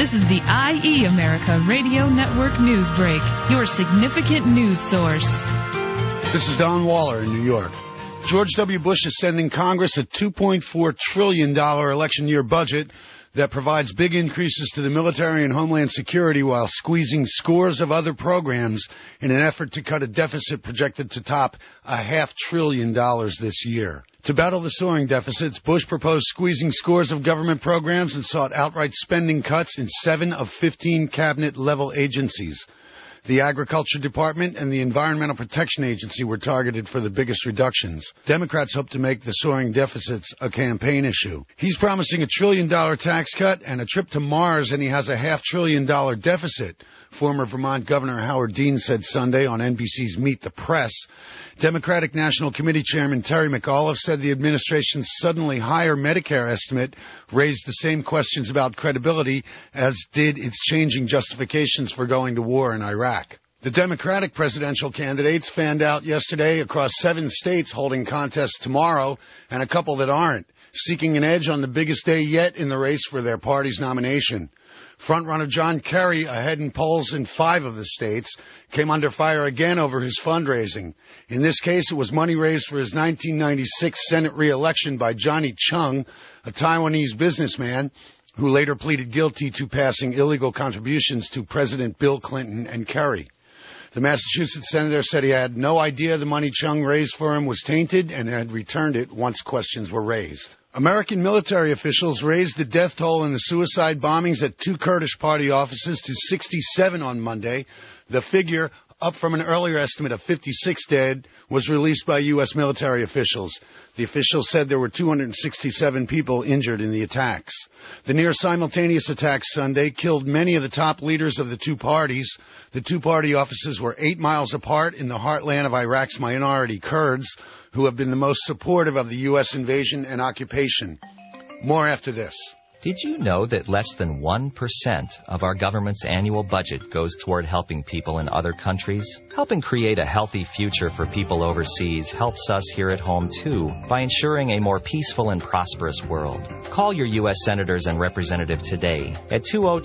This is the IE America Radio Network News Break, your significant news source. This is Don Waller in New York. George W. Bush is sending Congress a $2.4 trillion election year budget that provides big increases to the military and homeland security while squeezing scores of other programs in an effort to cut a deficit projected to top $500 billion this year. To battle the soaring deficits, Bush proposed squeezing scores of government programs and sought outright spending cuts in 7 of 15 cabinet-level agencies. The Agriculture Department and the Environmental Protection Agency were targeted for the biggest reductions. Democrats hope to make the soaring deficits a campaign issue. He's promising $1 trillion tax cut and a trip to Mars, and he has a $500 billion deficit, former Vermont Governor Howard Dean said Sunday on NBC's Meet the Press. Democratic National Committee Chairman Terry McAuliffe said the administration's suddenly higher Medicare estimate raised the same questions about credibility as did its changing justifications for going to war in Iraq. The Democratic presidential candidates fanned out yesterday across 7 states holding contests tomorrow and a couple that aren't, seeking an edge on the biggest day yet in the race for their party's nomination. Frontrunner John Kerry, ahead in polls in 5 of the states, came under fire again over his fundraising. In this case, it was money raised for his 1996 Senate re-election by Johnny Chung, a Taiwanese businessman who later pleaded guilty to passing illegal contributions to President Bill Clinton and Kerry. The Massachusetts senator said he had no idea the money Chung raised for him was tainted and had returned it once questions were raised. American military officials raised the death toll in the suicide bombings at 2 Kurdish party offices to 67 on Monday. The figure, up from an earlier estimate of 56 dead, was released by U.S. military officials. The officials said there were 267 people injured in the attacks. The near-simultaneous attacks Sunday killed many of the top leaders of the 2 parties. The 2 party offices were 8 miles apart in the heartland of Iraq's minority Kurds, who have been the most supportive of the U.S. invasion and occupation. More after this. Did you know that less than 1% of our government's annual budget goes toward helping people in other countries? Helping create a healthy future for people overseas helps us here at home, too, by ensuring a more peaceful and prosperous world. Call your U.S. senators and representative today at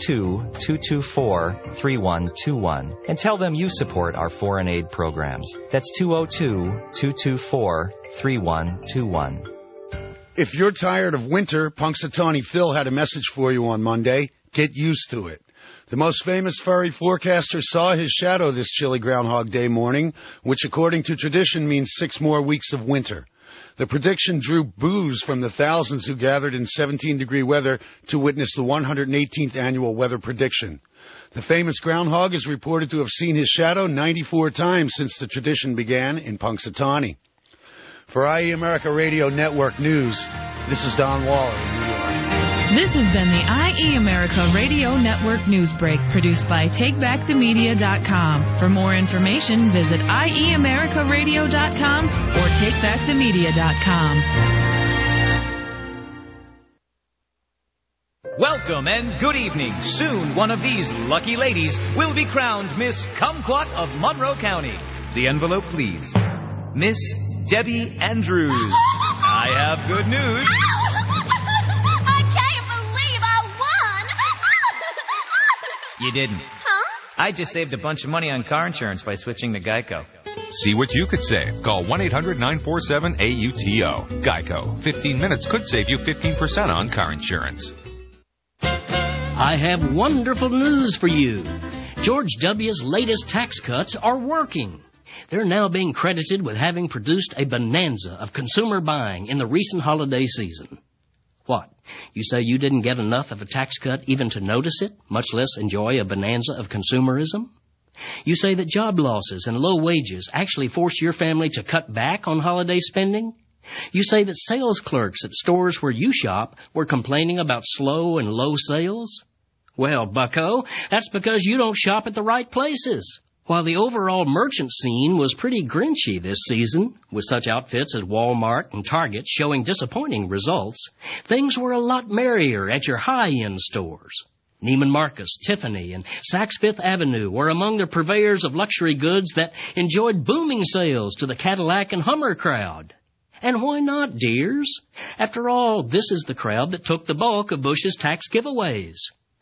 202-224-3121 and tell them you support our foreign aid programs. That's 202-224-3121. If you're tired of winter, Punxsutawney Phil had a message for you on Monday. Get used to it. The most famous furry forecaster saw his shadow this chilly Groundhog Day morning, which according to tradition means 6 more weeks of winter. The prediction drew boos from the thousands who gathered in 17-degree weather to witness the 118th annual weather prediction. The famous groundhog is reported to have seen his shadow 94 times since the tradition began in Punxsutawney. For IE America Radio Network News, this is Don Waller in New York. This has been the IE America Radio Network News Break, produced by TakeBackTheMedia.com. For more information, visit IEAmericaRadio.com or TakeBackTheMedia.com. Welcome and good evening. Soon one of these lucky ladies will be crowned Miss Kumquat of Monroe County. The envelope, please. Miss Debbie Andrews. I have good news. I can't believe I won. You didn't. Huh? I just saved a bunch of money on car insurance by switching to Geico. See what you could save. Call 1-800-947-AUTO. Geico. 15 minutes could save you 15% on car insurance. I have wonderful news for you. George W.'s latest tax cuts are working. They're now being credited with having produced a bonanza of consumer buying in the recent holiday season. What? You say you didn't get enough of a tax cut even to notice it, much less enjoy a bonanza of consumerism? You say that job losses and low wages actually forced your family to cut back on holiday spending? You say that sales clerks at stores where you shop were complaining about slow and low sales? Well, bucko, that's because you don't shop at the right places. While the overall merchant scene was pretty grinchy this season, with such outfits as Walmart and Target showing disappointing results, things were a lot merrier at your high-end stores. Neiman Marcus, Tiffany, and Saks Fifth Avenue were among the purveyors of luxury goods that enjoyed booming sales to the Cadillac and Hummer crowd. And why not, dears? After all, this is the crowd that took the bulk of Bush's tax giveaways.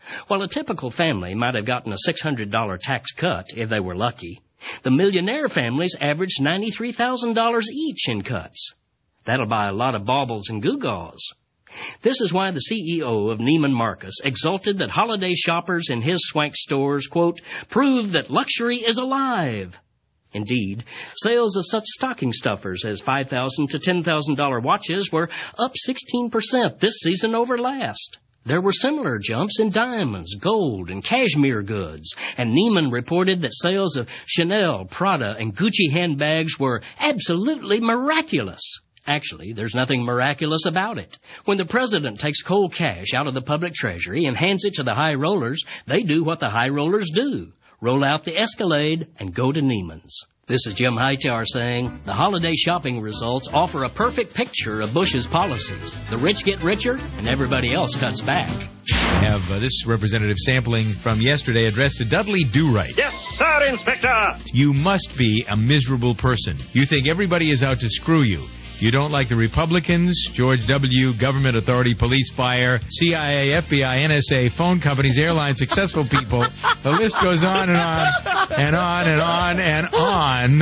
While a typical family might have gotten a $600 tax cut if they were lucky, the millionaire families averaged $93,000 each in cuts. That'll buy a lot of baubles and gewgaws. This is why the CEO of Neiman Marcus exulted that holiday shoppers in his swank stores, quote, prove that luxury is alive. Indeed, sales of such stocking stuffers as $5,000 to $10,000 watches were up 16% this season over last. There were similar jumps in diamonds, gold, and cashmere goods, and Neiman reported that sales of Chanel, Prada, and Gucci handbags were absolutely miraculous. Actually, there's nothing miraculous about it. When the president takes cold cash out of the public treasury and hands it to the high rollers, they do what the high rollers do. Roll out the Escalade and go to Neiman's. This is Jim Hightower saying, the holiday shopping results offer a perfect picture of Bush's policies. The rich get richer and everybody else cuts back. We have this representative sampling from yesterday addressed to Dudley Do-Right. Yes, sir, Inspector. You must be a miserable person. You think everybody is out to screw you. You don't like the Republicans, George W., government authority, police, fire, CIA, FBI, NSA, phone companies, airlines, successful people. The list goes on and on and on and on and on.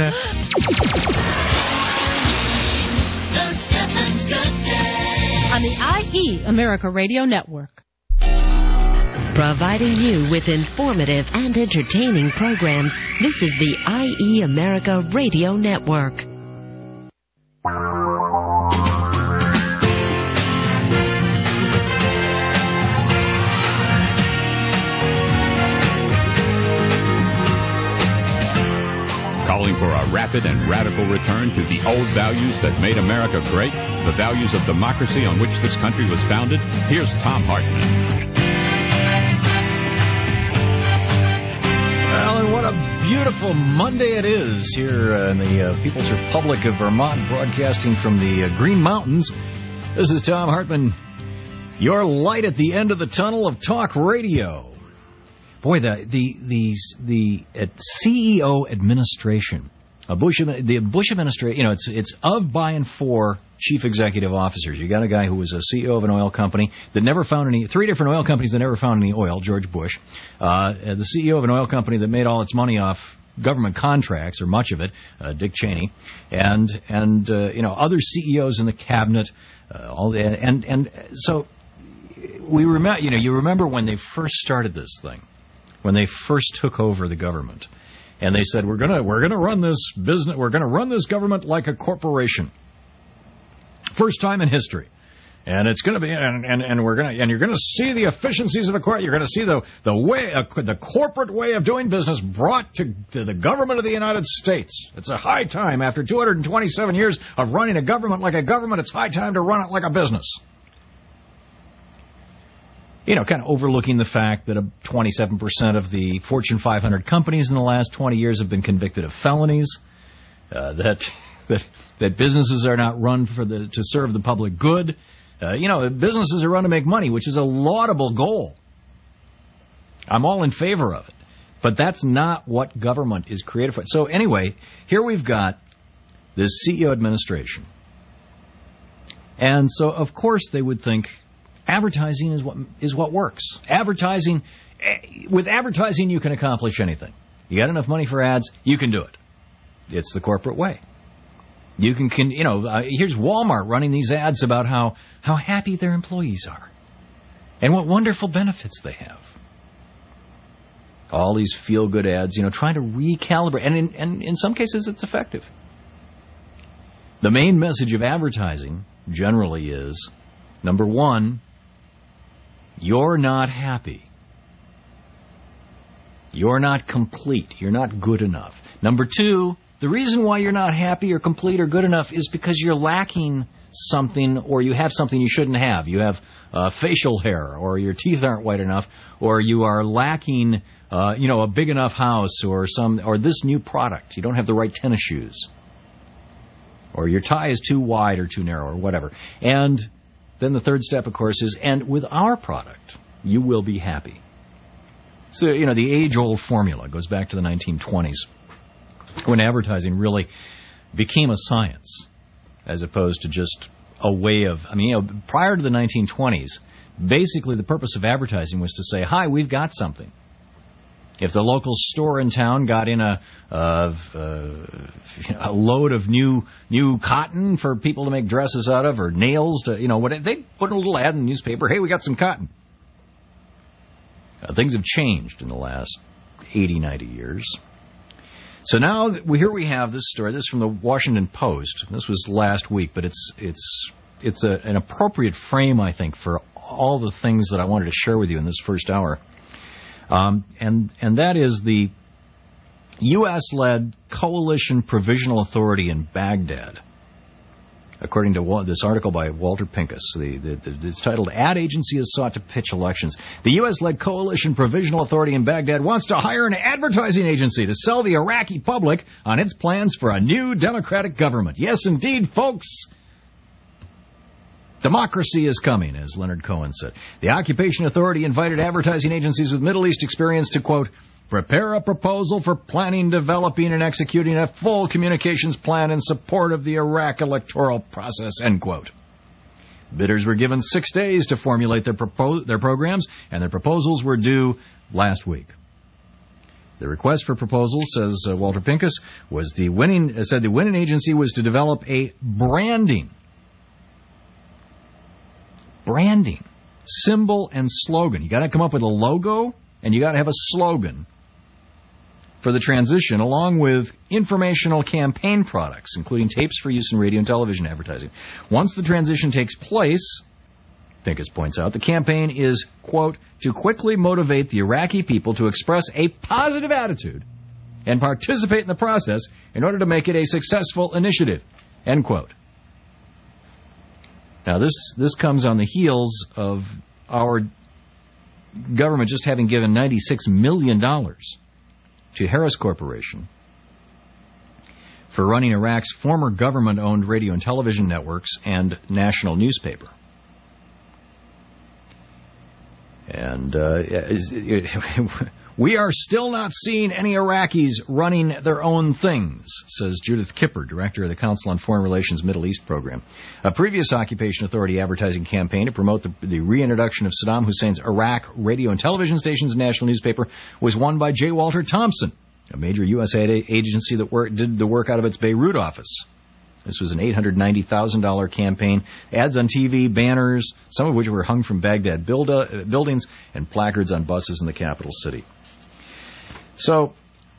On the IE America Radio Network. Providing you with informative and entertaining programs, this is the IE America Radio Network. Calling for a rapid and radical return to the old values that made America great, the values of democracy on which this country was founded. Here's Thom Hartmann. Well, and what a beautiful Monday it is here in the People's Republic of Vermont, broadcasting from the Green Mountains. This is Thom Hartmann, your light at the end of the tunnel of talk radio. Boy, the CEO administration, the Bush administration, you know, it's of, by, and for chief executive officers. You got a guy who was a CEO of an oil company that never found three different oil companies that never found any oil, George Bush. The CEO of an oil company that made all its money off government contracts, or much of it, Dick Cheney, and you know, other CEOs in the cabinet, so we remember, you know, you remember when they first started this thing. When they first took over the government, and they said, we're gonna run this business, we're gonna run this government like a corporation, first time in history, and it's gonna be, and you're gonna see the efficiencies of a corp, you're gonna see the corporate way of doing business brought to the government of the United States. It's a high time after 227 years of running a government like a government. It's high time to run it like a business. You know, kind of overlooking the fact that 27% of the Fortune 500 companies in the last 20 years have been convicted of felonies, that businesses are not run to serve the public good. You know, businesses are run to make money, which is a laudable goal. I'm all in favor of it. But that's not what government is created for. So anyway, here we've got this CEO administration. And so, of course, they would think advertising is what works. With advertising, you can accomplish anything. You got enough money for ads, you can do it. It's the corporate way. You can you know, here's Walmart running these ads about how happy their employees are and what wonderful benefits they have. All these feel-good ads, you know, trying to recalibrate, and in some cases, it's effective. The main message of advertising generally is, number one, you're not happy. You're not complete. You're not good enough. Number two, the reason why you're not happy or complete or good enough is because you're lacking something, or you have something you shouldn't have. You have facial hair, or your teeth aren't white enough, or you are lacking, you know, a big enough house, or this new product. You don't have the right tennis shoes, or your tie is too wide or too narrow, or whatever. And then the third step, of course, is, and with our product, you will be happy. So, you know, the age-old formula goes back to the 1920s, when advertising really became a science, as opposed to just a way of, I mean, you know, prior to the 1920s, Basically, the purpose of advertising was to say, hi, we've got something. If the local store in town got in a load of new cotton for people to make dresses out of, or nails to, they put a little ad in the newspaper, hey, we got some cotton. Things have changed in the last 80, 90 years. So now here we have this story. This is from the Washington Post. This was last week, but it's an appropriate frame, I think, for all the things that I wanted to share with you in this first hour. And that is the U.S.-led Coalition Provisional Authority in Baghdad. According to this article by Walter Pincus, it's titled, Ad Agency is Sought to Pitch Elections. The U.S.-led Coalition Provisional Authority in Baghdad wants to hire an advertising agency to sell the Iraqi public on its plans for a new democratic government. Yes, indeed, folks. Democracy is coming, as Leonard Cohen said. The Occupation Authority invited advertising agencies with Middle East experience to, quote, prepare a proposal for planning, developing, and executing a full communications plan in support of the Iraq electoral process, end quote. Bidders were given 6 days to formulate their programs, and their proposals were due last week. The request for proposals, says Walter Pincus, the winning agency was to develop a branding, symbol, and slogan. You got to come up with a logo, and you got to have a slogan for the transition, along with informational campaign products, including tapes for use in radio and television advertising. Once the transition takes place, Pincus points out, the campaign is, quote, to quickly motivate the Iraqi people to express a positive attitude and participate in the process in order to make it a successful initiative, end quote. Now, this comes on the heels of our government just having given $96 million to Harris Corporation for running Iraq's former government-owned radio and television networks and national newspaper. And we are still not seeing any Iraqis running their own things, says Judith Kipper, director of the Council on Foreign Relations Middle East program. A previous Occupation Authority advertising campaign to promote the reintroduction of Saddam Hussein's Iraq radio and television stations and national newspaper was won by J. Walter Thompson, a major U.S. agency that did the work out of its Beirut office. This was an $890,000 campaign. Ads on TV, banners, some of which were hung from Baghdad buildings, and placards on buses in the capital city. So,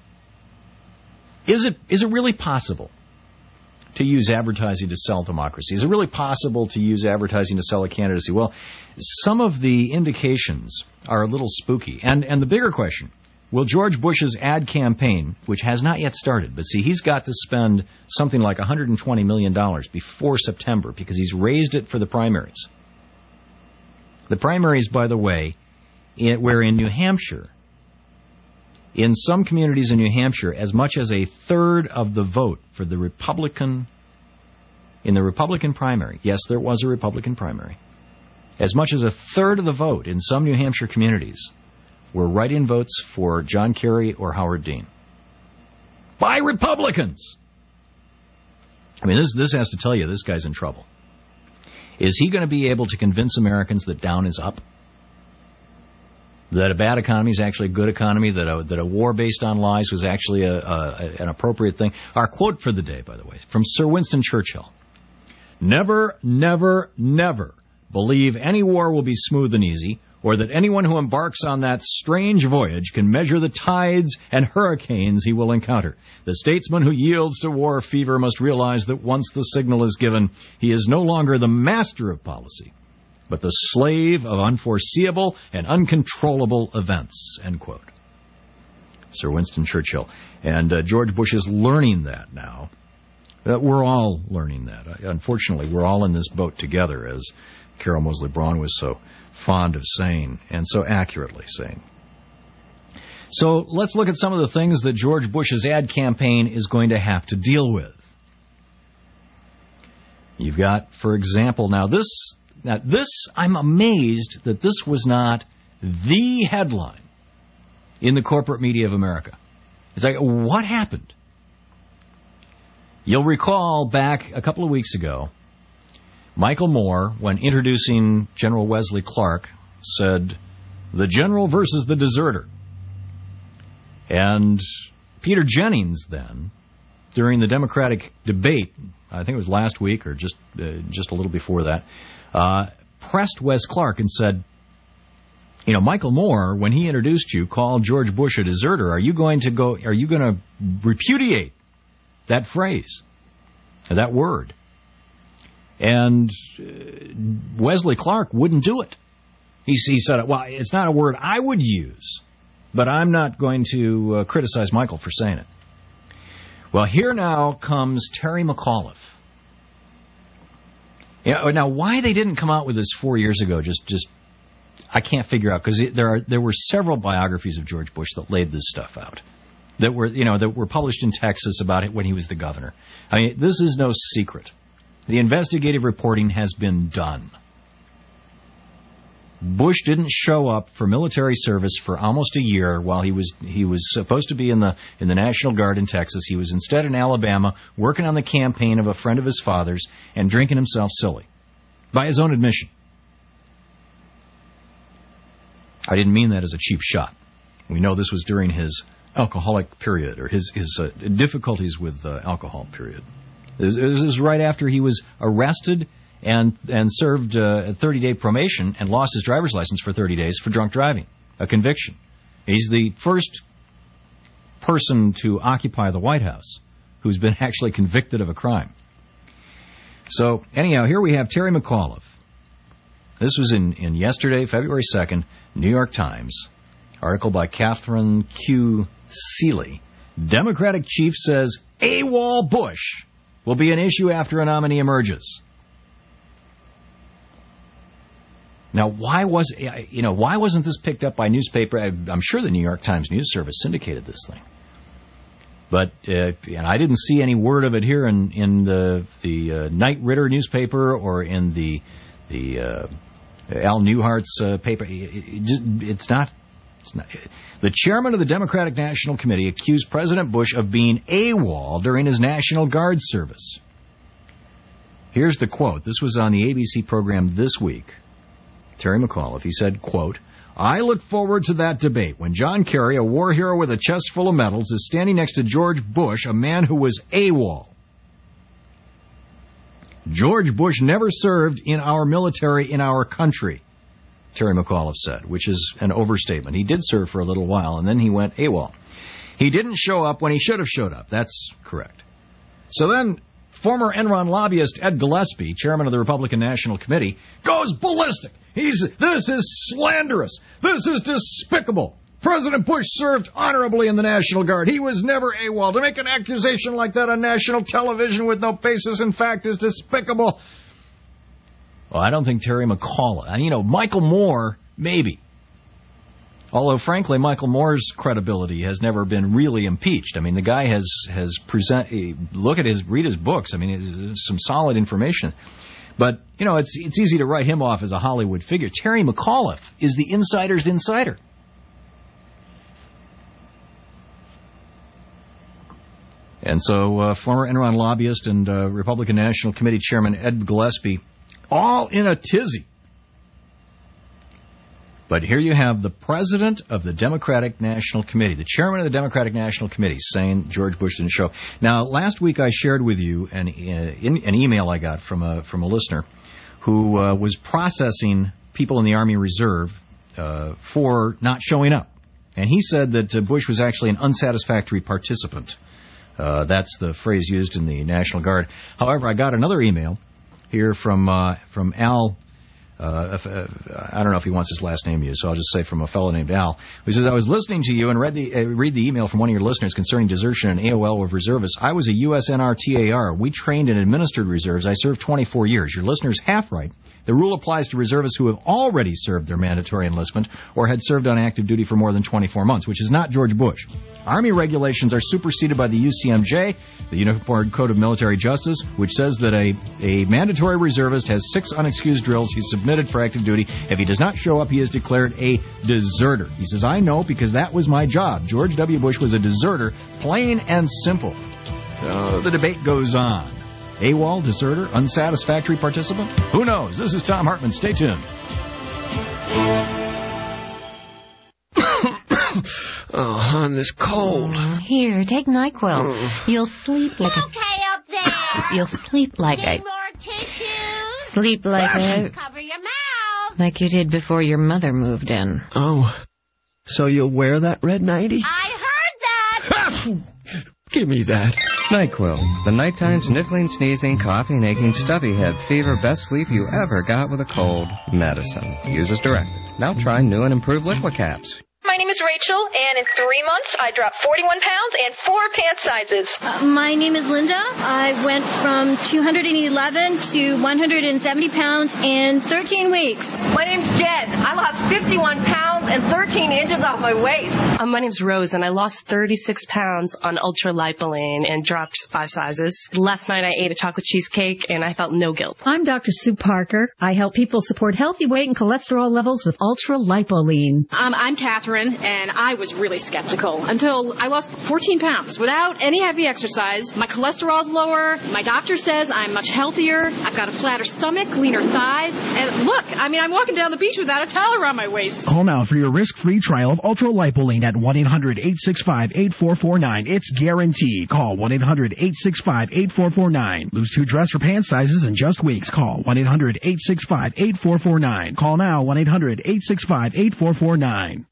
is it really possible to use advertising to sell democracy? Is it really possible to use advertising to sell a candidacy? Well, some of the indications are a little spooky. And the bigger question, will George Bush's ad campaign, which has not yet started, but see, he's got to spend something like $120 million before September because he's raised it for the primaries. The primaries, by the way, were in New Hampshire. In some communities in New Hampshire, as much as a third of the vote for the Republican, in the Republican primary, yes, there was a Republican primary, as much as a third of the vote in some New Hampshire communities were write-in votes for John Kerry or Howard Dean. By Republicans! I mean, this has to tell you this guy's in trouble. Is he going to be able to convince Americans that down is up? That a bad economy is actually a good economy, that a war based on lies was actually an appropriate thing? Our quote for the day, by the way, from Sir Winston Churchill. Never, never, never believe any war will be smooth and easy, or that anyone who embarks on that strange voyage can measure the tides and hurricanes he will encounter. The statesman who yields to war fever must realize that once the signal is given, he is no longer the master of policy, but the slave of unforeseeable and uncontrollable events, end quote. Sir Winston Churchill. And George Bush is learning that now. We're all learning that. Unfortunately, we're all in this boat together, as Carol Moseley Braun was so fond of saying, and so accurately saying. So let's look at some of the things that George Bush's ad campaign is going to have to deal with. You've got, for example, Now this, I'm amazed that this was not the headline in the corporate media of America. It's like, what happened? You'll recall back a couple of weeks ago Michael Moore, when introducing General Wesley Clark, said, "The general versus the deserter." And Peter Jennings then, during the Democratic debate, I think it was last week or just a little before that, pressed Wes Clark and said, Michael Moore, when he introduced you, called George Bush a deserter. Are you going to repudiate that phrase, that word? And Wesley Clark wouldn't do it. He said, well, it's not a word I would use, but I'm not going to criticize Michael for saying it. Well, here now comes Terry McAuliffe. Now, why they didn't come out with this 4 years ago, just I can't figure out, because there were several biographies of George Bush that laid this stuff out, that were published in Texas about it when he was the governor. I mean, this is no secret. The investigative reporting has been done. Bush didn't show up for military service for almost a year while he was supposed to be in the National Guard in Texas. He was instead in Alabama working on the campaign of a friend of his father's and drinking himself silly, by his own admission. I didn't mean that as a cheap shot. We know this was during his alcoholic period, or his difficulties with alcohol period. This is right after he was arrested and served a 30-day probation and lost his driver's license for 30 days for drunk driving, a conviction. He's the first person to occupy the White House who's been actually convicted of a crime. So, anyhow, here we have Terry McAuliffe. This was in yesterday, February 2nd, New York Times, article by Catherine Q. Seeley. Democratic chief says AWOL Bush will be an issue after a nominee emerges. Now, why wasn't this picked up by newspaper? I'm sure the New York Times News Service syndicated this thing, but and I didn't see any word of it here in the Knight Ridder newspaper or in the Al Newhart's paper. It's not. The chairman of the Democratic National Committee accused President Bush of being AWOL during his National Guard service. Here's the quote. This was on the ABC program This Week. Terry McAuliffe, he said, quote, "I look forward to that debate when John Kerry, a war hero with a chest full of medals, is standing next to George Bush, a man who was AWOL. George Bush never served in our military in our country," Terry McAuliffe said, which is an overstatement. He did serve for a little while, and then he went AWOL. He didn't show up when he should have showed up. That's correct. So then former Enron lobbyist Ed Gillespie, chairman of the Republican National Committee, goes ballistic. This is slanderous. This is despicable. President Bush served honorably in the National Guard. He was never AWOL. To make an accusation like that on national television with no basis in fact is despicable. Well, I don't think Terry McAuliffe. Michael Moore, maybe. Although, frankly, Michael Moore's credibility has never been really impeached. I mean, the guy has read his books. I mean, it's some solid information. But, it's easy to write him off as a Hollywood figure. Terry McAuliffe is the insider's insider. And so, former Enron lobbyist and Republican National Committee Chairman Ed Gillespie, all in a tizzy. But here you have the president of the Democratic National Committee, the chairman of the Democratic National Committee, saying George Bush didn't show. Now, last week I shared with you an email I got from a listener who was processing people in the Army Reserve for not showing up. And he said that Bush was actually an unsatisfactory participant. That's the phrase used in the National Guard. However, I got another email here from Al. I don't know if he wants his last name used, so I'll just say from a fellow named Al, who says, "I was listening to you and read the email from one of your listeners concerning desertion and AOL of reservists. I was a USNR TAR. We trained and administered reserves. I served 24 years. Your listener's half right. The rule applies to reservists who have already served their mandatory enlistment or had served on active duty for more than 24 months, which is not George Bush. Army regulations are superseded by the UCMJ, the Uniform Code of Military Justice, which says that a mandatory reservist has 6 unexcused drills he's submitted for active duty. If he does not show up, he is declared a deserter." He says, "I know because that was my job. George W. Bush was a deserter, plain and simple." So the debate goes on. AWOL, deserter, unsatisfactory participant? Who knows? This is Tom Hartman. Stay tuned. Oh, hon, this cold. Here, take NyQuil. You'll sleep like Okay, up there. You'll sleep like Need more tissues? Sleep like Cover your mouth. like you did before your mother moved in. Oh, so you'll wear that red nightie? I heard that. Give me that. NyQuil, the nighttime sniffling, sneezing, coughing, aching, stuffy head, fever, best sleep you ever got with a cold. Medicine. Use as directed. Now try new and improved Liqua Caps. My name is Rachel, and in 3 months, I dropped 41 pounds and 4 pant sizes. My name is Linda. I went from 211 to 170 pounds in 13 weeks. My name's Jen. I lost 51 pounds and 13 inches off my waist. My name's Rose, and I lost 36 pounds on ultra-lipoline and dropped 5 sizes. Last night, I ate a chocolate cheesecake, and I felt no guilt. I'm Dr. Sue Parker. I help people support healthy weight and cholesterol levels with ultra-lipoline. I'm Catherine, and I was really skeptical until I lost 14 pounds without any heavy exercise. My cholesterol's lower. My doctor says I'm much healthier. I've got a flatter stomach, leaner thighs. And look, I'm walking down the beach without a towel around my waist. Call now for your risk-free trial of ultra-lipoline at 1-800-865-8449. It's guaranteed. Call 1-800-865-8449. Lose 2 dress or pant sizes in just weeks. Call 1-800-865-8449. Call now 1-800-865-8449.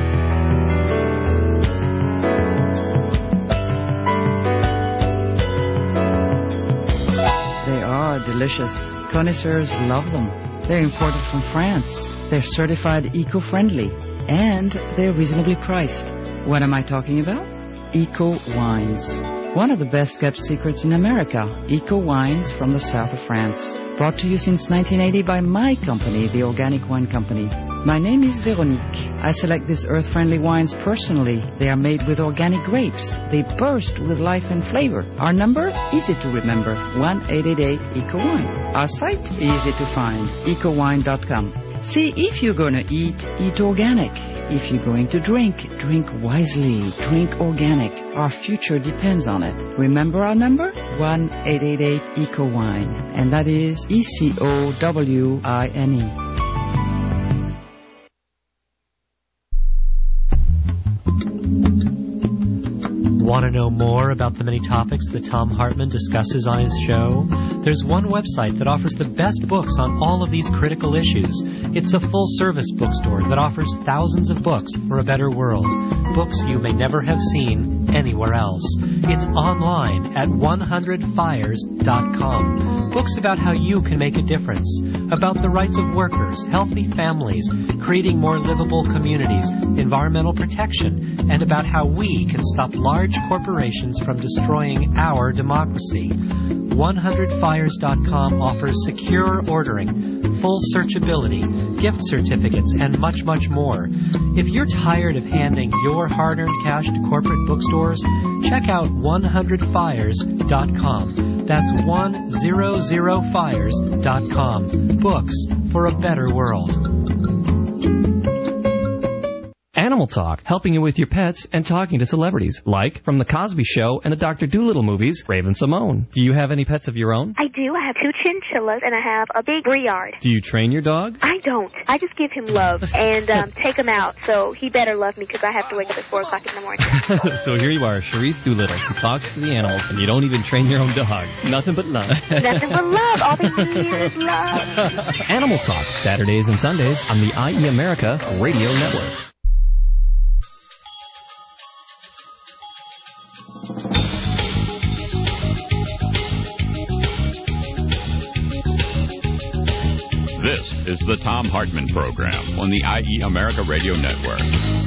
They are delicious. Connoisseurs love them. They're imported from France. They're certified eco-friendly. And they're reasonably priced. What am I talking about? Eco Wines. One of the best-kept secrets in America. Eco Wines from the south of France. Brought to you since 1980 by my company, the Organic Wine Company. My name is Veronique. I select these earth-friendly wines personally. They are made with organic grapes. They burst with life and flavor. Our number? Easy to remember. 1-888-ECO-WINE. Our site? Easy to find. EcoWine.com. See, if you're going to eat organic. If you're going to drink wisely. Drink organic. Our future depends on it. Remember our number? 1-888-ECO-WINE. And that is ECOWINE. Want to know more about the many topics that Tom Hartman discusses on his show? There's one website that offers the best books on all of these critical issues. It's a full-service bookstore that offers thousands of books for a better world. Books you may never have seen anywhere else. It's online at 100fires.com. Books about how you can make a difference, about the rights of workers, healthy families, creating more livable communities, environmental protection, and about how we can stop large corporations from destroying our democracy. 100fires.com offers secure ordering, full searchability, gift certificates, and much, much more. If you're tired of handing your hard-earned cash to corporate bookstores, check out 100fires.com. That's 100fires.com. Books for a better world. Animal Talk, helping you with your pets and talking to celebrities, like from The Cosby Show and the Dr. Dolittle movies, Raven Simone. Do you have any pets of your own? I do. I have 2 chinchillas, and I have a big Briard. Do you train your dog? I don't. I just give him love and take him out, so he better love me because I have to wake up at 4 o'clock in the morning. So here you are, Charisse Doolittle, who talks to the animals, and you don't even train your own dog. Nothing but love. Nothing but love. All they need is love. Animal Talk, Saturdays and Sundays on the IE America Radio Network. This is the Tom Hartman Program on the IE America Radio Network.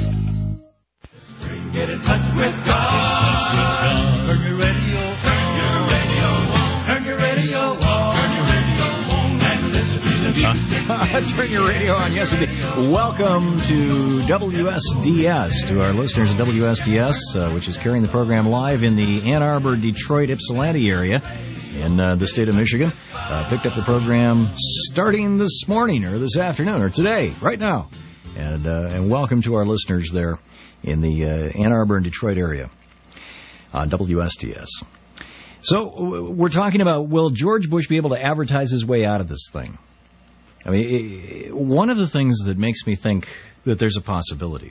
Get in touch with God. Turn your radio on. Turn your radio on. Turn your radio on. And listen to the music. Turn your radio on. Yes, indeed. Welcome to WSDS, to our listeners at WSDS, which is carrying the program live in the Ann Arbor, Detroit, Ypsilanti area in the state of Michigan. Picked up the program starting this morning or this afternoon or today, right now. And welcome to our listeners there in the Ann Arbor and Detroit area on WSDS. So we're talking about, will George Bush be able to advertise his way out of this thing? I mean, one of the things that makes me think that there's a possibility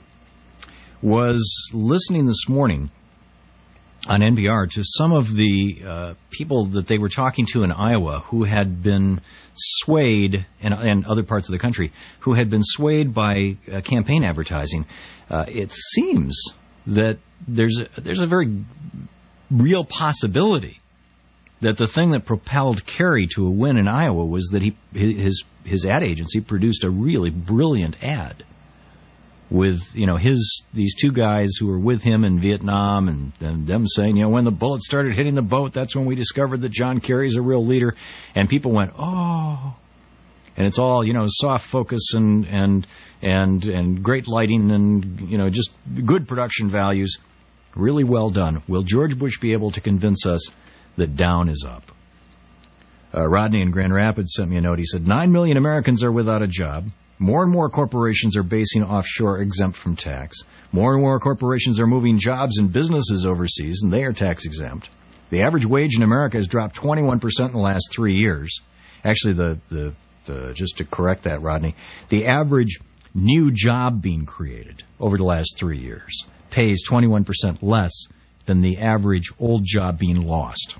was listening this morning on NPR to some of the people that they were talking to in Iowa who had been swayed, and other parts of the country, who had been swayed by campaign advertising. It seems that there's a very real possibility that the thing that propelled Kerry to a win in Iowa was that his ad agency produced a really brilliant ad with, these two guys who were with him in Vietnam, and them saying, when the bullets started hitting the boat, that's when we discovered that John Kerry's a real leader. And people went, oh. And it's all, soft focus and great lighting and, just good production values. Really well done. Will George Bush be able to convince us that down is up? Rodney in Grand Rapids sent me a note. He said, 9 million Americans are without a job. More and more corporations are basing offshore exempt from tax. More and more corporations are moving jobs and businesses overseas, and they are tax exempt. The average wage in America has dropped 21% in the last 3 years. Actually, just to correct that, Rodney, the average new job being created over the last 3 years pays 21% less than the average old job being lost.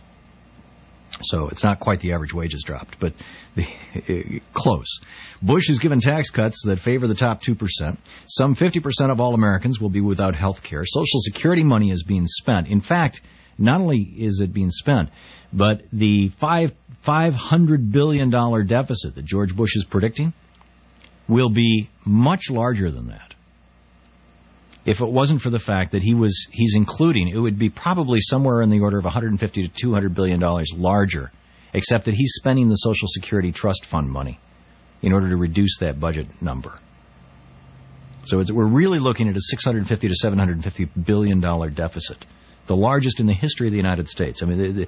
So it's not quite the average wages dropped, but close. Bush has given tax cuts that favor the top 2%. Some 50% of all Americans will be without health care. Social Security money is being spent. In fact, not only is it being spent, but the $500 billion deficit that George Bush is predicting will be much larger than that. If it wasn't for the fact that he's including, it would be probably somewhere in the order of $150 to $200 billion larger, except that he's spending the Social Security Trust Fund money in order to reduce that budget number. So we're really looking at a $650 to $750 billion deficit, the largest in the history of the United States. I mean,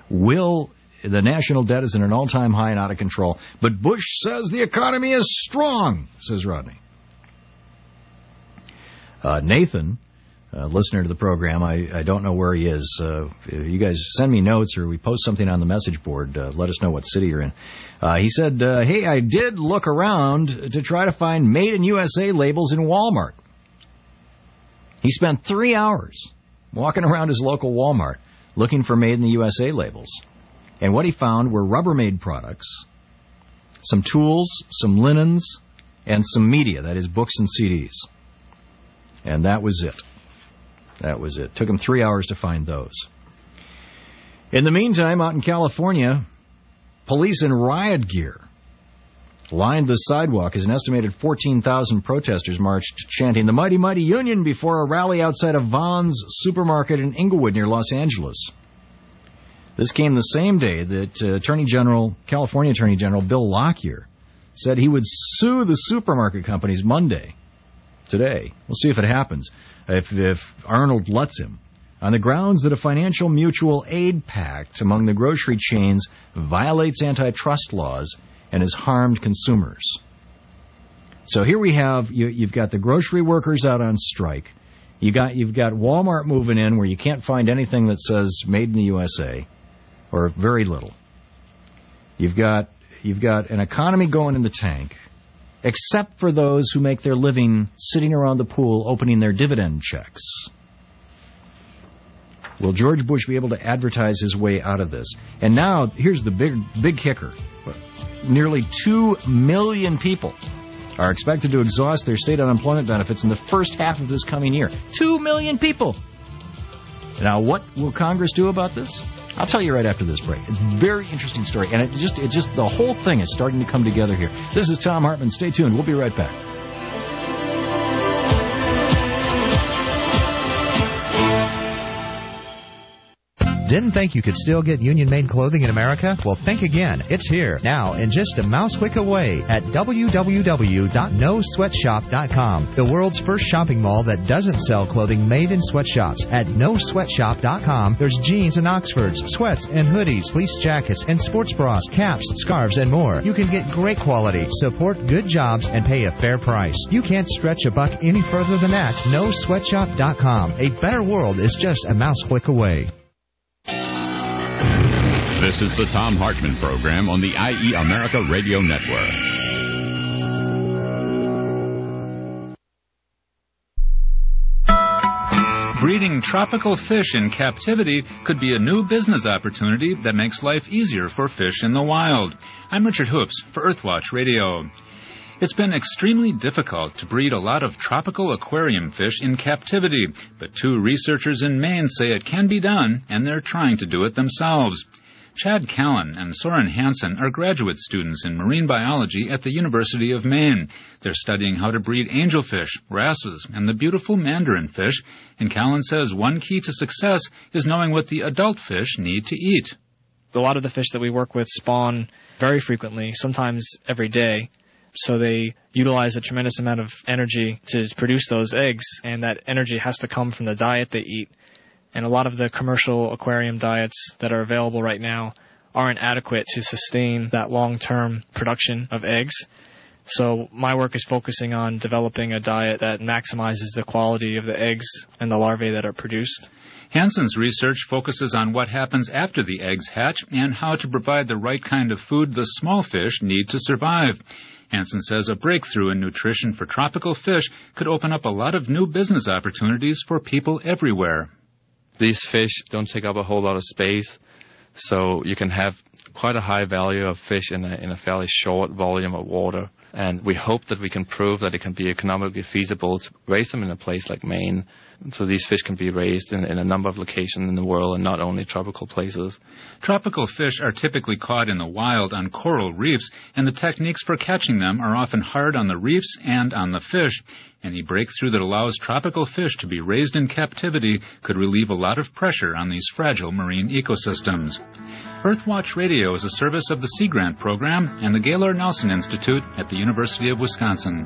the national debt is at an all-time high and out of control, but Bush says the economy is strong, says Rodney. Nathan, listener to the program, I don't know where he is. You guys send me notes or we post something on the message board. Let us know what city you're in. He said, hey, I did look around to try to find Made in USA labels in Walmart. He spent 3 hours walking around his local Walmart looking for Made in the USA labels. And what he found were Rubbermaid products, some tools, some linens, and some media, that is books and CDs. And that was it. That was it. Took him 3 hours to find those. In the meantime, out in California, police in riot gear lined the sidewalk as an estimated 14,000 protesters marched chanting the Mighty Mighty Union before a rally outside of Vons supermarket in Inglewood near Los Angeles. This came the same day that California Attorney General Bill Lockyer said he would sue the supermarket companies Monday. Today. We'll see if it happens, if Arnold lets him, on the grounds that a financial mutual aid pact among the grocery chains violates antitrust laws and has harmed consumers. So here we have, you've got the grocery workers out on strike. You've got Walmart moving in where you can't find anything that says Made in the USA, or very little. You've got an economy going in the tank, except for those who make their living sitting around the pool opening their dividend checks. Will George Bush be able to advertise his way out of this? And now, here's the big kicker. Nearly 2 million people are expected to exhaust their state unemployment benefits in the first half of this coming year. 2 million people! Now, what will Congress do about this? I'll tell you right after this break. It's a very interesting story, and it just the whole thing is starting to come together here. This is Tom Hartman. Stay tuned. We'll be right back. Didn't think you could still get union-made clothing in America? Well, think again. It's here, now, in just a mouse click away at www.nosweatshop.com, the world's first shopping mall that doesn't sell clothing made in sweatshops. At nosweatshop.com, there's jeans and Oxfords, sweats and hoodies, fleece jackets, and sports bras, caps, scarves, and more. You can get great quality, support good jobs, and pay a fair price. You can't stretch a buck any further than that. Nosweatshop.com. A better world is just a mouse click away. This is the Thom Hartmann Program on the IE America Radio Network. Breeding tropical fish in captivity could be a new business opportunity that makes life easier for fish in the wild. I'm Richard Hoops for Earthwatch Radio. It's been extremely difficult to breed a lot of tropical aquarium fish in captivity, but 2 researchers in Maine say it can be done, and they're trying to do it themselves. Chad Callan and Soren Hansen are graduate students in marine biology at the University of Maine. They're studying how to breed angelfish, wrasses, and the beautiful mandarin fish, and Callan says one key to success is knowing what the adult fish need to eat. A lot of the fish that we work with spawn very frequently, sometimes every day, so they utilize a tremendous amount of energy to produce those eggs, and that energy has to come from the diet they eat. And a lot of the commercial aquarium diets that are available right now aren't adequate to sustain that long-term production of eggs. So my work is focusing on developing a diet that maximizes the quality of the eggs and the larvae that are produced. Hansen's research focuses on what happens after the eggs hatch and how to provide the right kind of food the small fish need to survive. Hansen says a breakthrough in nutrition for tropical fish could open up a lot of new business opportunities for people everywhere. These fish don't take up a whole lot of space, so you can have quite a high value of fish in a fairly short volume of water. And we hope that we can prove that it can be economically feasible to raise them in a place like Maine. So these fish can be raised in a number of locations in the world and not only tropical places. Tropical fish are typically caught in the wild on coral reefs, and the techniques for catching them are often hard on the reefs and on the fish. Any breakthrough that allows tropical fish to be raised in captivity could relieve a lot of pressure on these fragile marine ecosystems. Earthwatch Radio is a service of the Sea Grant Program and the Gaylord Nelson Institute at the University of Wisconsin.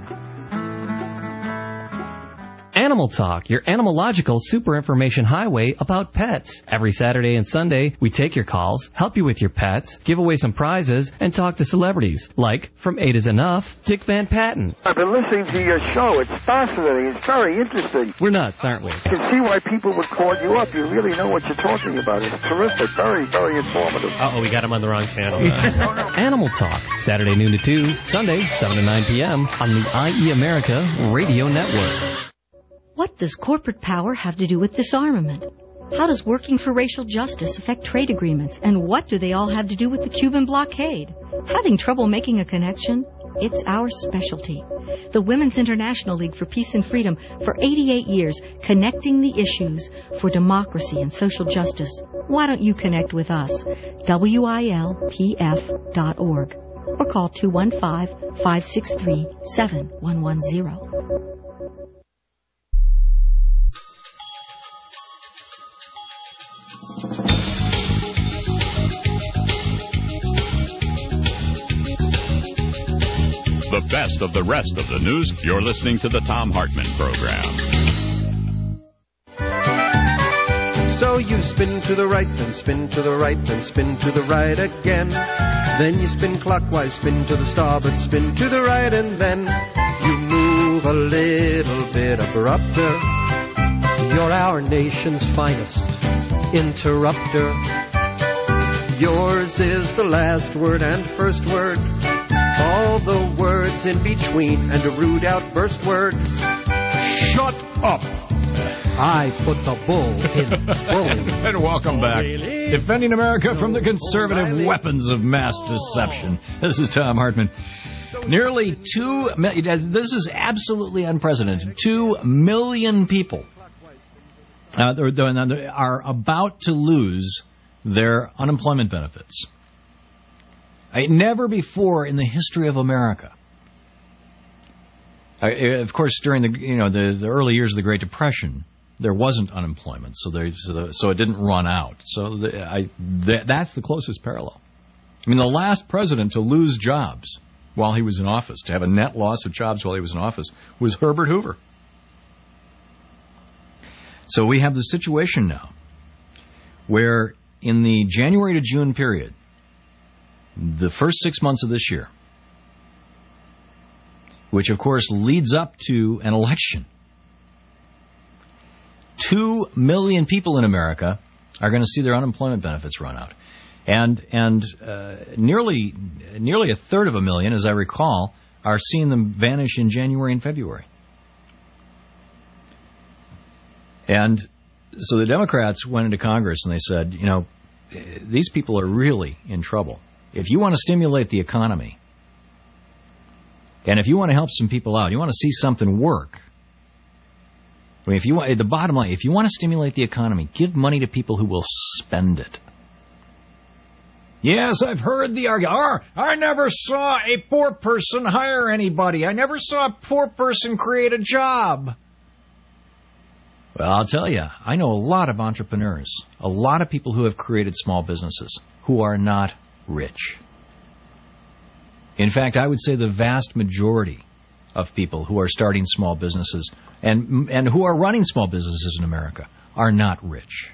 Animal Talk, your animalogical super information highway about pets. Every Saturday and Sunday, we take your calls, help you with your pets, give away some prizes, and talk to celebrities, like From 8 is Enough, Dick Van Patten. I've been listening to your show. It's fascinating. It's very interesting. We're nuts, aren't we? You can see why people would call you up. You really know what you're talking about. It's terrific. Very, very informative. Uh-oh, we got him on the wrong channel. Animal Talk, Saturday noon to 2, Sunday 7 to 9 p.m. on the IE America Radio Network. What does corporate power have to do with disarmament? How does working for racial justice affect trade agreements? And what do they all have to do with the Cuban blockade? Having trouble making a connection? It's our specialty. The Women's International League for Peace and Freedom, for 88 years, connecting the issues for democracy and social justice. Why don't you connect with us? WILPF.org or call 215-563-7110. The best of the rest of the news. You're listening to the Thom Hartmann Program. So you spin to the right, then spin to the right, then spin to the right again. Then you spin clockwise, spin to the starboard, spin to the right, and then you move a little bit abrupter. You're our nation's finest interrupter. Yours is the last word and first word, all the words in between, and a rude outburst word. Shut up! I put the bull in bully. And welcome back. Defending America from the conservative weapons of mass deception. This is Thom Hartmann. Nearly 2 million, this is absolutely unprecedented, 2 million people are about to lose their unemployment benefits. Never before in the history of America. Of course, during the early years of the Great Depression, there wasn't unemployment, so it didn't run out. So that's the closest parallel. I mean, the last president to lose jobs while he was in office, to have a net loss of jobs while he was in office, was Herbert Hoover. So we have the situation now where in the January to June period, the first 6 months of this year, which of course leads up to an election, 2 million people in America are going to see their unemployment benefits run out. And nearly 1/3 as I recall, are seeing them vanish in January and February. And so the Democrats went into Congress and they said, you know, these people are really in trouble. If you want to stimulate the economy, and if you want to help some people out, you want to see something work. I mean, the bottom line, if you want to stimulate the economy, give money to people who will spend it. Yes, I've heard the argument. I never saw a poor person hire anybody. I never saw a poor person create a job. Well, I'll tell you, I know a lot of entrepreneurs, a lot of people who have created small businesses who are not rich. In fact, I would say the vast majority of people who are starting small businesses and who are running small businesses in America are not rich.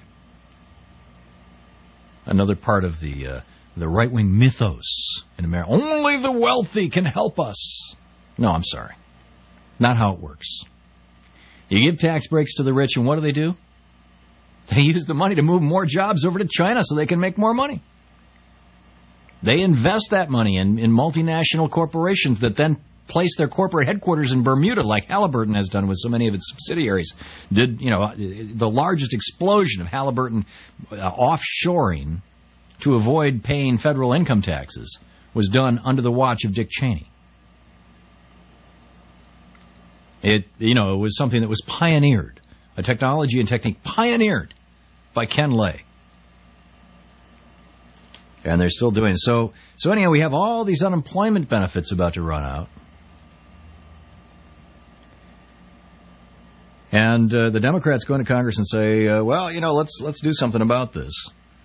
Another part of the right-wing mythos in America. Only the wealthy can help us. No, I'm sorry. Not how it works. You give tax breaks to the rich, and what do? They use the money to move more jobs over to China so they can make more money. They invest that money in multinational corporations that then place their corporate headquarters in Bermuda, like Halliburton has done with so many of its subsidiaries. The largest explosion of Halliburton offshoring to avoid paying federal income taxes was done under the watch of Dick Cheney. It was something that was pioneered, a technology and technique pioneered by Ken Lay. And they're still doing it. So anyhow, we have all these unemployment benefits about to run out. And the Democrats go into Congress and say, let's do something about this.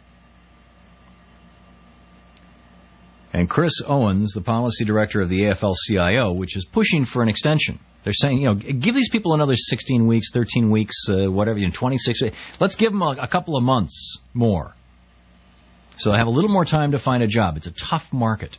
And Chris Owens, the policy director of the AFL-CIO, which is pushing for an extension. They're saying, give these people another 16 weeks, 13 weeks, 26 weeks. Let's give them a couple of months more. So they have a little more time to find a job. It's a tough market.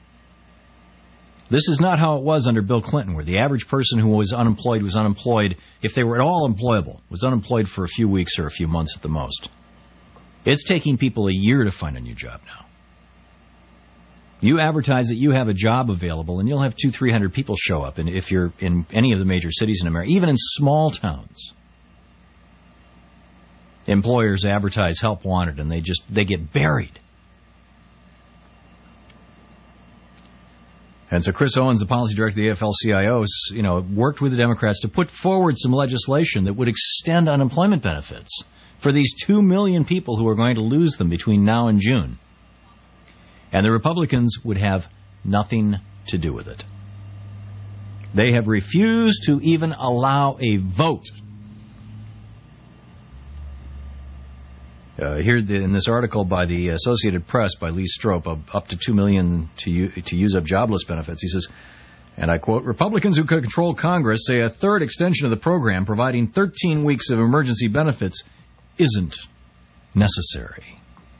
This is not how it was under Bill Clinton, where the average person who was unemployed, if they were at all employable, was unemployed for a few weeks or a few months at the most. It's taking people a year to find a new job now. You advertise that you have a job available, and you'll have 200-300 people show up. And if you're in any of the major cities in America, even in small towns, employers advertise help wanted, and they get buried. And so Chris Owens, the policy director of the AFL-CIO, worked with the Democrats to put forward some legislation that would extend unemployment benefits for these 2 million people who are going to lose them between now and June. And the Republicans would have nothing to do with it. They have refused to even allow a vote. Here in this article by the Associated Press by Lee Strope, up to 2 million to use up jobless benefits, he says, and I quote, Republicans who could control Congress say a third extension of the program providing 13 weeks of emergency benefits isn't necessary.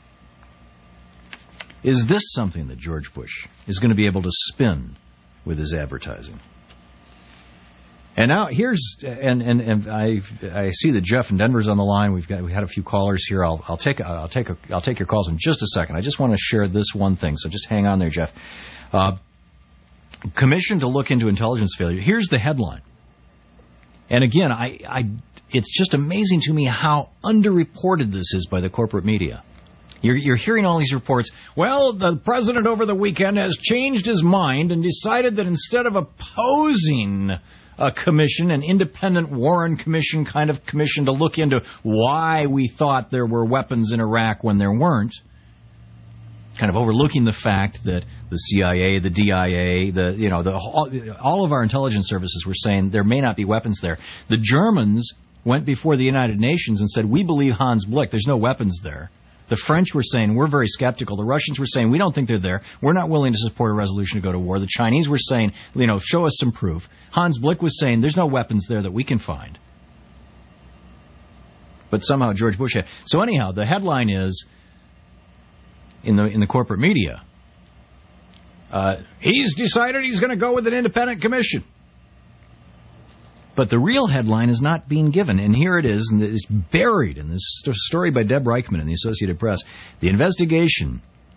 Is this something that George Bush is going to be able to spin with his advertising? And now here's I see that Jeff in Denver's on the line. We had a few callers here. I'll take your calls in just a second. I just want to share this one thing. So just hang on there, Jeff. Commission to look into intelligence failure. Here's the headline. And again, it's just amazing to me how underreported this is by the corporate media. You're hearing all these reports. Well, the president over the weekend has changed his mind and decided that instead of opposing a commission, an independent Warren Commission kind of commission to look into why we thought there were weapons in Iraq when there weren't, kind of overlooking the fact that the CIA, the DIA, all of our intelligence services were saying there may not be weapons there. The Germans went before the United Nations and said, we believe Hans Blick, there's no weapons there. The French were saying, we're very skeptical. The Russians were saying, we don't think they're there. We're not willing to support a resolution to go to war. The Chinese were saying, show us some proof. Hans Blick was saying, there's no weapons there that we can find. But somehow George Bush had. So anyhow, the headline is, in the corporate media, he's decided he's going to go with an independent commission. But the real headline is not being given, and here it is, and it's buried in this story by Deb Reichman in the Associated Press. The investigation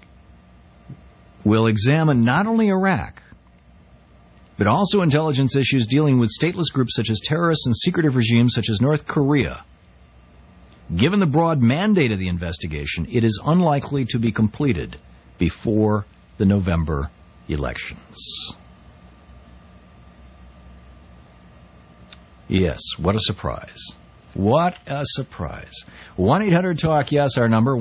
will examine not only Iraq, but also intelligence issues dealing with stateless groups such as terrorists and secretive regimes such as North Korea. Given the broad mandate of the investigation, it is unlikely to be completed before the November elections. Yes, what a surprise. What a surprise. 1-800-TALK-YES, our number,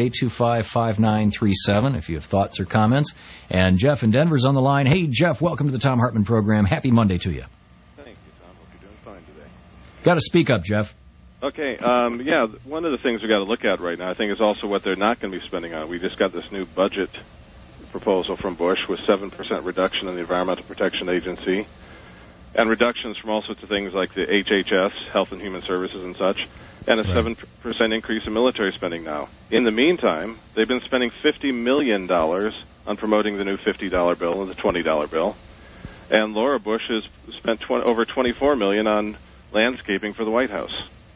1-800-825-5937, if you have thoughts or comments. And Jeff in Denver's on the line. Hey, Jeff, welcome to the Thom Hartmann program. Happy Monday to you. Thank you, Tom. Hope you're doing fine today. Got to speak up, Jeff. Okay, one of the things we've got to look at right now, I think, is also what they're not going to be spending on. We just got this new budget proposal from Bush with 7% reduction in the Environmental Protection Agency, and reductions from all sorts of things like the HHS, Health and Human Services and such, and a 7% increase in military spending now. In the meantime, they've been spending $50 million on promoting the new $50 bill and the $20 bill, and Laura Bush has spent over $24 million on landscaping for the White House.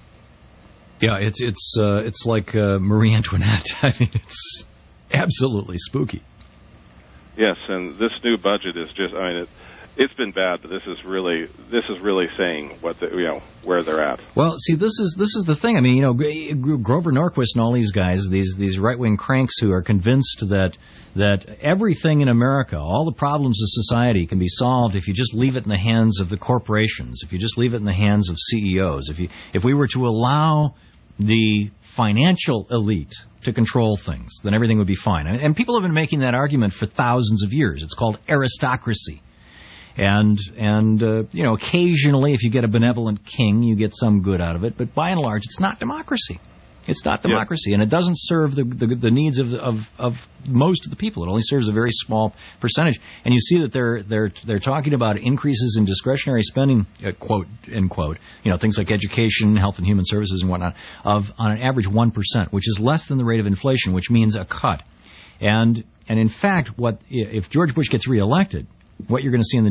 Yeah, it's like Marie Antoinette. I mean, it's absolutely spooky. Yes, and this new budget is just, I mean, it's been bad, but this is really saying what where they're at. Well, see, this is the thing. I mean, Grover Norquist and all these guys, these right-wing cranks who are convinced that everything in America, all the problems of society can be solved if you just leave it in the hands of the corporations, if you just leave it in the hands of CEOs, if we were to allow the financial elite to control things, then everything would be fine. And people have been making that argument for thousands of years. It's called aristocracy. And occasionally, if you get a benevolent king, you get some good out of it. But by and large, it's not democracy. It's not democracy, and it doesn't serve the needs of most of the people. It only serves a very small percentage. And you see that they're talking about increases in discretionary spending, quote end quote, things like education, health and human services, and whatnot, on an average 1%, which is less than the rate of inflation, which means a cut. And in fact, if George Bush gets reelected, what you're going to see in the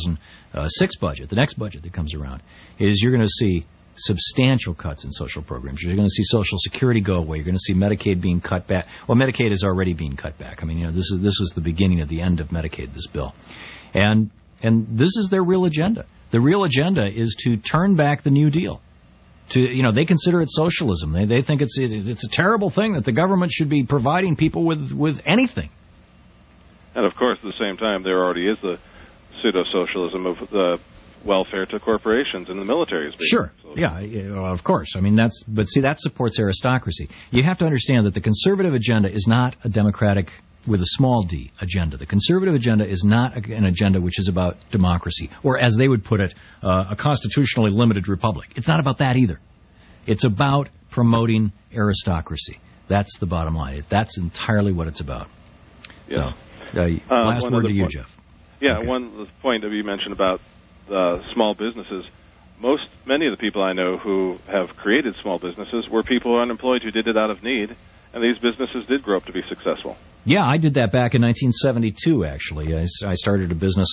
2006 budget, the next budget that comes around, is you're going to see substantial cuts in social programs. You're going to see Social Security go away. You're going to see Medicaid being cut back. Well, Medicaid is already being cut back. I mean, this was the beginning of the end of Medicaid, this bill. And this is their real agenda. The real agenda is to turn back the New Deal. They consider it socialism. They think it's a terrible thing that the government should be providing people with anything. And of course, at the same time, there already is the pseudo-socialism of the welfare to corporations and the military. Sure. Yeah, of course. I mean, that supports aristocracy. You have to understand that the conservative agenda is not a democratic, with a small d, agenda. The conservative agenda is not an agenda which is about democracy, or as they would put it, a constitutionally limited republic. It's not about that either. It's about promoting aristocracy. That's the bottom line. That's entirely what it's about. Yeah. So, last word to you, Jeff. Yeah, okay. One point that you mentioned about small businesses. Many of the people I know who have created small businesses were people who are unemployed who did it out of need, and these businesses did grow up to be successful. Yeah, I did that back in 1972. Actually, I started a business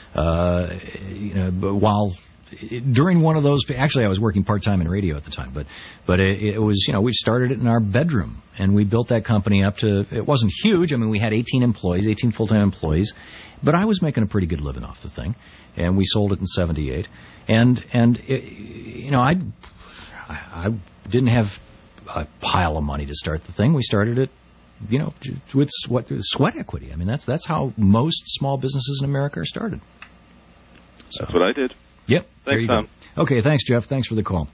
during one of those. Actually, I was working part-time in radio at the time, but it was, we started it in our bedroom, and we built that company up to, it wasn't huge. I mean, we had 18 full-time employees, but I was making a pretty good living off the thing, and we sold it in 78. And I didn't have a pile of money to start the thing. We started it, with sweat equity. I mean, that's how most small businesses in America are started. So. That's what I did. Yep. Thanks, Tom. Go. Okay, thanks, Jeff. Thanks for the call.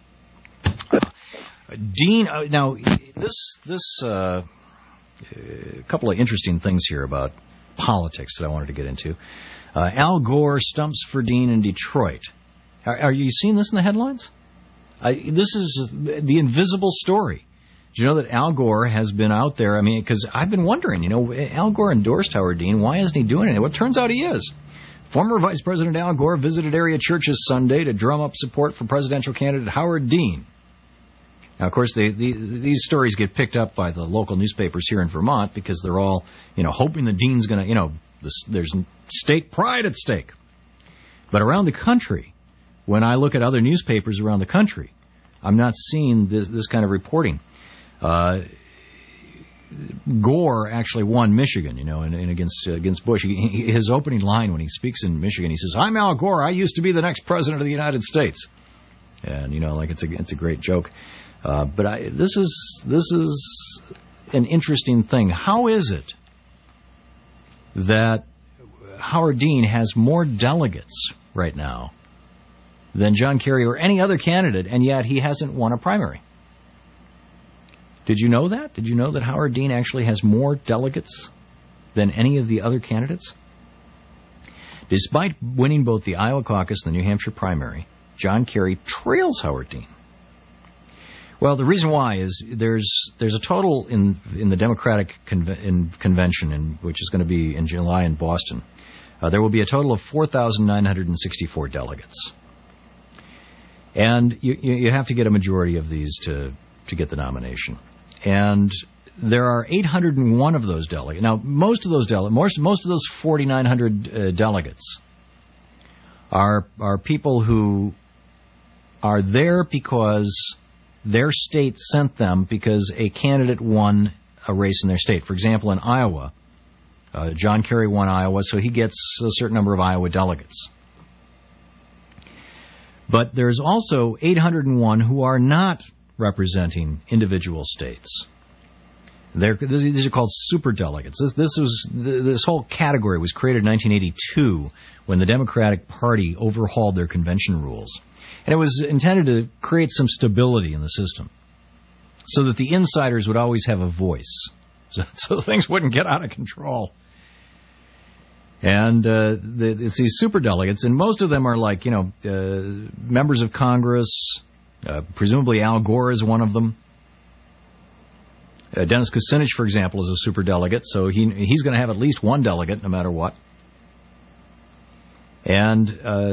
Dean, now, this a couple of interesting things here about politics that I wanted to get into. Al Gore stumps for Dean in Detroit. Are you seeing this in the headlines? This is the invisible story. Do you know that Al Gore has been out there? I mean, because I've been wondering, Al Gore endorsed Howard Dean. Why isn't he doing it? Well, it turns out he is. Former Vice President Al Gore visited area churches Sunday to drum up support for presidential candidate Howard Dean. Now, of course, these stories get picked up by the local newspapers here in Vermont because they're all, hoping the Dean's going to, there's state pride at stake. But around the country, when I look at other newspapers around the country, I'm not seeing this kind of reporting. Gore actually won Michigan, and against Bush. His opening line when he speaks in Michigan, he says, "I'm Al Gore. I used to be the next president of the United States." And it's a great joke. But this is an interesting thing. How is it that Howard Dean has more delegates right now than John Kerry or any other candidate, and yet he hasn't won a primary? Did you know that? Did you know that Howard Dean actually has more delegates than any of the other candidates? Despite winning both the Iowa caucus and the New Hampshire primary, John Kerry trails Howard Dean. Well, the reason why is there's a total in the Democratic convention, which is going to be in July in Boston. There will be a total of 4,964 delegates. And you have to get a majority of these to get the nomination. And there are 801 of those delegates. Now, most of those 4,900 delegates are people who are there because their state sent them because a candidate won a race in their state. For example, in Iowa, John Kerry won Iowa, so he gets a certain number of Iowa delegates. But there's also 801 who are not representing individual states. These are called superdelegates. This whole category was created in 1982 when the Democratic Party overhauled their convention rules. And it was intended to create some stability in the system so that the insiders would always have a voice, so things wouldn't get out of control. And it's these superdelegates, and most of them are like, members of Congress. Presumably Al Gore is one of them. Dennis Kucinich, for example, is a superdelegate, so he's going to have at least one delegate no matter what. And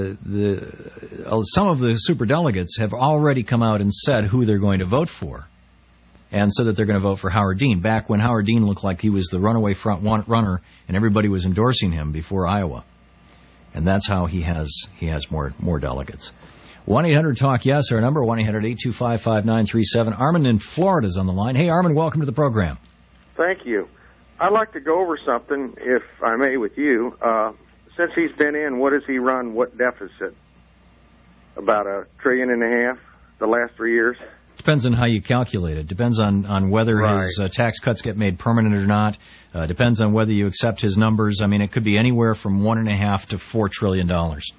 some of the superdelegates have already come out and said who they're going to vote for, and said that they're going to vote for Howard Dean, back when Howard Dean looked like he was the runaway front runner and everybody was endorsing him before Iowa. And that's how he has more delegates. 1-800-TALK-YES, our number, 1-800-825-5937. Armin in Florida is on the line. Hey, Armin, welcome to the program. Thank you. I'd like to go over something, if I may, with you. Since he's been in, what has he run, what deficit? About $1.5 trillion the last 3 years? Depends on how you calculate it. Depends on whether his tax cuts get made permanent or not. Depends on whether you accept his numbers. I mean, it could be anywhere from $1.5 to $4 trillion.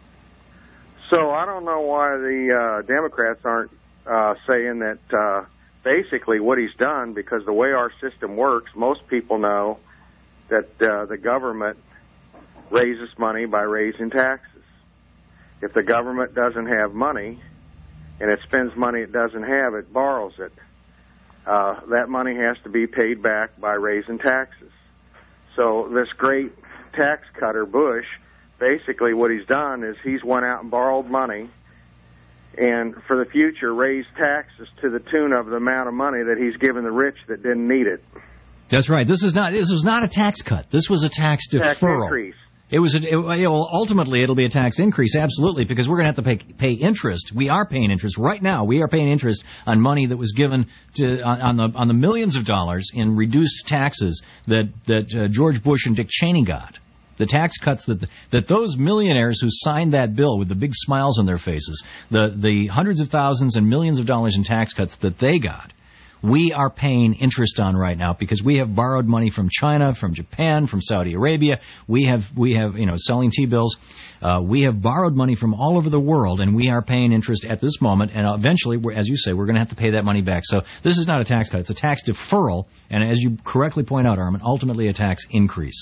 So I don't know why the Democrats aren't saying that basically what he's done, because the way our system works, most people know that the government raises money by raising taxes. If the government doesn't have money and it spends money it doesn't have, it borrows it. That money has to be paid back by raising taxes. So this great tax cutter, Bush, basically what he's done is he's went out and borrowed money and for the future raised taxes to the tune of the amount of money that he's given the rich that didn't need it. That's right. This was not a tax cut. This was a tax deferral. Tax increase. Ultimately, it'll be a tax increase, absolutely, because we're going to have to pay interest. We are paying interest right now. We are paying interest on money that was given on the millions of dollars in reduced taxes that George Bush and Dick Cheney got. The tax cuts that those millionaires who signed that bill with the big smiles on their faces, the hundreds of thousands and millions of dollars in tax cuts that they got, we are paying interest on right now because we have borrowed money from China, from Japan, from Saudi Arabia. We have selling T-bills. We have borrowed money from all over the world, and we are paying interest at this moment. And eventually, as you say, we're going to have to pay that money back. So this is not a tax cut; it's a tax deferral, and as you correctly point out, Armin, ultimately a tax increase.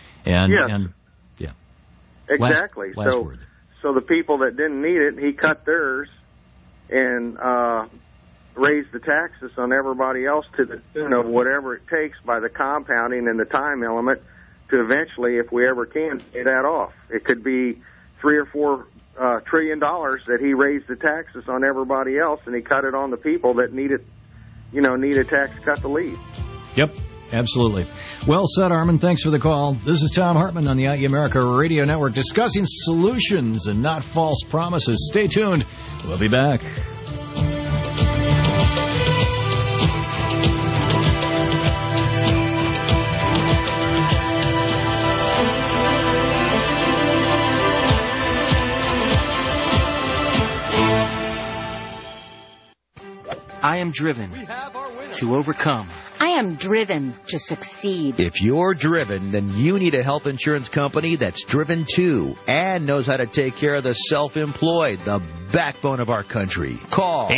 Yes. Exactly. Last word. So the people that didn't need it, he cut theirs and raised the taxes on everybody else to the tune of whatever it takes by the compounding and the time element to eventually, if we ever can, pay that off. It could be $3 or $4 trillion that he raised the taxes on everybody else, and he cut it on the people that need a tax cut to leave. Yep. Absolutely. Well said, Armin. Thanks for the call. This is Tom Hartman on the IE America Radio Network discussing solutions and not false promises. Stay tuned. We'll be back. I am driven to overcome. I am driven to succeed. If you're driven, then you need a health insurance company that's driven too and knows how to take care of the self-employed, the backbone of our country. Call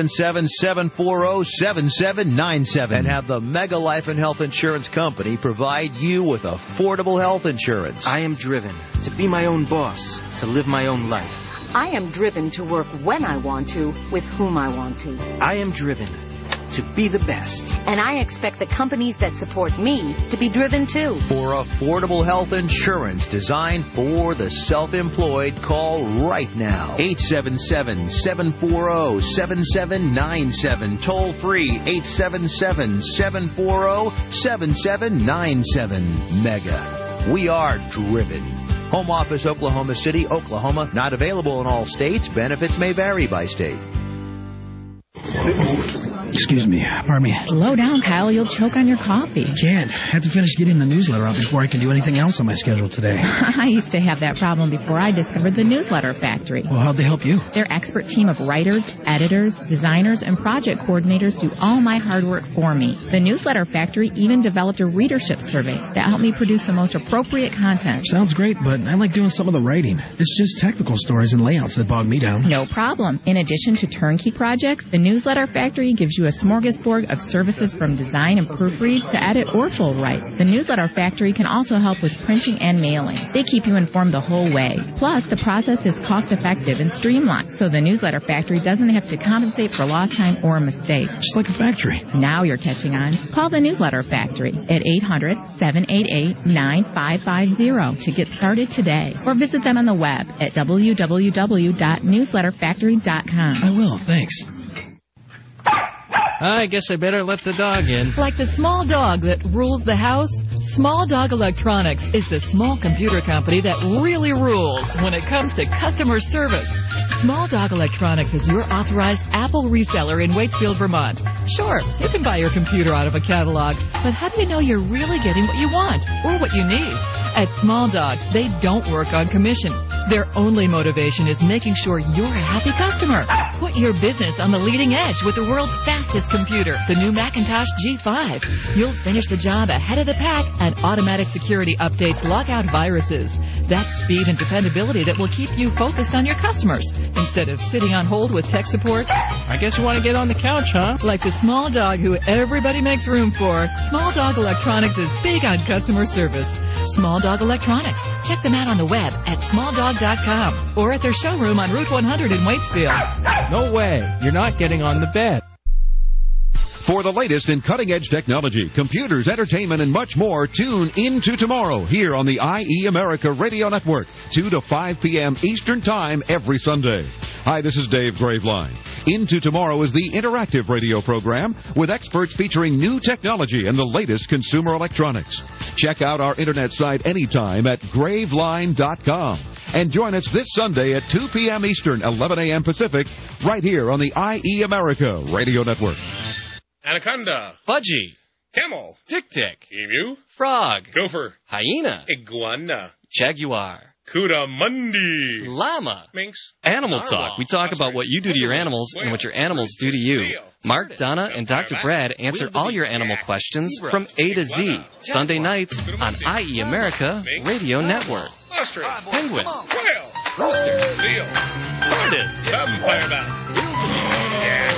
877-740-7797 and have the Mega Life and Health Insurance Company provide you with affordable health insurance. I am driven to be my own boss, to live my own life. I am driven to work when I want to, with whom I want to. I am driven to be the best. And I expect the companies that support me to be driven too. For affordable health insurance designed for the self-employed, call right now. 877-740-7797. Toll free, 877-740-7797. Mega. We are driven. Home office, Oklahoma City, Oklahoma. Not available in all states. Benefits may vary by state. Excuse me. Pardon me. Slow down, Kyle. You'll choke on your coffee. Can't. Have to finish getting the newsletter out before I can do anything else on my schedule today. I used to have that problem before I discovered the Newsletter Factory. Well, how'd they help you? Their expert team of writers, editors, designers, and project coordinators do all my hard work for me. The Newsletter Factory even developed a readership survey that helped me produce the most appropriate content. Sounds great, but I like doing some of the writing. It's just technical stories and layouts that bog me down. No problem. In addition to turnkey projects, the Newsletter Factory gives you a smorgasbord of services from design and proofread to edit or full write. The Newsletter Factory can also help with printing and mailing. They keep you informed the whole way. Plus, the process is cost-effective and streamlined, so the Newsletter Factory doesn't have to compensate for lost time or mistakes. Just like a factory. Now you're catching on. Call the Newsletter Factory at 800-788-9550 to get started today. Or visit them on the web at www.newsletterfactory.com. I will, thanks. I guess I better let the dog in. Like the small dog that rules the house, Small Dog Electronics is the small computer company that really rules when it comes to customer service. Small Dog Electronics is your authorized Apple reseller in Waitsfield, Vermont. Sure, you can buy your computer out of a catalog, but how do you know you're really getting what you want or what you need? At Small Dog, they don't work on commission. Their only motivation is making sure you're a happy customer. Put your business on the leading edge with the world's fastest computer, the new Macintosh G5. You'll finish the job ahead of the pack, and automatic security updates lock out viruses. That's speed and dependability that will keep you focused on your customers instead of sitting on hold with tech support. I guess you want to get on the couch, huh? Like the small dog who everybody makes room for, Small Dog Electronics is big on customer service. Small Dog Electronics. Check them out on the web at smalldog.com or at their showroom on Route 100 in Waitsfield. No way. You're not getting on the bed. For the latest in cutting-edge technology, computers, entertainment, and much more, tune into tomorrow here on the IE America Radio Network, 2 to 5 p.m. Eastern Time every Sunday. Hi, this is Dave Graveline. Into Tomorrow is the interactive radio program with experts featuring new technology and the latest consumer electronics. Check out our internet site anytime at graveline.com. And join us this Sunday at 2 p.m. Eastern, 11 a.m. Pacific, right here on the IE America Radio Network. Anaconda. Budgie. Camel. Tick-tick. Emu. Frog. Gopher. Hyena. Iguana. Jaguar. Couramundi. Llama. Minx. Animal Narwhal. Talk. We talk about what you do to your animals and what your animals do to you. Mark, Donna, and Dr. Brad answer all your animal questions from A to Z. Sunday nights on IE America Radio Network. Ostrich. Penguin. Whale. Rooster. Seal. Tortoise. Vampire bat. Yeah.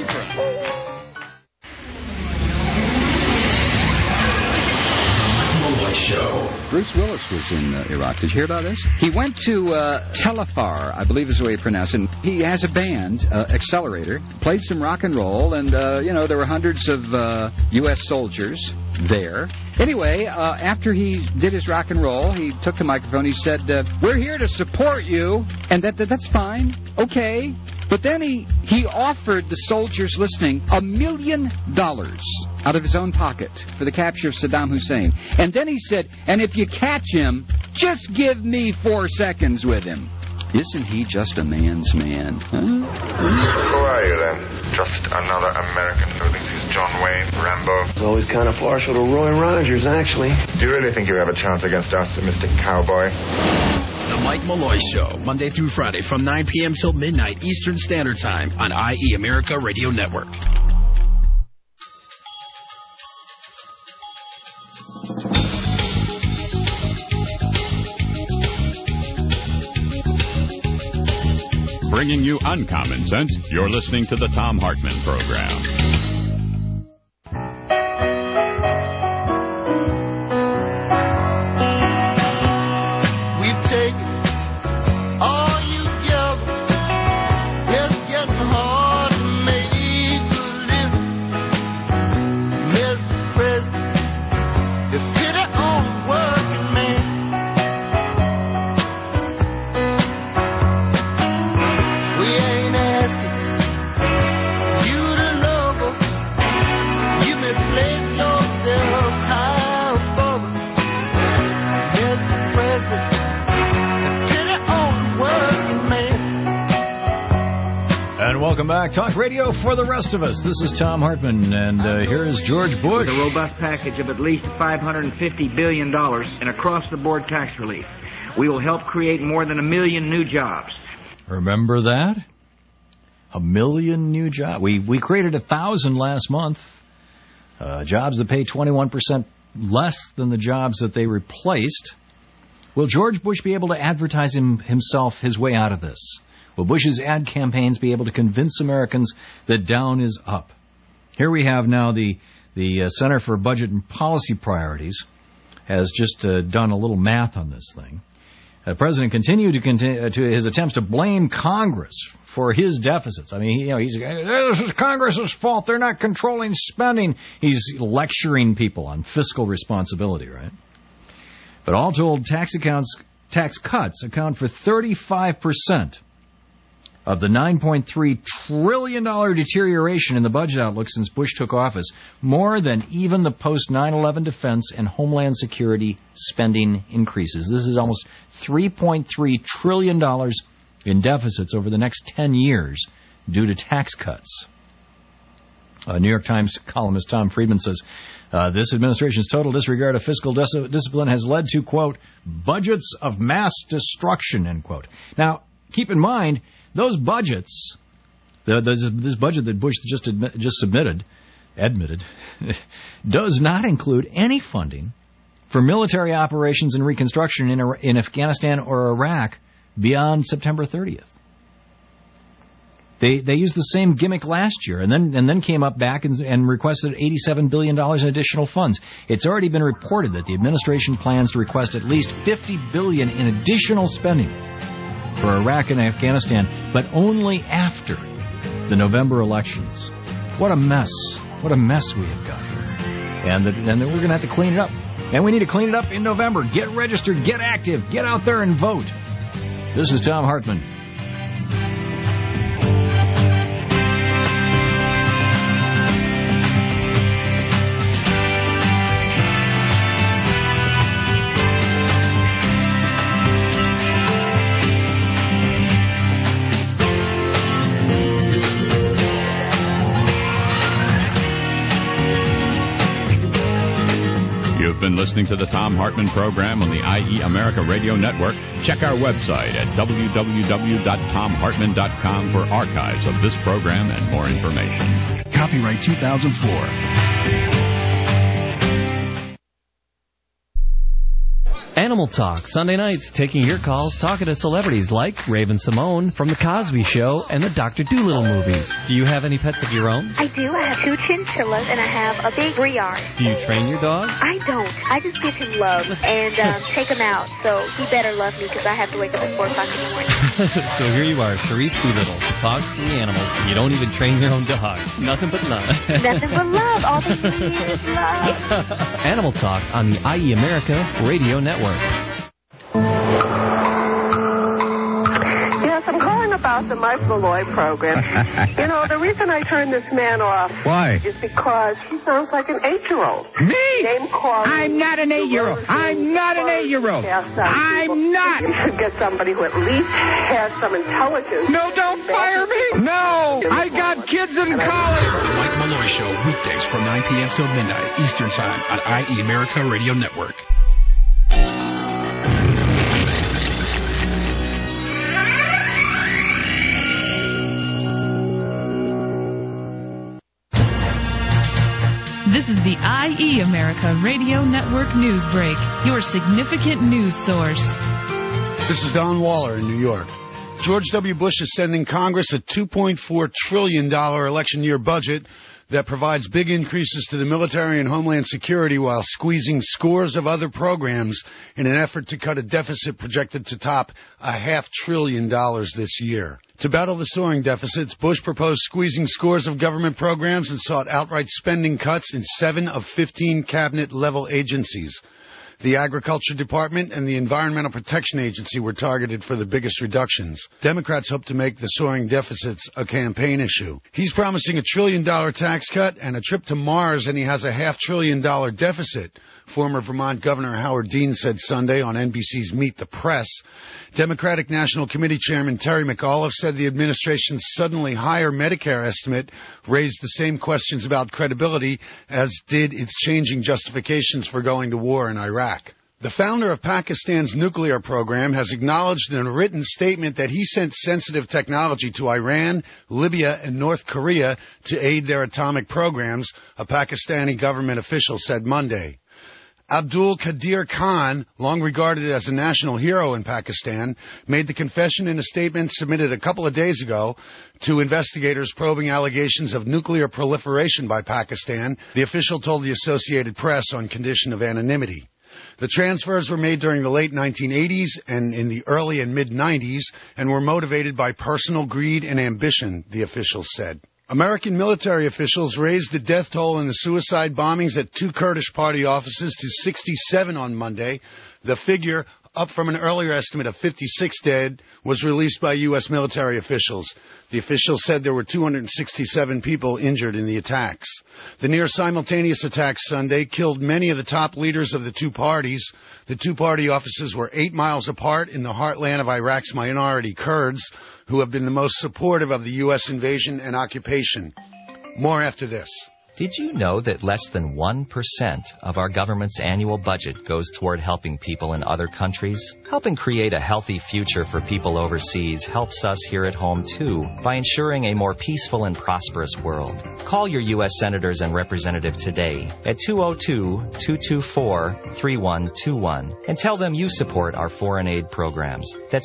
Show. Bruce Willis was in Iraq. Did you hear about this? He went to Telefar, I believe is the way you pronounce it. He has a band, Accelerator, played some rock and roll, and, there were hundreds of U.S. soldiers there. Anyway, after he did his rock and roll, he took the microphone. He said, we're here to support you, and that's fine. Okay. But then he offered the soldiers listening $1 million out of his own pocket for the capture of Saddam Hussein. And then he said, and if you catch him, just give me 4 seconds with him. Isn't he just a man's man? Huh? Who are you then? Just another American who thinks he's John Wayne, Rambo. He's always kind of partial to Roy Rogers, actually. Do you really think you have a chance against us, Mr. Cowboy? The Mike Malloy Show, Monday through Friday from 9 p.m. till midnight Eastern Standard Time on IE America Radio Network. Bringing you uncommon sense, you're listening to the Thom Hartmann Program. Welcome back. Talk radio for the rest of us. This is Thom Hartmann, and here is George Bush. With a robust package of at least $550 billion in across-the-board tax relief, we will help create more than 1 million new jobs. Remember that? 1 million new jobs. We created 1,000 last month. Jobs that pay 21% less than the jobs that they replaced. Will George Bush be able to advertise himself his way out of this? Will Bush's ad campaigns be able to convince Americans that down is up? Here we have now the Center for Budget and Policy Priorities has just done a little math on this thing. The president continued to his attempts to blame Congress for his deficits. I mean, he's this is Congress's fault. They're not controlling spending. He's lecturing people on fiscal responsibility, right? But all told, tax cuts account for 35% of the $9.3 trillion deterioration in the budget outlook since Bush took office, more than even the post-9/11 defense and homeland security spending increases. This is almost $3.3 trillion in deficits over the next 10 years due to tax cuts. New York Times columnist Tom Friedman says, this administration's total disregard of fiscal discipline has led to, quote, budgets of mass destruction, end quote. Now, keep in mind, those budgets, this budget that Bush just admitted, does not include any funding for military operations and reconstruction in Afghanistan or Iraq beyond September 30th. They used the same gimmick last year and then came up back and requested $87 billion in additional funds. It's already been reported that the administration plans to request at least $50 billion in additional spending for Iraq and Afghanistan, but only after the November elections. What a mess. What a mess we have got here. And we're going to have to clean it up. And we need to clean it up in November. Get registered, get active, get out there and vote. This is Thom Hartmann. Been listening to the Thom Hartmann Program on the IE America Radio Network. Check our website at www.thomhartmann.com for archives of this program and more information. Copyright 2004. Animal Talk, Sunday nights, taking your calls, talking to celebrities like Raven-Symoné from The Cosby Show and the Dr. Dolittle movies. Do you have any pets of your own? I do. I have 2 chinchillas and I have a big Briard. Do you train your dog? I don't. I just give him love and take him out. So he better love me because I have to wake up at 4 o'clock in the morning. So here you are, Therese Doolittle, who talks to the animals. You don't even train your own dog. Nothing but love. Nothing but love. All they need is love. Animal Talk on the IE America Radio Network. Yes, I'm calling about the Mike Malloy program. The reason I turned this man off is because he sounds like an 8-year-old. Me? Name calling. I'm not an 8-year-old. I'm not an 8-year-old. I'm not. You should get somebody who at least has some intelligence. No, don't fire me. No, I got kids in college. The Mike Malloy Show, weekdays from 9 p.m. till midnight Eastern Time on IE America Radio Network. This is the IE America Radio Network News Break, your significant news source. This is Don Waller in New York. George W. Bush is sending Congress a $2.4 trillion election year budget that provides big increases to the military and homeland security while squeezing scores of other programs in an effort to cut a deficit projected to top $500 billion this year. To battle the soaring deficits, Bush proposed squeezing scores of government programs and sought outright spending cuts in 7 of 15 cabinet-level agencies. The Agriculture Department and the Environmental Protection Agency were targeted for the biggest reductions. Democrats hope to make the soaring deficits a campaign issue. He's promising a $1 trillion tax cut and a trip to Mars, and he has a $500 billion deficit. Former Vermont Governor Howard Dean said Sunday on NBC's Meet the Press. Democratic National Committee Chairman Terry McAuliffe said the administration's suddenly higher Medicare estimate raised the same questions about credibility as did its changing justifications for going to war in Iraq. The founder of Pakistan's nuclear program has acknowledged in a written statement that he sent sensitive technology to Iran, Libya, and North Korea to aid their atomic programs, a Pakistani government official said Monday. Abdul Qadir Khan, long regarded as a national hero in Pakistan, made the confession in a statement submitted a couple of days ago to investigators probing allegations of nuclear proliferation by Pakistan, the official told the Associated Press on condition of anonymity. The transfers were made during the late 1980s and in the early and mid-90s and were motivated by personal greed and ambition, the official said. American military officials raised the death toll in the suicide bombings at 2 Kurdish Party offices to 67 on Monday. The figure, up from an earlier estimate of 56 dead, was released by U.S. military officials. The officials said there were 267 people injured in the attacks. The near-simultaneous attacks Sunday killed many of the top leaders of the two parties. The two-party offices were 8 miles apart in the heartland of Iraq's minority Kurds, who have been the most supportive of the U.S. invasion and occupation. More after this. Did you know that less than 1% of our government's annual budget goes toward helping people in other countries? Helping create a healthy future for people overseas helps us here at home, too, by ensuring a more peaceful and prosperous world. Call your U.S. senators and representative today at 202-224-3121 and tell them you support our foreign aid programs. That's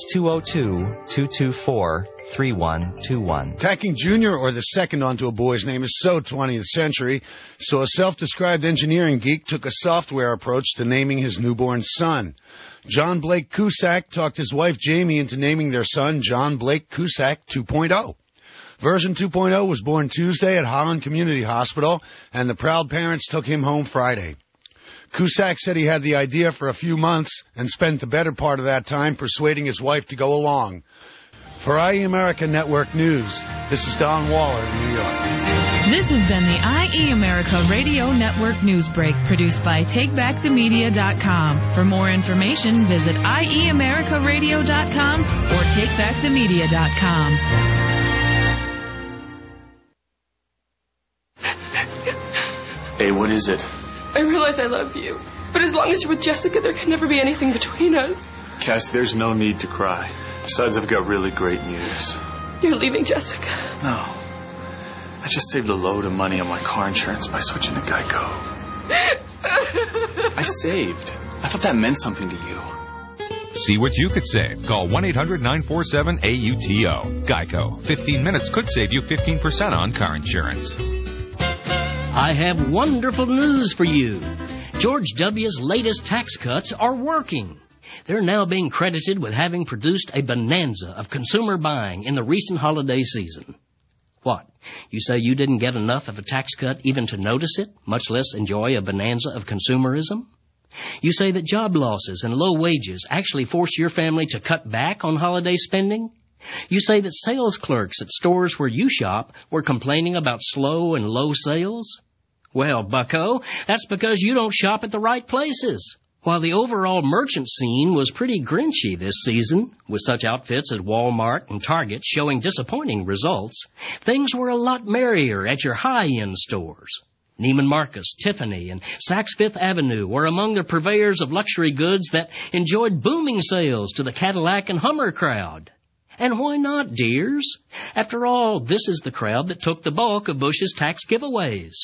202-224-3121. Tacking Jr. or the second onto a boy's name is so 20th century, so a self-described engineering geek took a software approach to naming his newborn son. John Blake Cusack talked his wife Jamie into naming their son John Blake Cusack 2.0. Version 2.0 was born Tuesday at Holland Community Hospital, and the proud parents took him home Friday. Cusack said he had the idea for a few months and spent the better part of that time persuading his wife to go along. For IE America Network News, this is Don Waller in New York. This has been the IE America Radio Network News Break, produced by TakeBackTheMedia.com. For more information, visit IEAmericaRadio.com or TakeBackTheMedia.com. Hey, what is it? I realize I love you, but as long as you're with Jessica, there can never be anything between us. Cass, there's no need to cry. Besides, I've got really great news. You're leaving Jessica. No. I just saved a load of money on my car insurance by switching to Geico. I saved. I thought that meant something to you. See what you could save. Call 1-800-947-AUTO. Geico. 15 minutes could save you 15% on car insurance. I have wonderful news for you. George W.'s latest tax cuts are working. They're now being credited with having produced a bonanza of consumer buying in the recent holiday season. What? You say you didn't get enough of a tax cut even to notice it, much less enjoy a bonanza of consumerism? You say that job losses and low wages actually forced your family to cut back on holiday spending? You say that sales clerks at stores where you shop were complaining about slow and low sales? Well, bucko, that's because you don't shop at the right places. While the overall merchant scene was pretty grinchy this season, with such outfits as Walmart and Target showing disappointing results, things were a lot merrier at your high-end stores. Neiman Marcus, Tiffany, and Saks Fifth Avenue were among the purveyors of luxury goods that enjoyed booming sales to the Cadillac and Hummer crowd. And why not, dears? After all, this is the crowd that took the bulk of Bush's tax giveaways.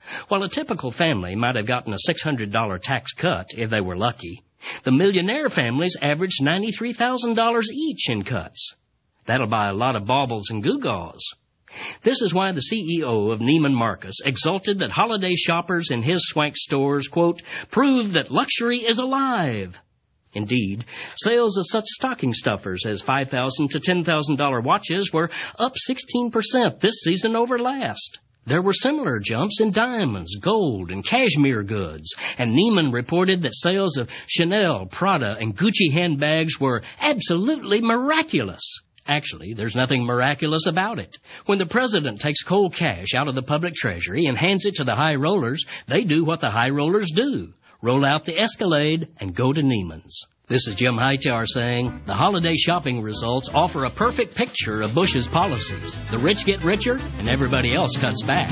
While a typical family might have gotten a $600 tax cut if they were lucky, the millionaire families averaged $93,000 each in cuts. That'll buy a lot of baubles and gewgaws. This is why the CEO of Neiman Marcus exulted that holiday shoppers in his swank stores, quote, prove that luxury is alive. Indeed, sales of such stocking stuffers as $5,000 to $10,000 watches were up 16% this season over last. There were similar jumps in diamonds, gold, and cashmere goods, and Neiman reported that sales of Chanel, Prada, and Gucci handbags were absolutely miraculous. Actually, there's nothing miraculous about it. When the president takes cold cash out of the public treasury and hands it to the high rollers, they do what the high rollers do. Roll out the Escalade and go to Neiman's. This is Jim Hightower saying, the holiday shopping results offer a perfect picture of Bush's policies. The rich get richer and everybody else cuts back.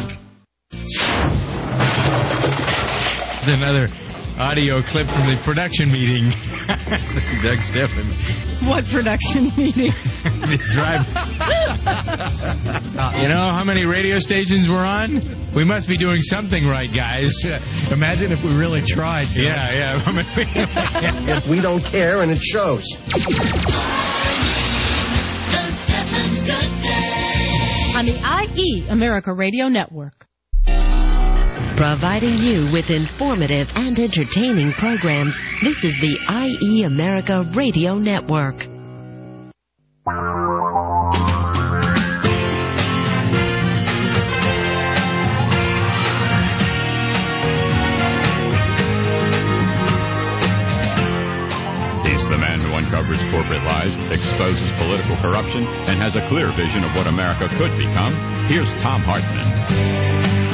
Another audio clip from the production meeting. Doug Stephan. What production meeting? You know how many radio stations we're on? We must be doing something right, guys. Imagine if we really tried. Yeah. We don't care, and it shows. On the IE America Radio Network. Providing you with informative and entertaining programs, this is the IE America Radio Network. He's the man who uncovers corporate lies, exposes political corruption, and has a clear vision of what America could become. Here's Thom Hartmann.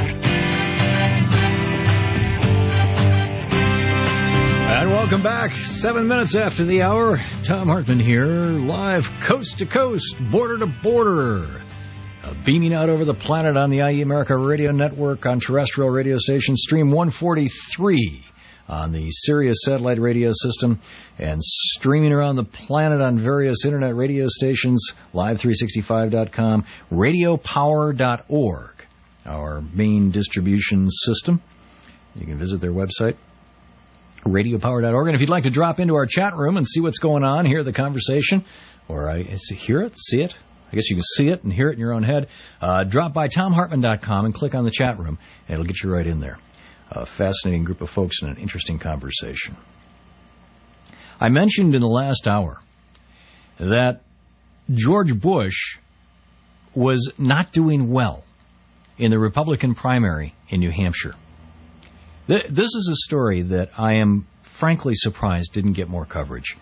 And welcome back. 7 minutes after the hour. Thom Hartmann here, live coast to coast, border to border. Beaming out over the planet on the IE America Radio Network on terrestrial radio stations, stream 143 on the Sirius satellite radio system, and streaming around the planet on various internet radio stations, live365.com, radiopower.org, our main distribution system. You can visit their website, radiopower.org. And if you'd like to drop into our chat room and see what's going on, hear the conversation, or hear it, see it, I guess you can see it and hear it in your own head, drop by TomHartmann.com and click on the chat room, and it'll get you right in there. A fascinating group of folks and an interesting conversation. I mentioned in the last hour that George Bush was not doing well in the Republican primary in New Hampshire. This is a story that I am frankly surprised didn't get more coverage.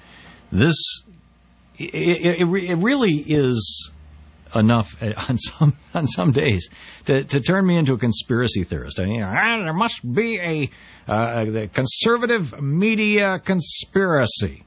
It really is enough on some days to turn me into a conspiracy theorist. I mean, there must be a conservative media conspiracy.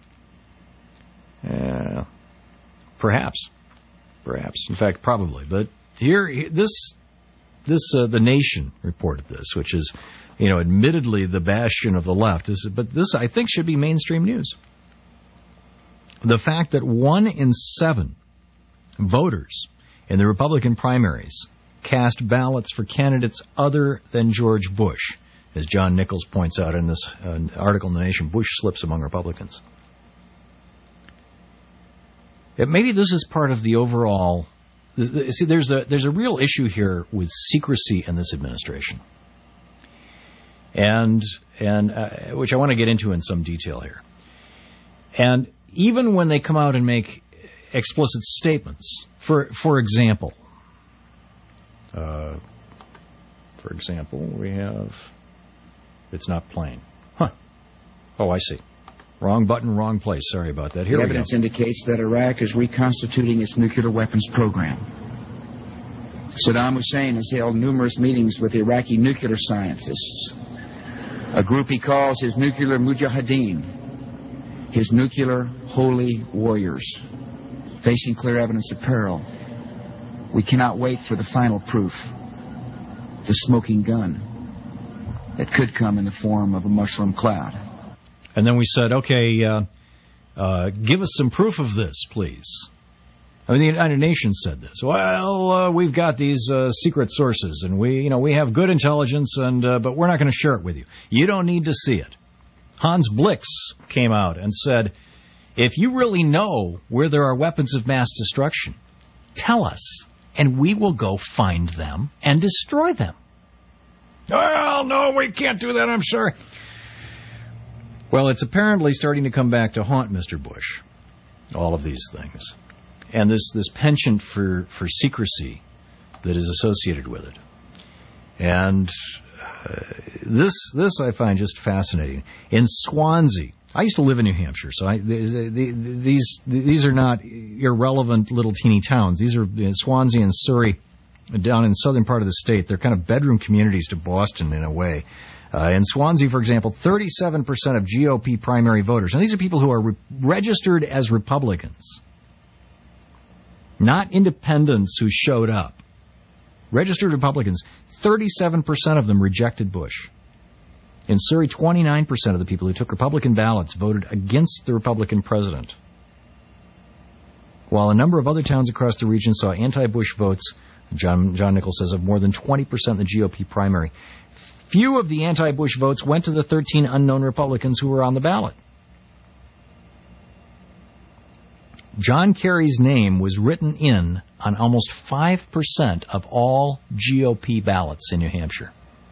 Perhaps, in fact, probably. But here, the Nation reported this, which is, admittedly the bastion of the left. But this, I think, should be mainstream news. The fact that 1 in 7 voters in the Republican primaries cast ballots for candidates other than George Bush, as John Nichols points out in this article in The Nation, Bush slips among Republicans. Maybe this is part of the overall. See, there's a real issue here with secrecy in this administration, and which I want to get into in some detail here. And even when they come out and make explicit statements, for example, we have, it's not playing. Oh, I see. Wrong button, wrong place. Sorry about that. Here the we go. evidence indicates that Iraq is reconstituting its nuclear weapons program. Saddam Hussein has held numerous meetings with Iraqi nuclear scientists, a group he calls his nuclear mujahideen, his nuclear holy warriors. Facing clear evidence of peril, we cannot wait for the final proof, the smoking gun that could come in the form of a mushroom cloud. And then we said, okay, give us some proof of this, please. I mean, the United Nations said this. Well, we've got these secret sources, and we have good intelligence, but we're not going to share it with you. You don't need to see it. Hans Blix came out and said, if you really know where there are weapons of mass destruction, tell us, and we will go find them and destroy them. Well, no, we can't do that, I'm sorry. Well, it's apparently starting to come back to haunt Mr. Bush, all of these things. And this penchant for secrecy that is associated with it. And this I find just fascinating. In Swansea, I used to live in New Hampshire, so these are not irrelevant little teeny towns. These are Swansea and Surrey, down in the southern part of the state. They're kind of bedroom communities to Boston in a way. In Swansea, for example, 37% of GOP primary voters, and these are people who are registered as Republicans, not independents who showed up. Registered Republicans, 37% of them rejected Bush. In Surrey, 29% of the people who took Republican ballots voted against the Republican president. While a number of other towns across the region saw anti-Bush votes, John Nichols says, of more than 20% in the GOP primary. Few of the anti-Bush votes went to the 13 unknown Republicans who were on the ballot. John Kerry's name was written in on almost 5% of all GOP ballots in New Hampshire.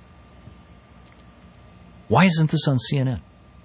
Why isn't this on CNN?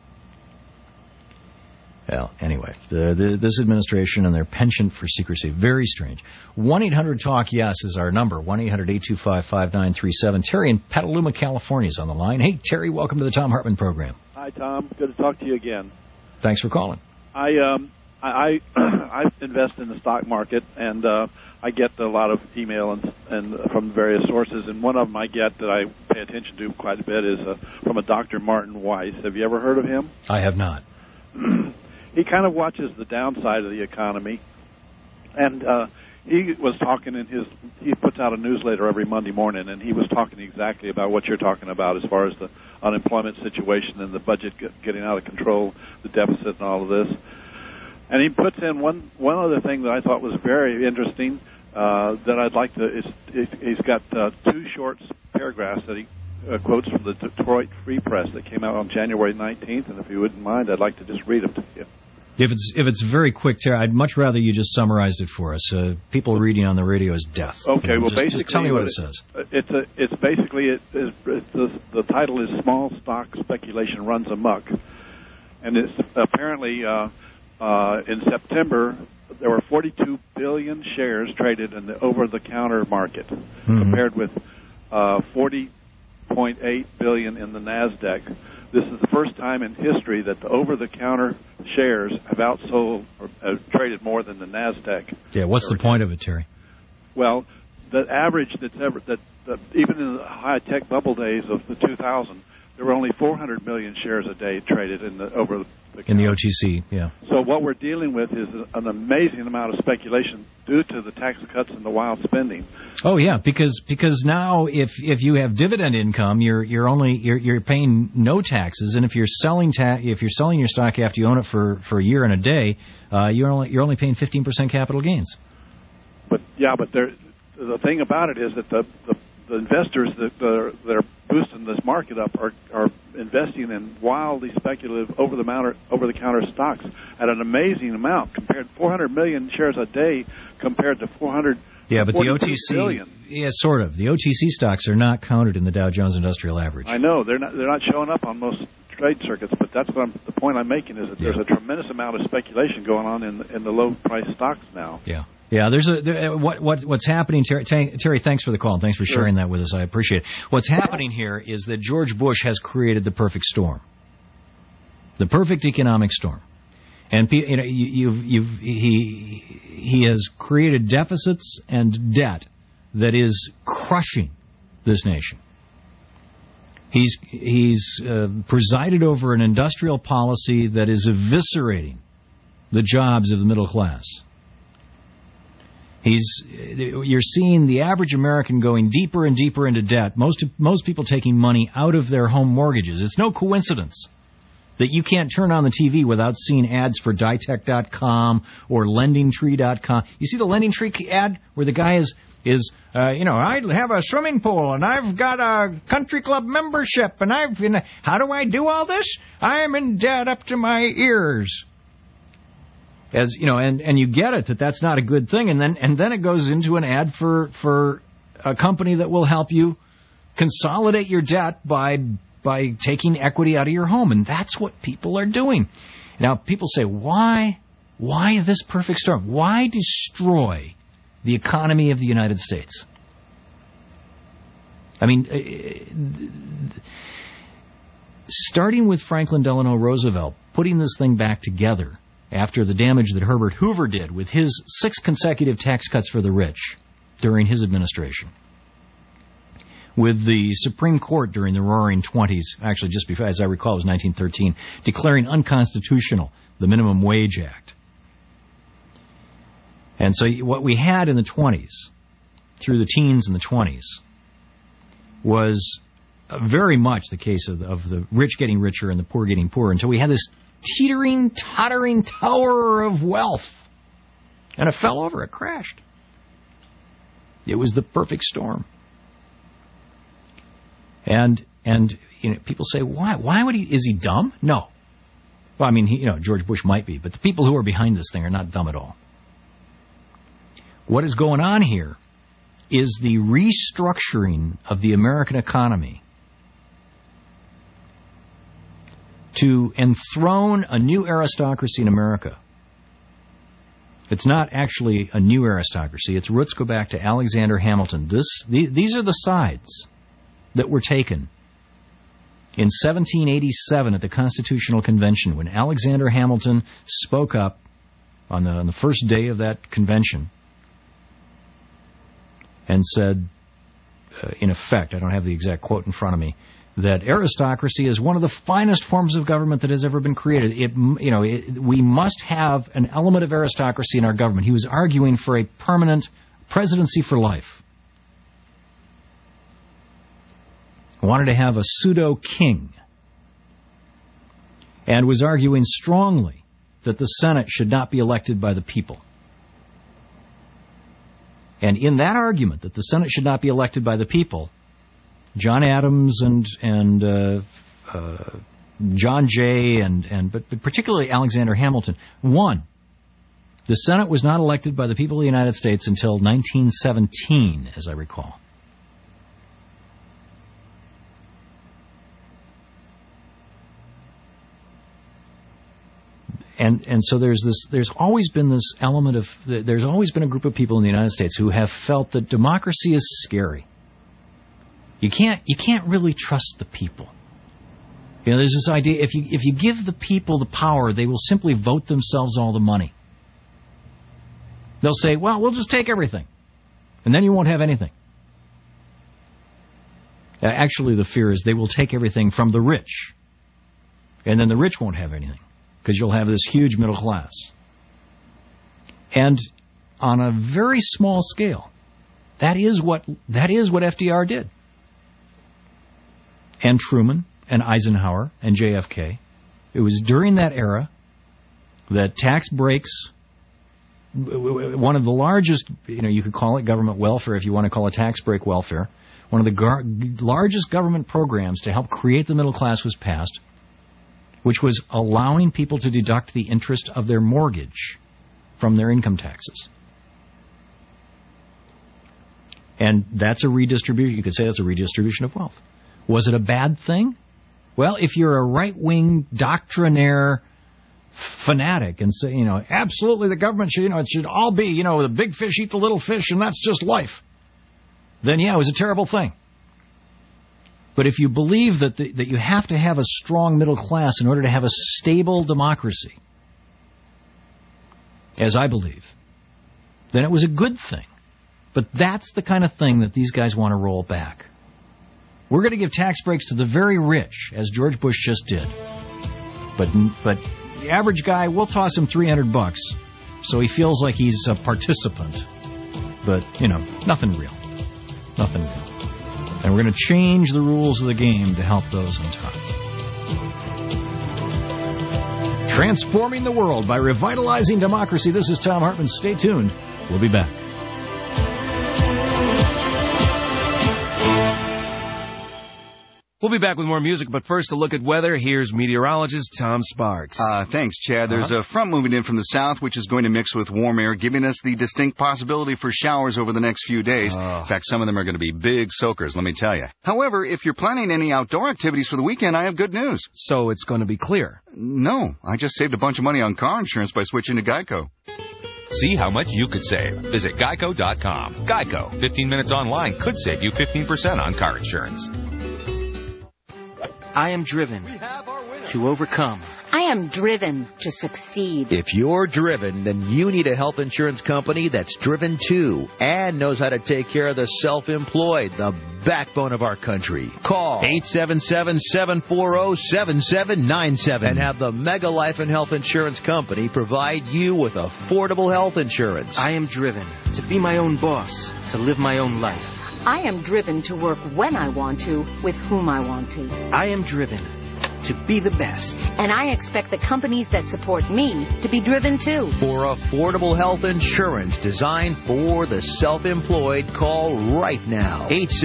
Well, anyway, this administration and their penchant for secrecy, very strange. 1-800-TALK-YES is our number, 1-800-825-5937. Terry in Petaluma, California is on the line. Hey, Terry, welcome to the Thom Hartmann program. Hi, Tom. Good to talk to you again. Thanks for calling. I invest in the stock market, and I get a lot of email and from various sources, and one of them I get that I pay attention to quite a bit is from a Dr. Martin Weiss. Have you ever heard of him? I have not. He kind of watches the downside of the economy, and he was talking he puts out a newsletter every Monday morning, and he was talking exactly about what you're talking about as far as the unemployment situation and the budget getting out of control, the deficit and all of this. And he puts in one other thing that I thought was very interesting that I'd like to. He's got two short paragraphs that he quotes from the Detroit Free Press that came out on January 19th, and if you wouldn't mind, I'd like to just read them to you. If it's very quick, Terry, I'd much rather you just summarized it for us. People reading on the radio is death. Okay, well, basically, just tell me what it says. It's basically the title is "Small Stock Speculation Runs Amok," and it's apparently in September there were 42 billion shares traded in the over-the-counter market, compared with 40.8 billion in the Nasdaq. This is the first time in history that the over-the-counter shares have outsold or traded more than the Nasdaq. Yeah, what's the point of it, Terry? Well, the average even in the high-tech bubble days of the 2000, there were only 400 million shares a day traded in the over-the-counter. In the OTC, yeah. So what we're dealing with is an amazing amount of speculation due to the tax cuts and the wild spending. Oh yeah, because now if you have dividend income, you're paying no taxes, and if you're selling your stock after you own it for a year and a day, you're only paying 15% capital gains. But the thing about it is that the investors that are boosting this market up are investing in wildly speculative over-the-counter stocks at an amazing amount, compared to 400 million shares a day compared to 400. Yeah, but the OTC, billion. Yeah, sort of. The OTC stocks are not counted in the Dow Jones Industrial Average. I know they're not showing up on most trade circuits, but that's the point I'm making is that there's a tremendous amount of speculation going on in the low price stocks now. Yeah. Yeah, what's happening, Terry, thanks for the call, and thanks for sharing that with us. I appreciate it. What's happening here is that George Bush has created the perfect storm, the perfect economic storm. And he has created deficits and debt that is crushing this nation. He's presided over an industrial policy that is eviscerating the jobs of the middle class. You're seeing the average American going deeper and deeper into debt. Most people taking money out of their home mortgages. It's no coincidence that you can't turn on the TV without seeing ads for Ditech.com or LendingTree.com. You see the LendingTree ad where the guy is I have a swimming pool and I've got a country club membership and how do I do all this? I am in debt up to my ears. As you know, and you get it that that's not a good thing, and then it goes into an ad for a company that will help you consolidate your debt by taking equity out of your home, and that's what people are doing. Now, people say, why this perfect storm? Why destroy the economy of the United States? I mean, starting with Franklin Delano Roosevelt, putting this thing back together after the damage that Herbert Hoover did with his 6 consecutive tax cuts for the rich during his administration, with the Supreme Court during the Roaring 20s, actually just before, as I recall, it was 1913, declaring unconstitutional the Minimum Wage Act. And so what we had in the 20s, through the teens and the 20s, was very much the case of the rich getting richer and the poor getting poorer, until we had this teetering, tottering tower of wealth. And it fell over. It crashed. It was the perfect storm. And people say, why? Why would he? Is he dumb? No. Well, I mean, George Bush might be, but the people who are behind this thing are not dumb at all. What is going on here is the restructuring of the American economy to enthrone a new aristocracy in America. It's not actually a new aristocracy. Its roots go back to Alexander Hamilton. These are the sides that were taken in 1787 at the Constitutional Convention, when Alexander Hamilton spoke up on the first day of that convention and said, in effect, I don't have the exact quote in front of me, that aristocracy is one of the finest forms of government that has ever been created. We must have an element of aristocracy in our government. He was arguing for a permanent presidency for life. He wanted to have a pseudo-king, and was arguing strongly that the Senate should not be elected by the people. And in that argument that the Senate should not be elected by the people, John Adams and John Jay but particularly Alexander Hamilton won. The Senate was not elected by the people of the United States until 1917, as I recall. And so there's always been this element of, there's always been a group of people in the United States who have felt that democracy is scary. You can't really trust the people. There's this idea, if you give the people the power, they will simply vote themselves all the money. They'll say, well, we'll just take everything, and then you won't have anything. Actually, the fear is they will take everything from the rich, and then the rich won't have anything, because you'll have this huge middle class. And on a very small scale, that is what FDR did. And Truman, and Eisenhower, and JFK. It was during that era that tax breaks, one of the largest, you could call it government welfare if you want to call it tax break welfare, one of the largest government programs to help create the middle class was passed, which was allowing people to deduct the interest of their mortgage from their income taxes. And that's a redistribution. You could say that's a redistribution of wealth. Was it a bad thing? Well, if you're a right-wing doctrinaire fanatic and say, absolutely the government should, it should all be, the big fish eat the little fish and that's just life, then yeah, it was a terrible thing. But if you believe that you have to have a strong middle class in order to have a stable democracy, as I believe, then it was a good thing. But that's the kind of thing that these guys want to roll back. We're going to give tax breaks to the very rich, as George Bush just did. But the average guy, we'll toss him $300 so he feels like he's a participant. But, nothing real. Nothing real. And we're going to change the rules of the game to help those on top. Transforming the world by revitalizing democracy. This is Thom Hartmann. Stay tuned. We'll be back. We'll be back with more music, but first a look at weather. Here's meteorologist Tom Sparks. Thanks, Chad. There's a front moving in from the south, which is going to mix with warm air, giving us the distinct possibility for showers over the next few days. In fact, some of them are going to be big soakers, let me tell you. However, if you're planning any outdoor activities for the weekend, I have good news. So it's going to be clear? No, I just saved a bunch of money on car insurance by switching to Geico. See how much you could save. Visit Geico.com. Geico. 15 minutes online could save you 15% on car insurance. I am driven to overcome. I am driven to succeed. If you're driven, then you need a health insurance company that's driven too and knows how to take care of the self-employed, the backbone of our country. Call 877-740-7797 and have the Mega Life and Health Insurance Company provide you with affordable health insurance. I am driven to be my own boss, to live my own life. I am driven to work when I want to, with whom I want to. I am driven to be the best. And I expect the companies that support me to be driven too. For affordable health insurance designed for the self-employed, call right now.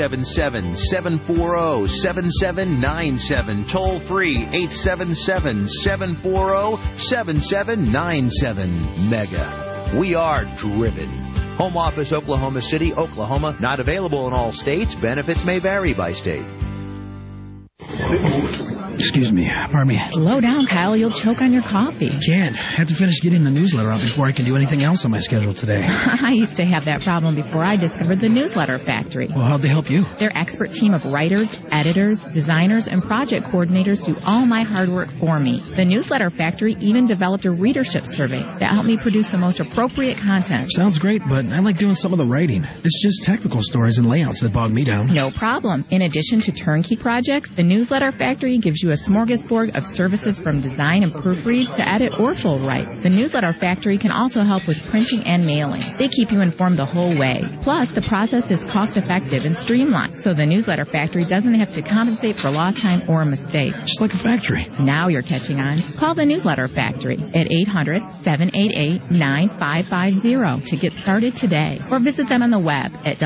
877-740-7797. Toll free, 877-740-7797. Mega. We are driven. Home office, Oklahoma City, Oklahoma. Not available in all states. Benefits may vary by state. Excuse me. Pardon me. Slow down, Kyle. You'll choke on your coffee. Can't. I have to finish getting the newsletter out before I can do anything else on my schedule today. I used to have that problem before I discovered the Newsletter Factory. Well, how'd they help you? Their expert team of writers, editors, designers, and project coordinators do all my hard work for me. The Newsletter Factory even developed a readership survey that helped me produce the most appropriate content. Sounds great, but I like doing some of the writing. It's just technical stories and layouts that bog me down. No problem. In addition to turnkey projects, the Newsletter Factory gives you a smorgasbord of services from design and proofread to edit or full write. The Newsletter Factory can also help with printing and mailing. They keep you informed the whole way. Plus, the process is cost-effective and streamlined, so the Newsletter Factory doesn't have to compensate for lost time or a mistake. Just like a factory. Now you're catching on. Call the Newsletter Factory at 800-788-9550 to get started today, or visit them on the web at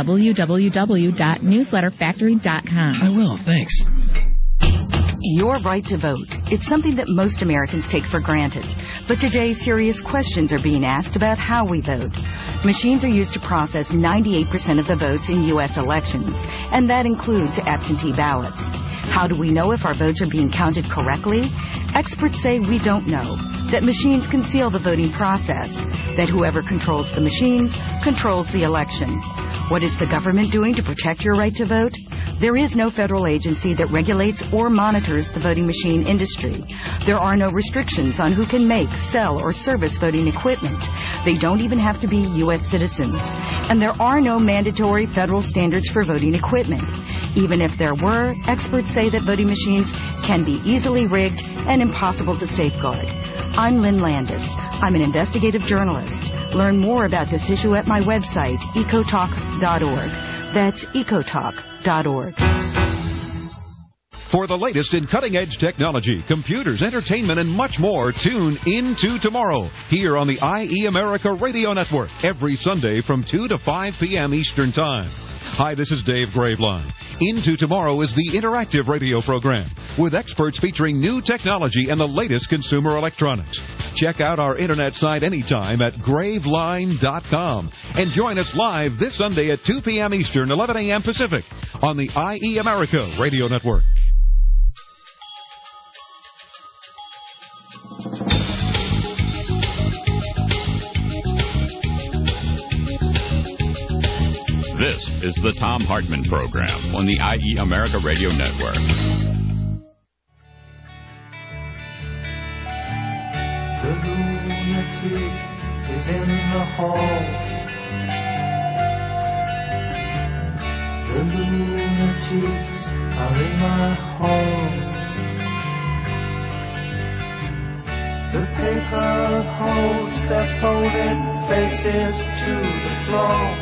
www.newsletterfactory.com. I will, thanks. Your right to vote. It's something that most Americans take for granted. But today, serious questions are being asked about how we vote. Machines are used to process 98% of the votes in U.S. elections, and that includes absentee ballots. How do we know if our votes are being counted correctly? Experts say we don't know, that machines conceal the voting process, that whoever controls the machines controls the election. What is the government doing to protect your right to vote? There is no federal agency that regulates or monitors the voting machine industry. There are no restrictions on who can make, sell, or service voting equipment. They don't even have to be U.S. citizens. And there are no mandatory federal standards for voting equipment. Even if there were, experts say that voting machines can be easily rigged and impossible to safeguard. I'm Lynn Landis. I'm an investigative journalist. Learn more about this issue at my website, ecotalk.org. That's ecotalk.org. For the latest in cutting-edge technology, computers, entertainment, and much more, tune Into Tomorrow here on the IE America Radio Network every Sunday from 2 to 5 p.m. Eastern Time. Hi, this is Dave Graveline. Into Tomorrow is the interactive radio program with experts featuring new technology and the latest consumer electronics. Check out our internet site anytime at graveline.com and join us live this Sunday at 2 p.m. Eastern, 11 a.m. Pacific on the IE America Radio Network. This is the Thom Hartmann Program on the IE America Radio Network. The lunatic is in the hall. The lunatics are in my hall. The paper holds their folded faces to the floor.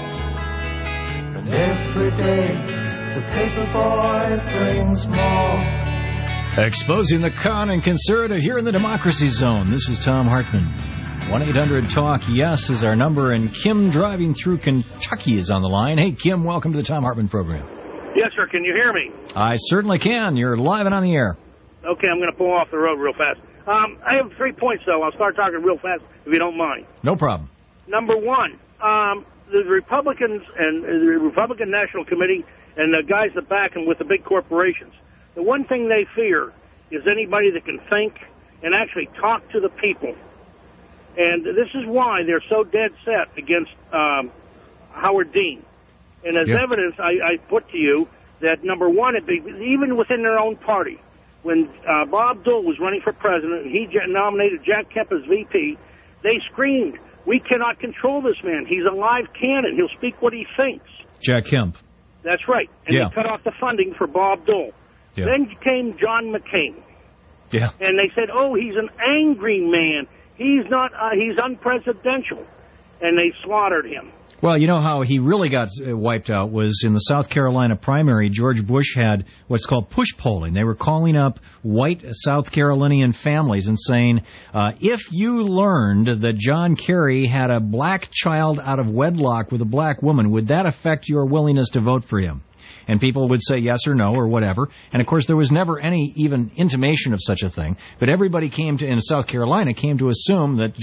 And every day the paper boy brings more. Exposing the con and conservative here in the Democracy Zone. This is Tom Hartman. 1-800-TALK-YES is our number, and Kim driving through Kentucky is on the line. Hey, Kim, welcome to the Tom Hartman program. Yes, sir. Can you hear me? I certainly can. You're live and on the air. Okay, I'm going to pull off the road real fast. I have 3 points, though. I'll start talking real fast if you don't mind. No problem. Number one, the Republicans and the Republican National Committee and the guys that back them with the big corporations, the one thing they fear is anybody that can think and actually talk to the people. And this is why they're so dead set against Howard Dean. And as evidence, I put to you that, number one, even within their own party, when Bob Dole was running for president and he nominated Jack Kemp as VP, they screamed, "We cannot control this man. He's a live cannon. He'll speak what he thinks." Jack Kemp. That's right. And they cut off the funding for Bob Dole. Yeah. Then came John McCain. Yeah. And they said, "Oh, he's an angry man. He's not. He's unpresidential." And they slaughtered him. Well, you know how he really got wiped out was in the South Carolina primary. George Bush had what's called push polling. They were calling up white South Carolinian families and saying, if you learned that John Kerry had a black child out of wedlock with a black woman, would that affect your willingness to vote for him? And people would say yes or no or whatever. And, of course, there was never any even intimation of such a thing. But everybody in South Carolina came to assume that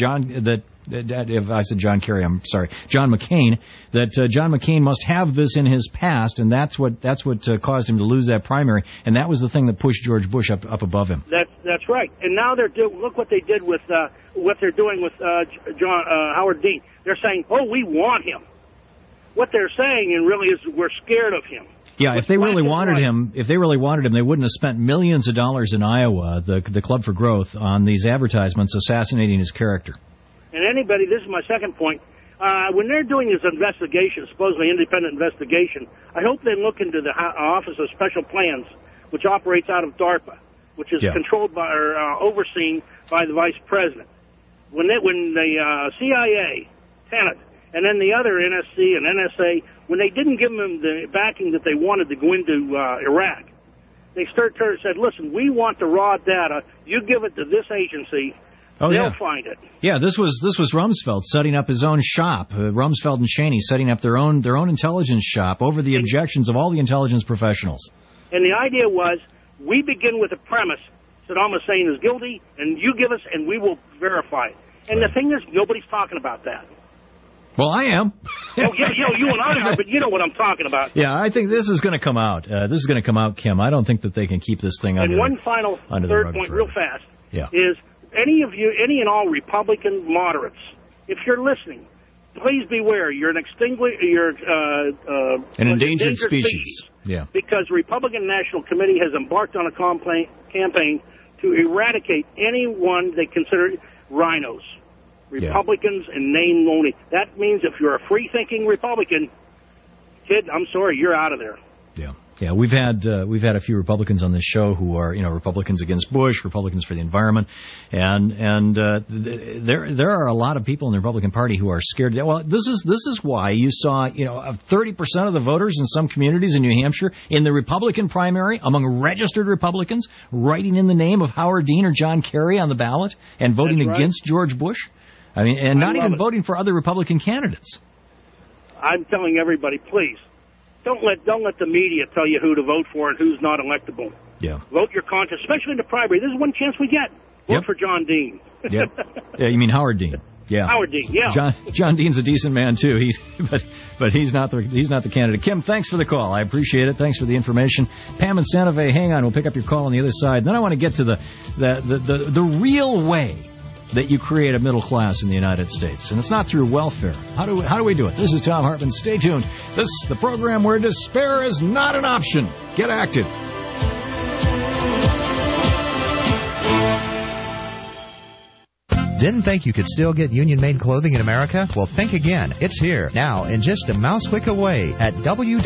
if I said John Kerry, I'm sorry, John McCain, that John McCain must have this in his past, and that's what caused him to lose that primary. And that was the thing that pushed George Bush up above him. That's right. And now look what they did with what they're doing with Howard Dean. They're saying, "Oh, we want him." What they're saying, and really, is we're scared of him. Yeah, if they really wanted him, they wouldn't have spent millions of dollars in Iowa, the Club for Growth, on these advertisements assassinating his character. And anybody, this is my second point, when they're doing this investigation, supposedly independent investigation, I hope they look into the Office of Special Plans, which operates out of DARPA, which is controlled by or overseen by the Vice President. When the CIA, Tenet, and then the other NSC and NSA, when they didn't give them the backing that they wanted to go into Iraq, they said, "Listen, we want the raw data. You give it to this agency, they'll find it." Yeah, this was Rumsfeld setting up his own shop. Rumsfeld and Cheney setting up their own intelligence shop over the objections of all the intelligence professionals. And the idea was, we begin with a premise: Saddam Hussein is guilty, and you give us, and we will verify it. And the thing is, nobody's talking about that. Well, I am. You and I are, but you know what I'm talking about. Yeah, I think this is going to come out. This is going to come out, Kim. I don't think that they can keep this thing under. And one final third point, real fast, is any and all Republican moderates, if you're listening, please beware. You're an endangered species. Yeah. Because the Republican National Committee has embarked on a campaign to eradicate anyone they consider rhinos. Republicans and name only. That means if you're a free-thinking Republican, kid, I'm sorry, you're out of there. Yeah, we've had a few Republicans on this show who are Republicans against Bush, Republicans for the environment, and there are a lot of people in the Republican Party who are scared. Well, this is why you saw 30% of the voters in some communities in New Hampshire in the Republican primary among registered Republicans writing in the name of Howard Dean or John Kerry on the ballot and voting against George Bush. I mean, and not even voting for other Republican candidates. I'm telling everybody, please, don't let the media tell you who to vote for and who's not electable. Yeah. Vote your conscience, especially in the primary. This is one chance we get. Vote for John Dean. Yeah, you mean Howard Dean? Yeah. Howard Dean. Yeah. John Dean's a decent man too. But he's not the candidate. Kim, thanks for the call. I appreciate it. Thanks for the information. Pam in Santa Fe, hang on. We'll pick up your call on the other side. Then I want to get to the real way that you create a middle class in the United States. And it's not through welfare. How do we do it? This is Tom Hartman. Stay tuned. This is the program where despair is not an option. Get active. Didn't think you could still get union-made clothing in America? Well, think again. It's here, now, and just a mouse click away at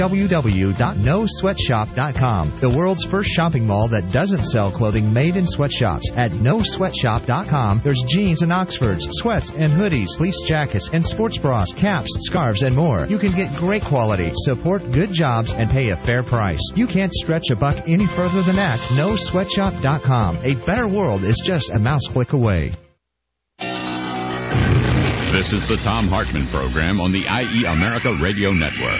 www.nosweatshop.com, the world's first shopping mall that doesn't sell clothing made in sweatshops. At nosweatshop.com, there's jeans and Oxfords, sweats and hoodies, fleece jackets, and sports bras, caps, scarves, and more. You can get great quality, support good jobs, and pay a fair price. You can't stretch a buck any further than that. Nosweatshop.com. A better world is just a mouse click away. This is the Thom Hartmann Program on the IE America Radio Network.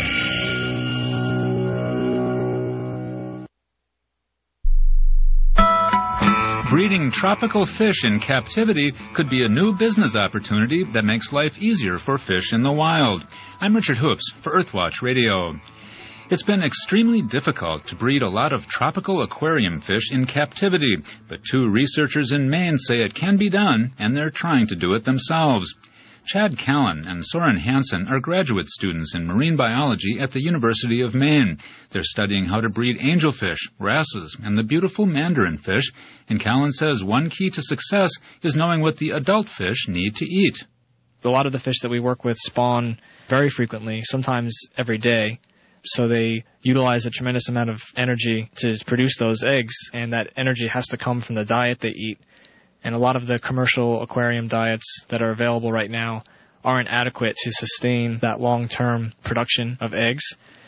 Breeding tropical fish in captivity could be a new business opportunity that makes life easier for fish in the wild. I'm Richard Hoops for Earthwatch Radio. It's been extremely difficult to breed a lot of tropical aquarium fish in captivity, but 2 researchers in Maine say it can be done, and they're trying to do it themselves. Chad Callan and Soren Hansen are graduate students in marine biology at the University of Maine. They're studying how to breed angelfish, wrasses, and the beautiful mandarin fish, and Callan says one key to success is knowing what the adult fish need to eat. A lot of the fish that we work with spawn very frequently, sometimes every day, so they utilize a tremendous amount of energy to produce those eggs, and that energy has to come from the diet they eat. And a lot of the commercial aquarium diets that are available right now aren't adequate to sustain that long-term production of eggs.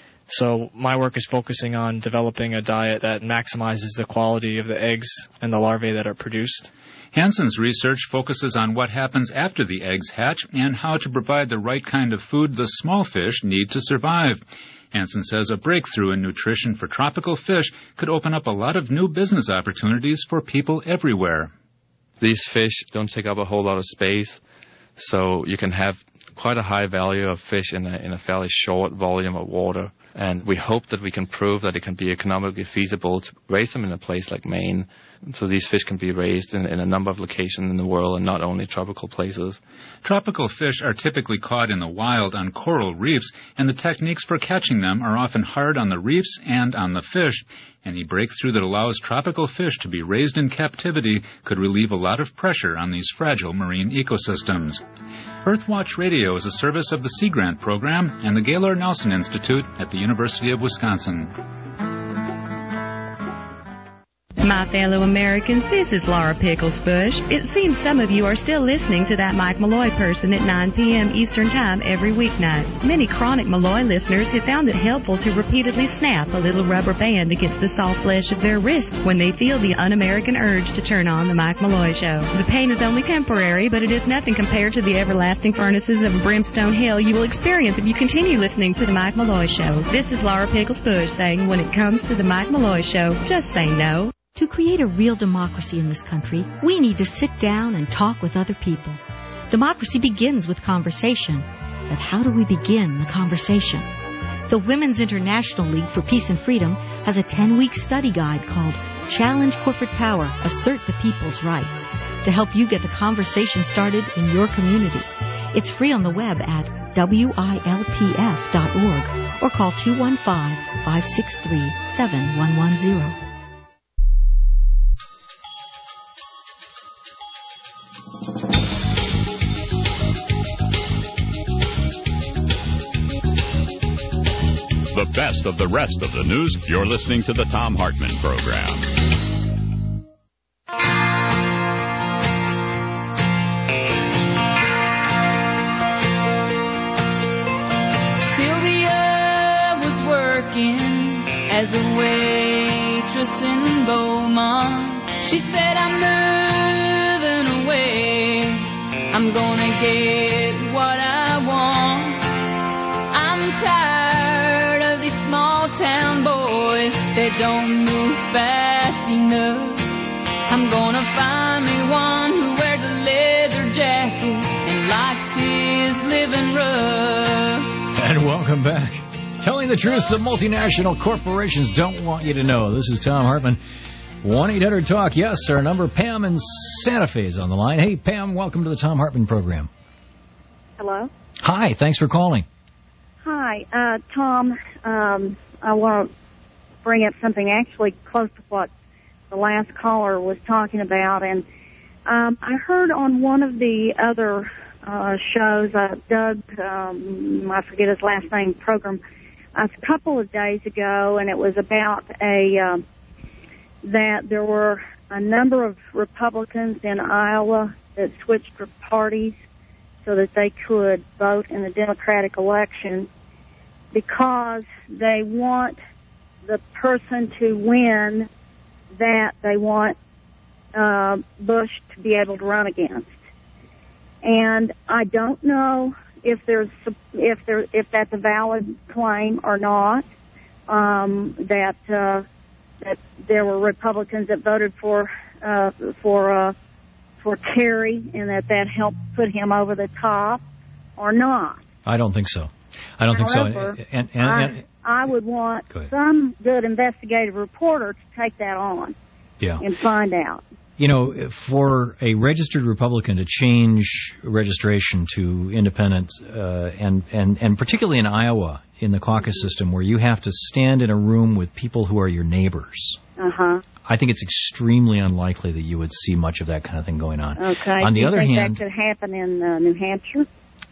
So my work is focusing on developing a diet that maximizes the quality of the eggs and the larvae that are produced. Hansen's research focuses on what happens after the eggs hatch and how to provide the right kind of food the small fish need to survive. Hansen says a breakthrough in nutrition for tropical fish could open up a lot of new business opportunities for people everywhere. These fish don't take up a whole lot of space, so you can have quite a high value of fish in a fairly short volume of water. And we hope that we can prove that it can be economically feasible to raise them in a place like Maine. So these fish can be raised in a number of locations in the world and not only tropical places. Tropical fish are typically caught in the wild on coral reefs, and the techniques for catching them are often hard on the reefs and on the fish. Any breakthrough that allows tropical fish to be raised in captivity could relieve a lot of pressure on these fragile marine ecosystems. Earthwatch Radio is a service of the Sea Grant Program and the Gaylord Nelson Institute at the University of Wisconsin. My fellow Americans, this is Laura Pickles Bush. It seems some of you are still listening to that Mike Malloy person at 9 p.m. Eastern Time every weeknight. Many chronic Malloy listeners have found it helpful to repeatedly snap a little rubber band against the soft flesh of their wrists when they feel the un-American urge to turn on the Mike Malloy Show. The pain is only temporary, but it is nothing compared to the everlasting furnaces of brimstone hell you will experience if you continue listening to the Mike Malloy Show. This is Laura Pickles Bush saying, when it comes to the Mike Malloy Show, just say no. To create a real democracy in this country, we need to sit down and talk with other people. Democracy begins with conversation. But how do we begin the conversation? The Women's International League for Peace and Freedom has a 10-week study guide called Challenge Corporate Power, Assert the People's Rights, to help you get the conversation started in your community. It's free on the web at WILPF.org or call 215-563-7110. The best of the rest of the news. You're listening to the Thom Hartmann Program. Sylvia was working as a waitress in Beaumont. She said, I'm moving away. I'm gonna get what I want. I'm tired of these small-town boys that don't move fast enough. I'm gonna find me one who wears a leather jacket and likes his living rough. And welcome back. Telling the truth the multinational corporations don't want you to know. This is Thom Hartmann. 1-800-TALK. Yes, our number. Pam in Santa Fe is on the line. Hey, Pam, welcome to the Thom Hartmann Program. Hello? Hi, thanks for calling. Hi, Tom. I want to bring up something actually close to what the last caller was talking about, and I heard on one of the other shows, Doug, I forget his last name, program, a couple of days ago, and it was about that there were a number of Republicans in Iowa that switched parties so that they could vote in the Democratic election because they want the person to win that they want Bush to be able to run against. And I don't know if that's a valid claim or not. That there were Republicans that voted for Kerry, and that helped put him over the top, or not. I don't think so. However, I would want some good investigative reporter to take that on and find out. You know, for a registered Republican to change registration to independent, and particularly in Iowa, in the caucus system, where you have to stand in a room with people who are your neighbors, I think it's extremely unlikely that you would see much of that kind of thing going on. Okay. On the other hand, that could happen in New Hampshire?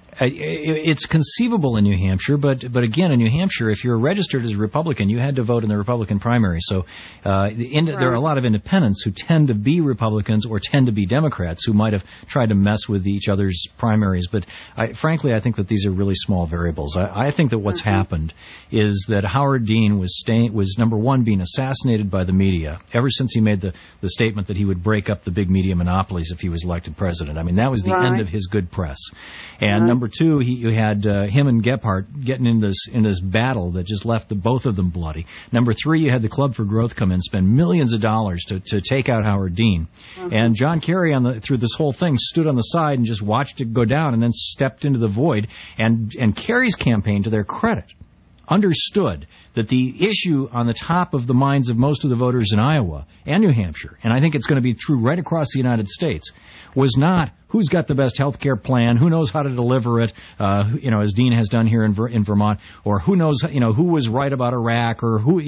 It's conceivable in New Hampshire, but again, in New Hampshire, if you're registered as a Republican, you had to vote in the Republican primary. So there are a lot of independents who tend to be Republicans or tend to be Democrats who might have tried to mess with each other's primaries. But frankly, I think that these are really small variables. I think that what's happened is that Howard Dean was number one, being assassinated by the media ever since he made the statement that he would break up the big media monopolies if he was elected president. I mean, that was the end of his good press. And number two, you had him and Gephardt getting in this battle that just left both of them bloody. Number three, you had the Club for Growth come in, spend millions of dollars to take out Howard Dean. And John Kerry, through this whole thing, stood on the side and just watched it go down and then stepped into the void. And Kerry's campaign, to their credit, understood that the issue on the top of the minds of most of the voters in Iowa and New Hampshire, and I think it's going to be true right across the United States, was not who's got the best health care plan, who knows how to deliver it, as Dean has done here in Vermont, or who knows, who was right about Iraq, or who,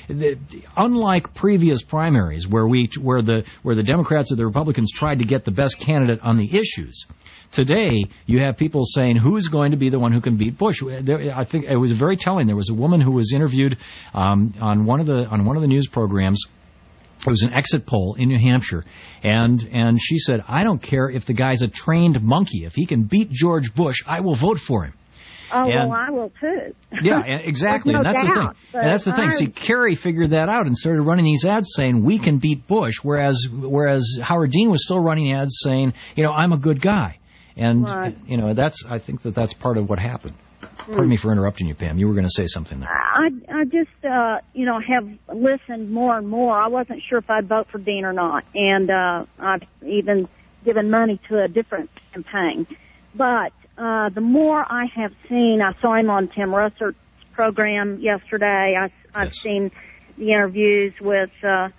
unlike previous primaries where the Democrats or the Republicans tried to get the best candidate on the issues. Today, you have people saying who's going to be the one who can beat Bush. I think it was very telling. There was a woman who was interviewed on one of the news programs. It was an exit poll in New Hampshire, and she said, "I don't care if the guy's a trained monkey. If he can beat George Bush, I will vote for him." Oh, well, I will too. Yeah, exactly. No and that's doubt, the thing. And that's the thing. See, Kerry figured that out and started running these ads saying we can beat Bush, whereas Howard Dean was still running ads saying, I'm a good guy. And I think that's part of what happened. Pardon me for interrupting you, Pam. You were going to say something there. I just have listened more and more. I wasn't sure if I'd vote for Dean or not, and I've even given money to a different campaign. But the more I have seen, I saw him on Tim Russert's program yesterday. I've seen the interviews with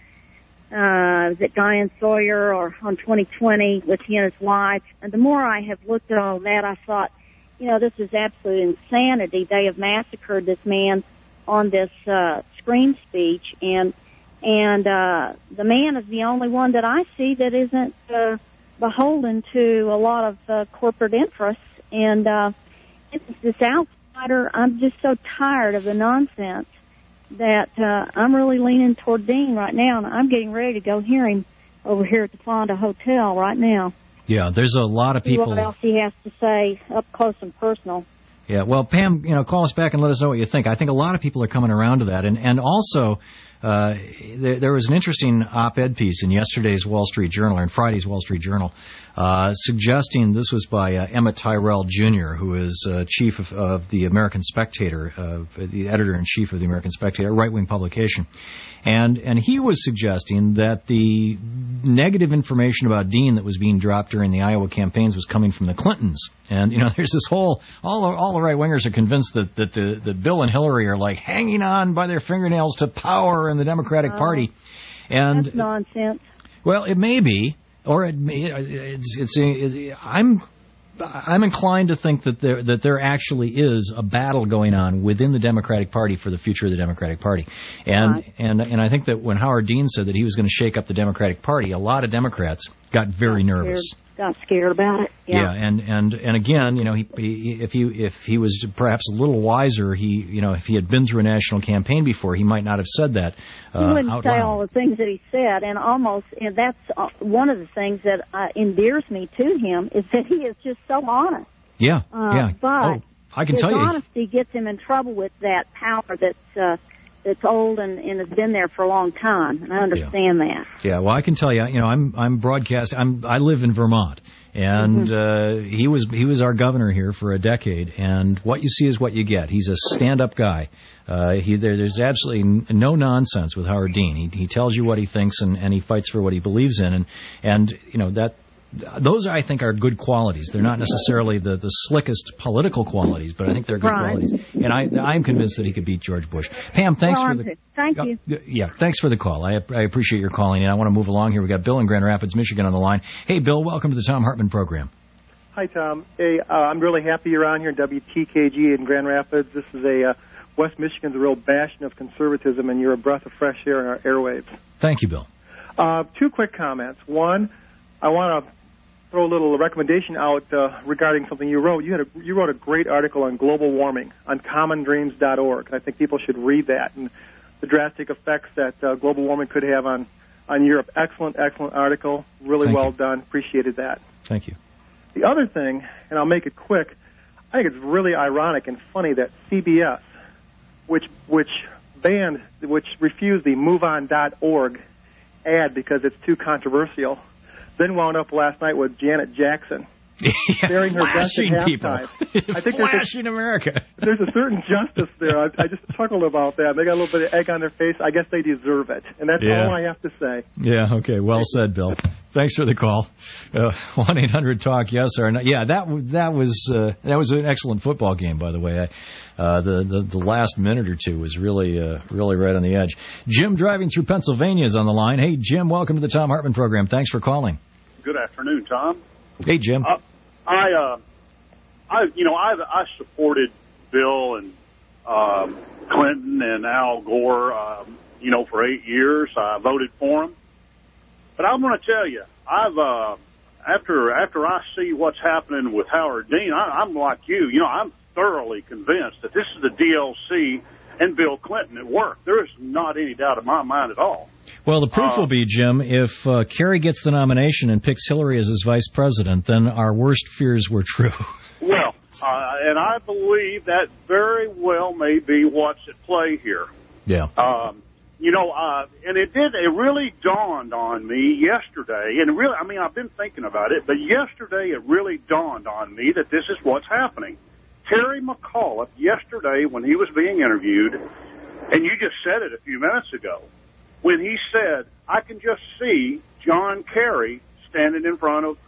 is it Diane Sawyer or on 2020 with he and his wife. And the more I have looked at all that, I thought, this is absolute insanity. They have massacred this man on this screen speech, and the man is the only one that I see that isn't beholden to a lot of corporate interests. And it's this outsider. I'm just so tired of the nonsense that I'm really leaning toward Dean right now, and I'm getting ready to go hear him over here at the Fonda Hotel right now. Yeah, there's a lot of people. See what else he has to say up close and personal. Yeah, well, Pam, call us back and let us know what you think. I think a lot of people are coming around to that. And also, there was an interesting op-ed piece in yesterday's Wall Street Journal, or in Friday's Wall Street Journal, suggesting, this was by Emmett Tyrell Jr., who is chief of the American Spectator, the editor-in-chief of the American Spectator, a right-wing publication. And he was suggesting that the negative information about Dean that was being dropped during the Iowa campaigns was coming from the Clintons. And, there's this whole, all the right-wingers are convinced that Bill and Hillary are like hanging on by their fingernails to power in the Democratic Party. And that's nonsense. Well, it may be, or I'm inclined to think that there actually is a battle going on within the Democratic Party for the future of the Democratic Party, and I think that when Howard Dean said that he was going to shake up the Democratic Party, a lot of Democrats got very nervous. Got scared about it. Yeah, and again, if he was perhaps a little wiser, if he had been through a national campaign before, he might not have said that. He wouldn't out say loud. all the things that he said, and that's one of the things that endears me to him is that he is just so honest. Yeah, But I can his tell you, honesty gets him in trouble with that power that's old and has been there for a long time, and I understand that. Yeah, well, I can tell you, I'm broadcast. I live in Vermont, and he was our governor here for a decade. And what you see is what you get. He's a stand-up guy. There's absolutely no nonsense with Howard Dean. He tells you what he thinks, and he fights for what he believes in. And that. Those, I think, are good qualities. They're not necessarily the slickest political qualities, but I think they're good qualities. And I'm convinced that he could beat George Bush. Pam, thanks for the... Thank you. Yeah, thanks for the call. I appreciate your calling, and I want to move along here. We've got Bill in Grand Rapids, Michigan on the line. Hey, Bill, welcome to the Thom Hartmann program. Hi, Tom. Hey, I'm really happy you're on here in WTKG in Grand Rapids. This is West Michigan's a real bastion of conservatism, and you're a breath of fresh air in our airwaves. Thank you, Bill. Two quick comments. One, I want to throw a little recommendation out regarding something you wrote. You wrote a great article on global warming on commondreams.org. I think people should read that and the drastic effects that global warming could have on Europe. Excellent article. Really well done. Appreciated that. Thank you. The other thing, and I'll make it quick, I think it's really ironic and funny that CBS, which refused the MoveOn.org ad because it's too controversial, then wound up last night with Janet Jackson sharing her best at halftime. I think flashing America. There's a certain justice there. I just chuckled about that. They got a little bit of egg on their face. I guess they deserve it, and that's all I have to say. Yeah. Okay. Well said, Bill. Thanks for the call. 1-800-TALK-YES or no. Yeah, that was an excellent football game, by the way. The last minute or two was really right on the edge. Jim driving through Pennsylvania is on the line. Hey, Jim, welcome to the Thom Hartmann program. Thanks for calling. Good afternoon, Tom. Hey, Jim. I supported Bill and Clinton and Al Gore, for 8 years. I voted for them. But I'm going to tell you, after I see what's happening with Howard Dean, I'm like you. I'm thoroughly convinced that this is the DLC and Bill Clinton at work. There is not any doubt in my mind at all. Well, the proof will be, Jim, if Kerry gets the nomination and picks Hillary as his vice president, then our worst fears were true. Well, and I believe that very well may be what's at play here. Yeah. And it really dawned on me yesterday, and really, I've been thinking about it, but yesterday it really dawned on me that this is what's happening. Terry McAuliffe, yesterday when he was being interviewed, and you just said it a few minutes ago, when he said, I can just see John Kerry standing in front of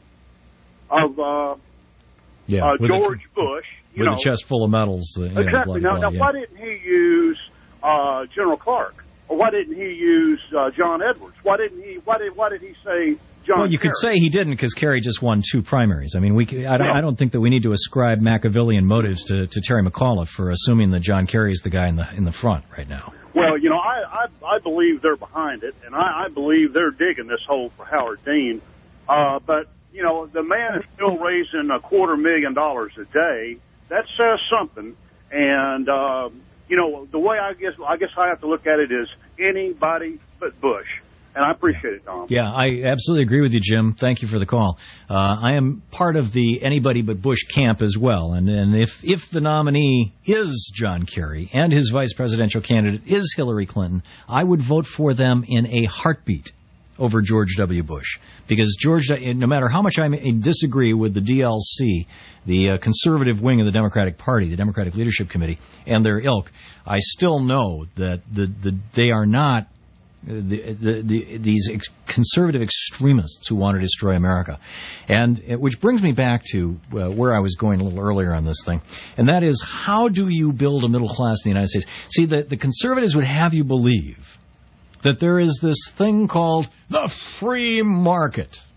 George Bush. With a chest full of medals. Exactly. Now, why didn't he use General Clark? Or why didn't he use John Edwards? Why did he say John Well, you Kerry? could say he didn't because Kerry just won 2 primaries. I don't think that we need to ascribe Machiavellian motives to Terry McAuliffe for assuming that John Kerry is the guy in the front right now. Well, I believe they're behind it, and I believe they're digging this hole for Howard Dean. But, the man is still raising $250,000 a day. That says something. And, the way I guess I have to look at it is anybody but Bush. And I appreciate it, Tom. Yeah, I absolutely agree with you, Jim. Thank you for the call. I am part of the anybody but Bush camp as well. And if the nominee is John Kerry and his vice presidential candidate is Hillary Clinton, I would vote for them in a heartbeat over George W. Bush. Because no matter how much I disagree with the DLC, the conservative wing of the Democratic Party, the Democratic Leadership Committee, and their ilk, I still know that they are not these conservative extremists who want to destroy America. And which brings me back to where I was going a little earlier on this thing, and that is, how do you build a middle class in the United States? See, the conservatives would have you believe that there is this thing called the free market.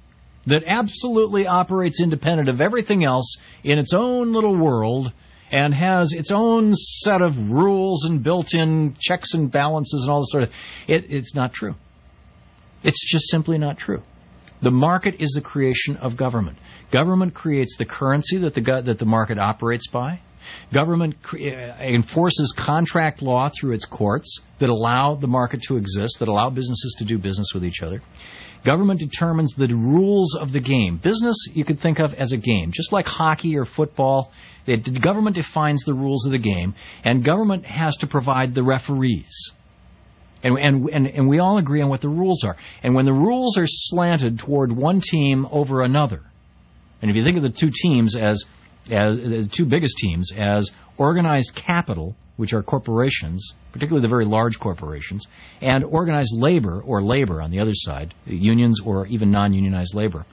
that absolutely operates independent of everything else in its own little world and has its own set of rules and built-in checks and balances and all this sort of... It's not true. It's just simply not true. The market is the creation of government. Government creates the currency that the market operates by. Government enforces contract law through its courts that allow the market to exist, that allow businesses to do business with each other. Government determines the rules of the game. Business you could think of as a game. Just like hockey or football, the government defines the rules of the game, and government has to provide the referees. And we all agree on what the rules are. And when the rules are slanted toward one team over another, and if you think of the two teams as the two biggest teams as organized capital, which are corporations, particularly the very large corporations, and organized labor, or labor on the other side, unions or even non-unionized labor.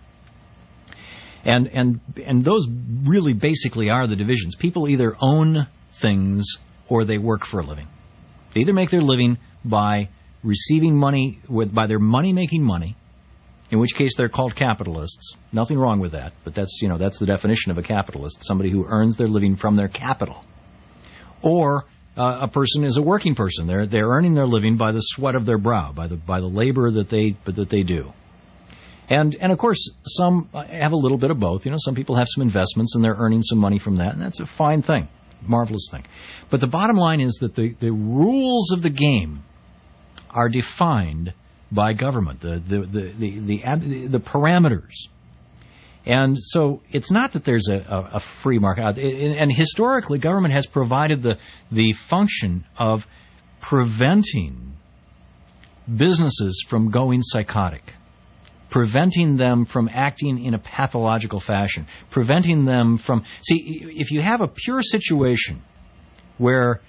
And those really basically are the divisions. People either own things or they work for a living. They either make their living by receiving money, by their money making money, in which case they're called capitalists. Nothing wrong with that, but that's the definition of a capitalist, somebody who earns their living from their capital. Or a person is a working person. They're earning their living by the sweat of their brow, by the labor that they do. And of course, some have a little bit of both. Some people have some investments and they're earning some money from that, and that's a fine thing, marvelous thing. But the bottom line is that the rules of the game are defined by government, the parameters. And so it's not that there's a free market. And historically, government has provided the function of preventing businesses from going psychotic, preventing them from acting in a pathological fashion, preventing them from... See, if you have a pure situation where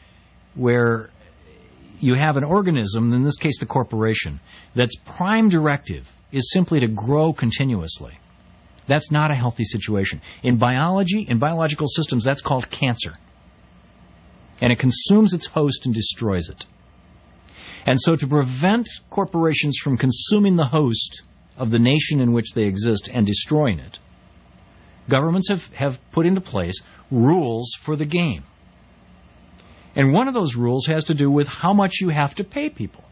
you have an organism, in this case the corporation, that's prime directive is simply to grow continuously. That's not a healthy situation. In biology, in biological systems, that's called cancer. And it consumes its host and destroys it. And so to prevent corporations from consuming the host of the nation in which they exist and destroying it, governments have put into place rules for the game. And one of those rules has to do with how much you have to pay people.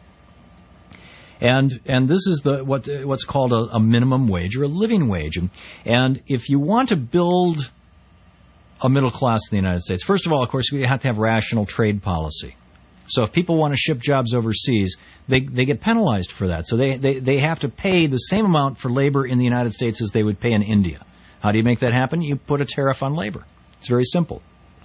And this is what's called a minimum wage or a living wage. And if you want to build a middle class in the United States, first of all, of course, we have to have rational trade policy. So if people want to ship jobs overseas, they get penalized for that. So they have to pay the same amount for labor in the United States as they would pay in India. How do you make that happen? You put a tariff on labor. It's very simple.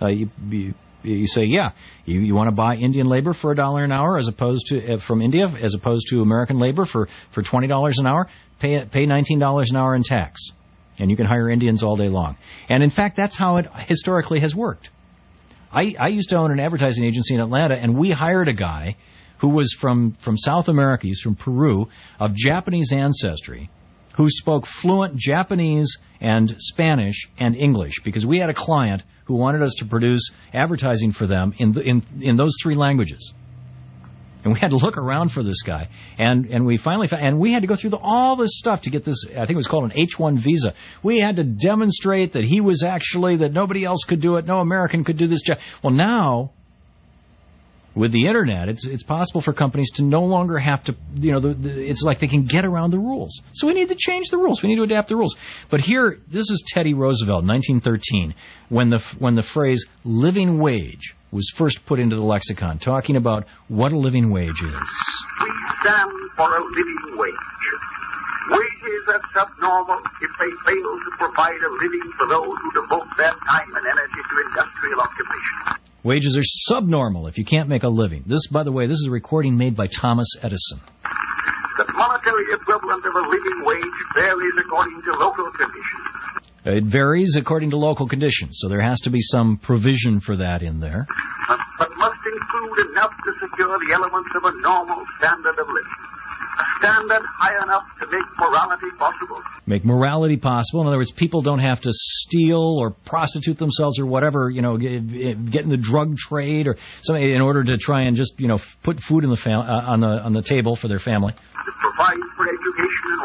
You say, you want to buy Indian labor for $1 an hour as opposed to from India, as opposed to American labor for $20 an hour. Pay $19 an hour in tax, and you can hire Indians all day long. And in fact, that's how it historically has worked. I used to own an advertising agency in Atlanta, and we hired a guy who was from South America. He's from Peru, of Japanese ancestry, who spoke fluent Japanese and Spanish and English, because we had a client who wanted us to produce advertising for them in those three languages. And we had to look around for this guy. And we finally found, and we had to go through all this stuff to get this, I think it was called an H-1 visa. We had to demonstrate that he was actually, that nobody else could do it, no American could do this job. Well, now, with the Internet, it's possible for companies to no longer have to, it's like they can get around the rules. So we need to change the rules. We need to adapt the rules. But here, this is Teddy Roosevelt, 1913, when the phrase living wage was first put into the lexicon, talking about what a living wage is. We stand for a living wage. Wages are subnormal if they fail to provide a living for those who devote their time and energy to industrial occupation. Wages are subnormal if you can't make a living. This, by the way, this is a recording made by Thomas Edison. The monetary equivalent of a living wage varies according to local conditions. It varies according to local conditions, so there has to be some provision for that in there. But must include enough to secure the elements of a normal standard of living. A standard high enough to make morality possible. Make morality possible. In other words, people don't have to steal or prostitute themselves or whatever, get in the drug trade or something in order to try and just, put food in the on the table for their family. To provide for education and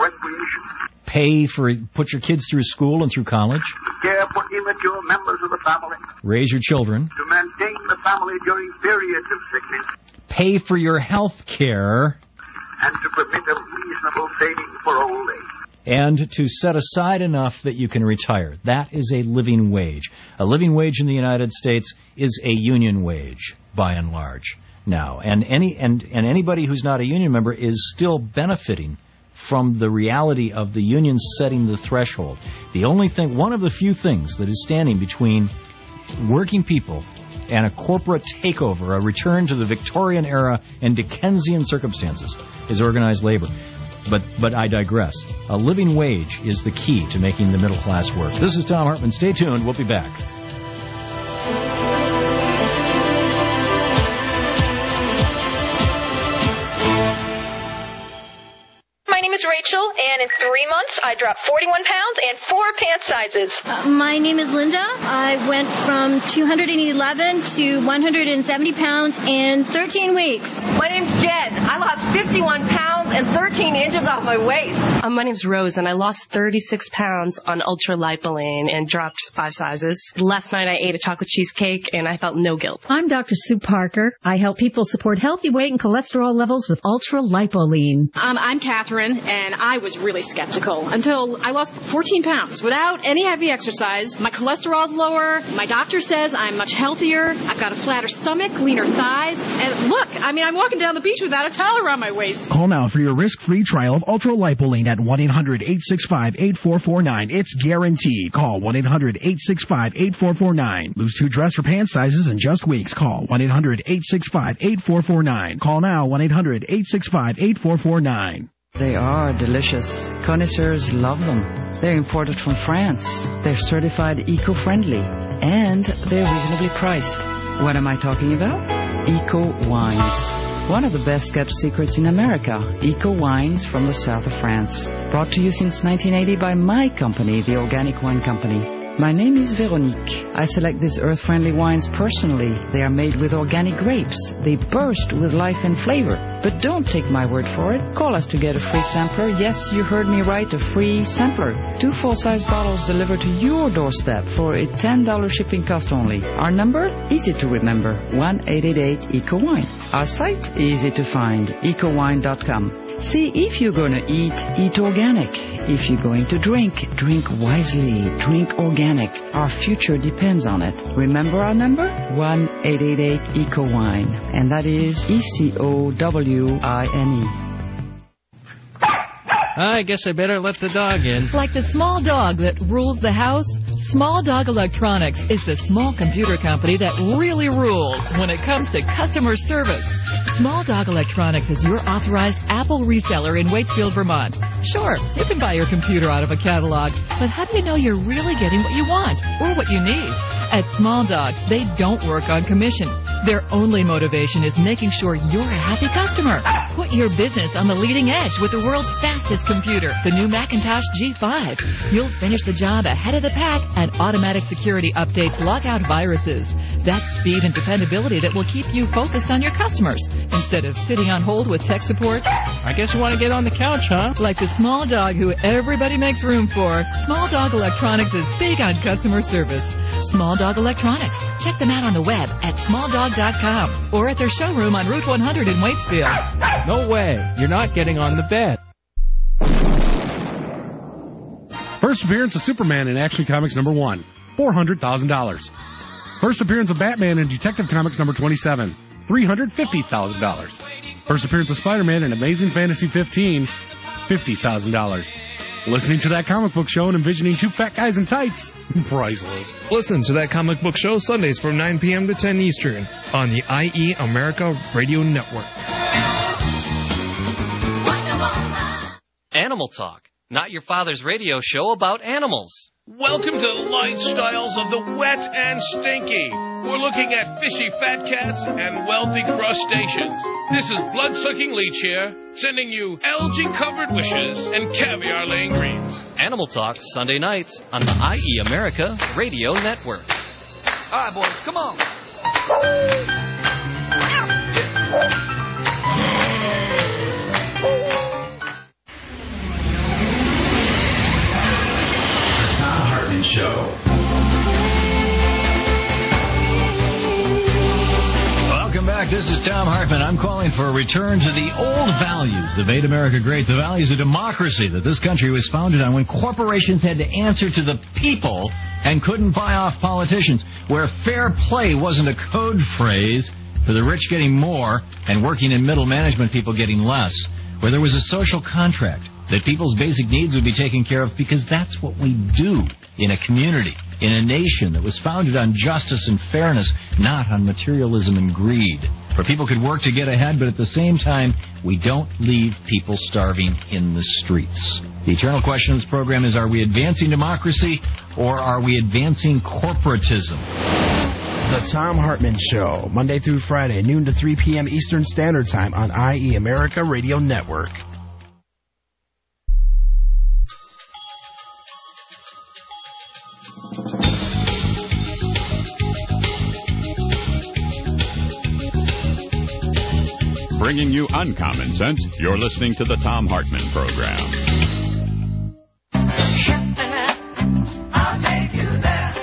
recreation. Put your kids through school and through college. Care for immature members of the family. Raise your children. To maintain the family during periods of sickness. Pay for your health care. And to permit a reasonable saving for old age. And to set aside enough that you can retire. That is a living wage. A living wage in the United States is a union wage, by and large, now. And anybody who's not a union member is still benefiting from the reality of the union setting the threshold. The only thing, one of the few things that is standing between working people and a corporate takeover, a return to the Victorian era and Dickensian circumstances, is organized labor. But I digress. A living wage is the key to making the middle class work. This is Thom Hartmann. Stay tuned. We'll be back. Rachel, and in 3 months I dropped 41 pounds and 4 pant sizes. My name is Linda. I went from 211 to 170 pounds in 13 weeks. My name's Jen. I lost 51 pounds and 13 inches off my waist. My name's Rose, and I lost 36 pounds on ultra-lipoline and dropped 5 sizes. Last night I ate a chocolate cheesecake, and I felt no guilt. I'm Dr. Sue Parker. I help people support healthy weight and cholesterol levels with ultra-lipoline. I'm Catherine, and I was really skeptical until I lost 14 pounds without any heavy exercise. My cholesterol's lower. My doctor says I'm much healthier. I've got a flatter stomach, leaner thighs. And look, I'm walking down the beach without a towel around my waist. Call now for your risk-free trial of ultra-lipoline at 1-800-865-8449. It's guaranteed. Call 1-800-865-8449. Lose 2 dress or pant sizes in just weeks. Call 1-800-865-8449. Call now 1-800-865-8449. They are delicious. Connoisseurs love them. They're imported from France. They're certified eco-friendly. And they're reasonably priced. What am I talking about? Eco Wines. One of the best-kept secrets in America. Eco Wines from the south of France. Brought to you since 1980 by my company, the Organic Wine Company. My name is Veronique. I select these earth-friendly wines personally. They are made with organic grapes. They burst with life and flavor. But don't take my word for it. Call us to get a free sampler. Yes, you heard me right, a free sampler. 2 full-size bottles delivered to your doorstep for a $10 shipping cost only. Our number? Easy to remember. 1-888-ECO-WINE. Our site? Easy to find. EcoWine.com. See, if you're going to eat organic. If you're going to drink wisely. Drink organic. Our future depends on it. Remember our number? 1-888-ECO-WINE. And that is ECOWINE. I guess I better let the dog in. Like the small dog that rules the house, Small Dog Electronics is the small computer company that really rules when it comes to customer service. Small Dog Electronics is your authorized Apple reseller in Waitsfield, Vermont. Sure, you can buy your computer out of a catalog, but how do you know you're really getting what you want or what you need? At Small Dog, they don't work on commission. Their only motivation is making sure you're a happy customer. Put your business on the leading edge with the world's fastest computer, the new Macintosh G5. You'll finish the job ahead of the pack, and automatic security updates lock out viruses. That's speed and dependability that will keep you focused on your customers instead of sitting on hold with tech support. I guess you want to get on the couch, huh? Like the small dog who everybody makes room for, Small Dog Electronics is big on customer service. Small Dog Electronics. Check them out on the web at smalldog.com or at their showroom on Route 100 in Waitsfield. No way. You're not getting on the bed. First appearance of Superman in Action Comics number 1, $400,000. First appearance of Batman in Detective Comics number 27, $350,000. First appearance of Spider-Man in Amazing Fantasy 15, $50,000. Listening to That Comic Book Show and envisioning 2 fat guys in tights, priceless. Listen to That Comic Book Show Sundays from 9 p.m. to 10 Eastern on the IE America Radio Network. Animal Talk, not your father's radio show about animals. Welcome to the lifestyles of the wet and stinky. We're looking at fishy fat cats and wealthy crustaceans. This is Blood-Sucking Leech here, sending you algae-covered wishes and caviar-laying greens. Animal Talk, Sunday nights on the IE America Radio Network. All right, boys, come on. This is Tom Hartman. I'm calling for a return to the old values that made America great, the values of democracy that this country was founded on, when corporations had to answer to the people and couldn't buy off politicians, where fair play wasn't a code phrase for the rich getting more and working in middle management people getting less, where there was a social contract that people's basic needs would be taken care of, because that's what we do in a community, in a nation that was founded on justice and fairness, not on materialism and greed. Where people could work to get ahead, but at the same time, we don't leave people starving in the streets. The eternal question of this program is, are we advancing democracy or are we advancing corporatism? The Tom Hartman Show, Monday through Friday, noon to 3 p.m. Eastern Standard Time on IE America Radio Network. Bringing you uncommon sense, you're listening to the Tom Hartman Program. I'll take you there.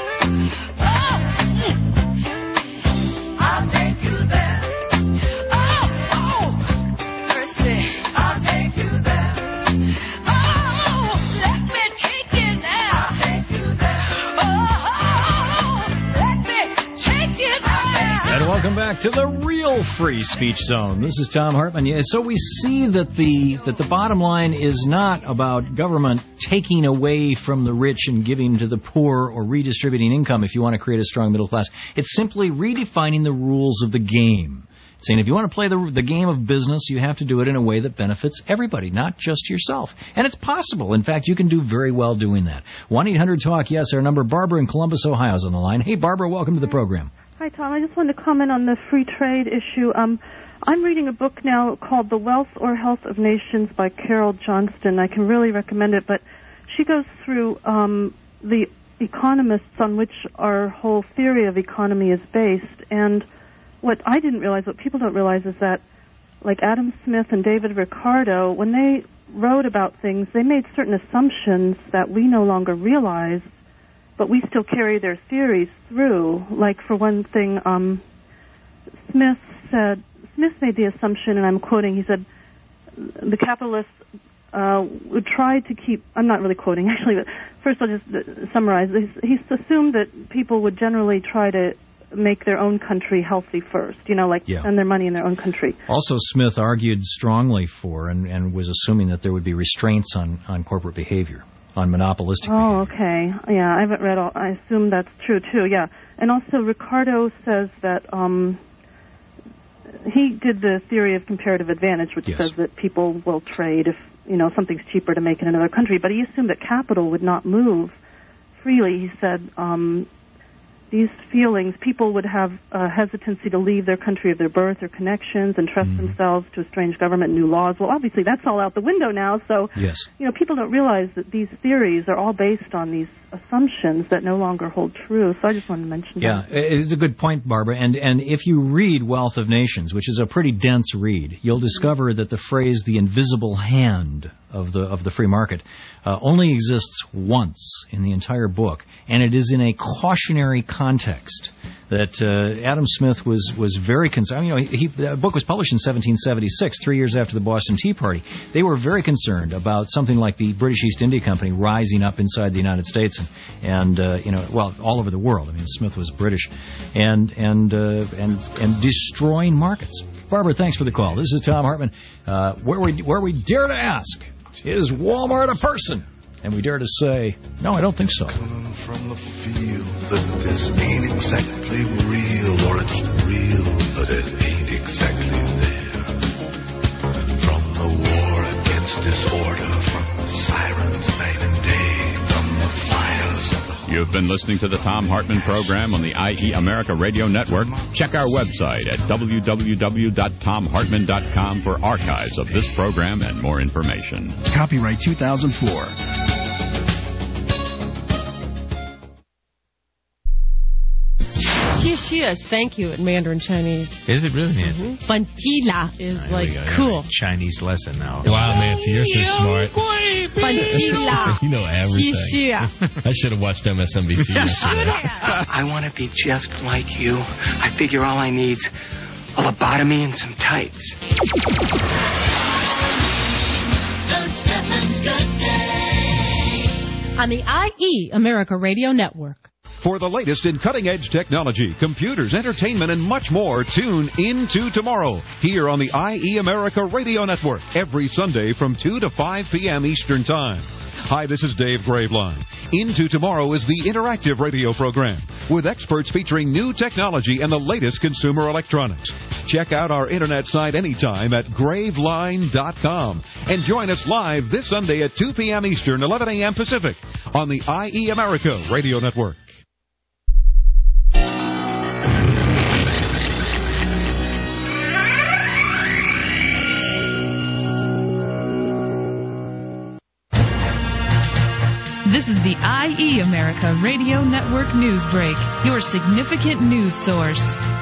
I'll take you there. Oh, mercy. I'll take you there. Oh, let me take you there. I'll take you there. Oh, let me take you there. And welcome back to the real free speech zone. This is Tom Hartman. Yeah, so we see that the bottom line is not about government taking away from the rich and giving to the poor, or redistributing income if you want to create a strong middle class. It's simply redefining the rules of the game. Saying if you want to play the game of business, you have to do it in a way that benefits everybody, not just yourself. And it's possible. In fact, you can do very well doing that. 1-800-TALK-YES, our number. Barbara in Columbus, Ohio is on the line. Hey, Barbara, welcome to the program. Hi, Tom. I just wanted to comment on the free trade issue. I'm reading a book now called The Wealth or Health of Nations by Carol Johnston. I can really recommend it, but she goes through the economists on which our whole theory of economy is based. And what I didn't realize, what people don't realize, is that, like Adam Smith and David Ricardo, when they wrote about things, they made certain assumptions that we no longer realize, but we still carry their theories through. Like, for one thing, Smith made the assumption, and I'm quoting, he said, the capitalists would try to keep, I'm not really quoting actually, but first I'll just summarize. He assumed that people would generally try to make their own country healthy first, spend their money in their own country. Also, Smith argued strongly for and was assuming that there would be restraints on corporate behavior, on monopolistic behavior. Oh, okay. Yeah, I haven't read all. I assume that's true, too, yeah. And also, Ricardo says that he did the theory of comparative advantage, which says that people will trade if, something's cheaper to make in another country. But he assumed that capital would not move freely. He said these feelings, people would have a hesitancy to leave their country of their birth or connections and trust themselves to a strange government and new laws. Well, obviously, that's all out the window now. So, people don't realize that these theories are all based on these assumptions that no longer hold true. So I just wanted to mention that. Yeah, it's a good point, Barbara. And if you read Wealth of Nations, which is a pretty dense read, you'll discover that the phrase "the invisible hand" of the free market only exists once in the entire book, and it is in a cautionary context that Adam Smith was very concerned. The book was published in 1776, 3 years after the Boston Tea Party. They were very concerned about something like the British East India Company rising up inside the United States and all over the world. I mean, Smith was British, and destroying markets. Barbara, thanks for the call. This is Tom Hartman. Where we dare to ask, is Walmart a person? And we dare to say, no, I don't think so. Coming from the field that this ain't exactly real, or it's real, but it ain't exactly there. From the war against disorder, from the sirens night and day, from the fires of the... You've been listening to the Tom Hartman Program on the IE America Radio Network. Check our website at www.tomhartman.com for archives of this program and more information. Copyright 2004. Xie is thank you in Mandarin Chinese. Is it really, Nancy? Bantila is cool. Chinese lesson now. Wow, Nancy, you're so smart. Bantila. You know everything. I should have watched MSNBC. I want to be just like you. I figure all I need's a lobotomy and some tights. On the IE America Radio Network. For the latest in cutting-edge technology, computers, entertainment, and much more, tune into tomorrow here on the IE America Radio Network every Sunday from 2 to 5 p.m. Eastern Time. Hi, this is Dave Graveline. Into Tomorrow is the interactive radio program with experts featuring new technology and the latest consumer electronics. Check out our internet site anytime at graveline.com and join us live this Sunday at 2 p.m. Eastern, 11 a.m. Pacific on the IE America Radio Network. This is the IE America Radio Network News Break, your significant news source.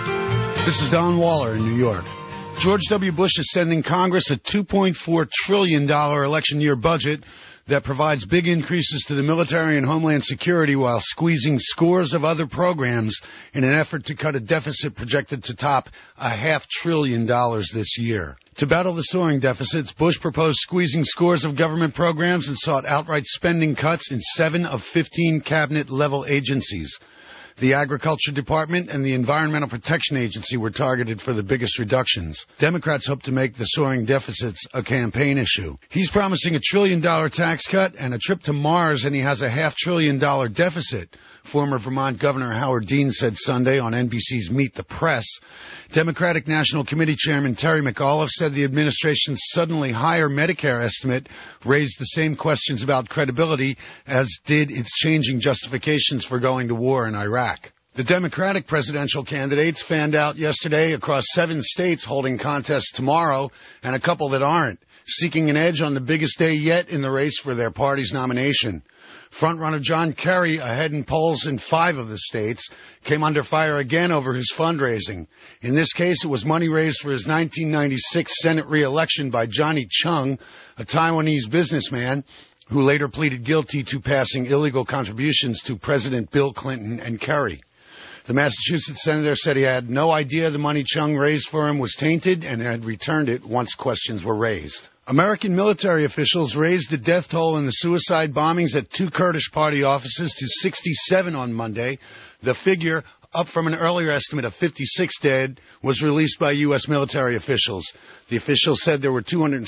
This is Don Waller in New York. George W. Bush is sending Congress a $2.4 trillion election year budget that provides big increases to the military and homeland security while squeezing scores of other programs in an effort to cut a deficit projected to top $500 billion this year. To battle the soaring deficits, Bush proposed squeezing scores of government programs and sought outright spending cuts in 7 of 15 cabinet-level agencies. The Agriculture Department and the Environmental Protection Agency were targeted for the biggest reductions. Democrats hope to make the soaring deficits a campaign issue. He's promising a $1 trillion tax cut and a trip to Mars, and he has a $500 billion deficit. Former Vermont Governor Howard Dean said Sunday on NBC's Meet the Press. Democratic National Committee Chairman Terry McAuliffe said the administration's suddenly higher Medicare estimate raised the same questions about credibility as did its changing justifications for going to war in Iraq. The Democratic presidential candidates fanned out yesterday across 7 states holding contests tomorrow and a couple that aren't, seeking an edge on the biggest day yet in the race for their party's nomination. Frontrunner John Kerry, ahead in polls in 5 of the states, came under fire again over his fundraising. In this case, it was money raised for his 1996 Senate re-election by Johnny Chung, a Taiwanese businessman who later pleaded guilty to passing illegal contributions to President Bill Clinton and Kerry. The Massachusetts senator said he had no idea the money Chung raised for him was tainted and had returned it once questions were raised. American military officials raised the death toll in the suicide bombings at 2 Kurdish party offices to 67 on Monday. The figure, up from an earlier estimate of 56 dead, was released by U.S. military officials. The officials said there were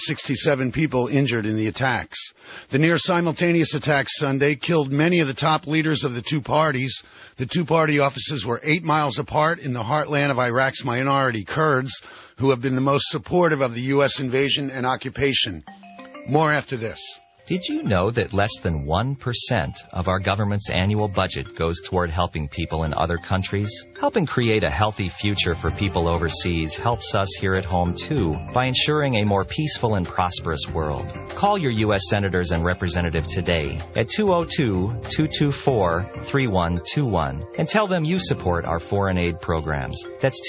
267 people injured in the attacks. The near-simultaneous attacks Sunday killed many of the top leaders of the 2 parties. The 2 party offices were 8 miles apart in the heartland of Iraq's minority Kurds, who have been the most supportive of the U.S. invasion and occupation. More after this. Did you know that less than 1% of our government's annual budget goes toward helping people in other countries? Helping create a healthy future for people overseas helps us here at home, too, by ensuring a more peaceful and prosperous world. Call your U.S. senators and representative today at 202-224-3121 and tell them you support our foreign aid programs. That's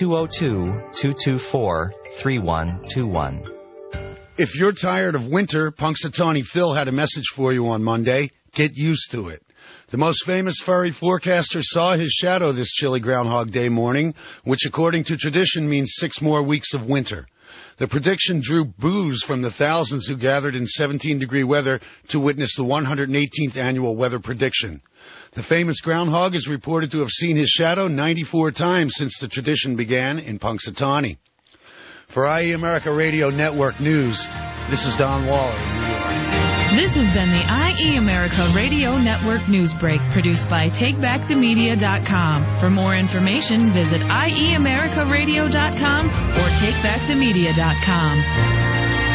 202-224-3121. If you're tired of winter, Punxsutawney Phil had a message for you on Monday. Get used to it. The most famous furry forecaster saw his shadow this chilly Groundhog Day morning, which according to tradition means 6 more weeks of winter. The prediction drew boos from the thousands who gathered in 17-degree weather to witness the 118th annual weather prediction. The famous groundhog is reported to have seen his shadow 94 times since the tradition began in Punxsutawney. For IE America Radio Network News, this is Don Waller in New York. This has been the IE America Radio Network News Break, produced by TakeBackTheMedia.com. For more information, visit IEAmericaRadio.com or TakeBackTheMedia.com.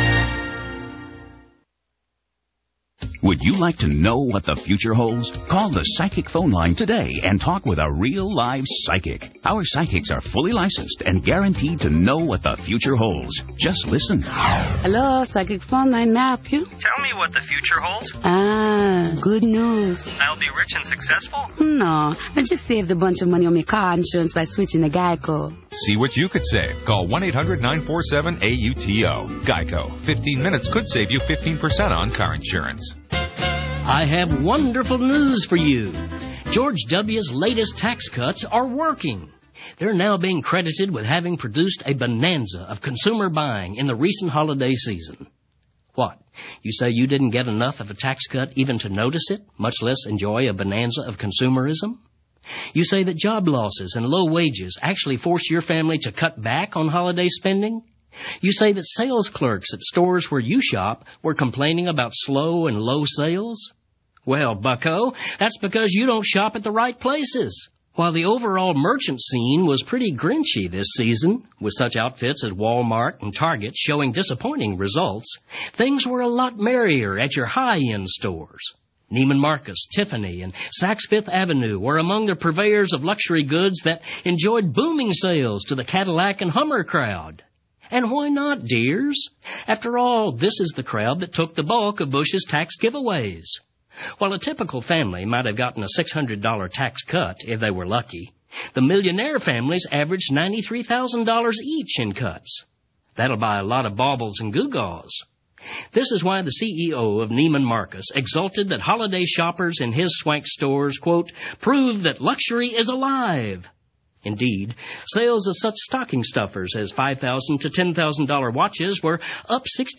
Would you like to know what the future holds? Call the Psychic phone line today and talk with a real live psychic. Our psychics are fully licensed and guaranteed to know what the future holds. Just listen. Hello, Psychic phone line. May I help you? Tell me what the future holds. Good news. I'll be rich and successful? No, I just saved a bunch of money on my car insurance by switching to Geico. See what you could save. Call 1-800-947-AUTO. Geico. 15 minutes could save you 15% on car insurance. I have wonderful news for you. George W.'s latest tax cuts are working. they're now being credited with having produced a bonanza of consumer buying in the recent holiday season. What? You say you didn't get enough of a tax cut even to notice it, much less enjoy a bonanza of consumerism? You say that job losses and low wages actually forced your family to cut back on holiday spending? You say that sales clerks at stores where you shop were complaining about slow and low sales? Well, bucko, that's because you don't shop at the right places. While the overall merchant scene was pretty grinchy this season, with such outfits as Walmart and Target showing disappointing results, things were a lot merrier at your high-end stores. Neiman Marcus, Tiffany, and Saks Fifth Avenue were among the purveyors of luxury goods that enjoyed booming sales to the Cadillac and Hummer crowd. And why not, dears? After all, this is the crowd that took the bulk of Bush's tax giveaways. While a typical family might have gotten a $600 tax cut if they were lucky, the millionaire families averaged $93,000 each in cuts. That'll buy a lot of baubles and gewgaws. This is why the CEO of Neiman Marcus exulted that holiday shoppers in his swank stores, quote, prove that luxury is alive. Indeed, sales of such stocking stuffers as $5,000 to $10,000 watches were up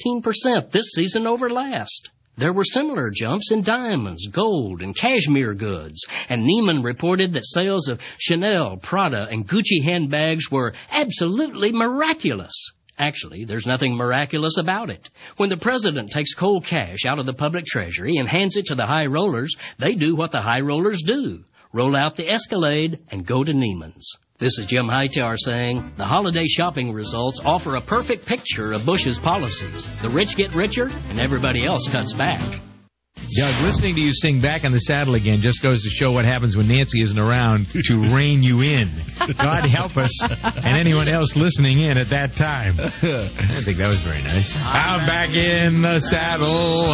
16% this season over last. There were similar jumps in diamonds, gold, and cashmere goods, and Neiman reported that sales of Chanel, Prada, and Gucci handbags were absolutely miraculous. Actually, there's nothing miraculous about it. When the president takes cold cash out of the public treasury and hands it to the high rollers, they do what the high rollers do. Roll out the Escalade and go to Neiman's. This is Jim Hightower saying, the holiday shopping results offer a perfect picture of Bush's policies. The rich get richer, and everybody else cuts back. Doug, listening to you sing Back on the Saddle Again just goes to show what happens when Nancy isn't around to rein you in. God help us and anyone else listening in at that time. I think that was very nice. I'm back in the saddle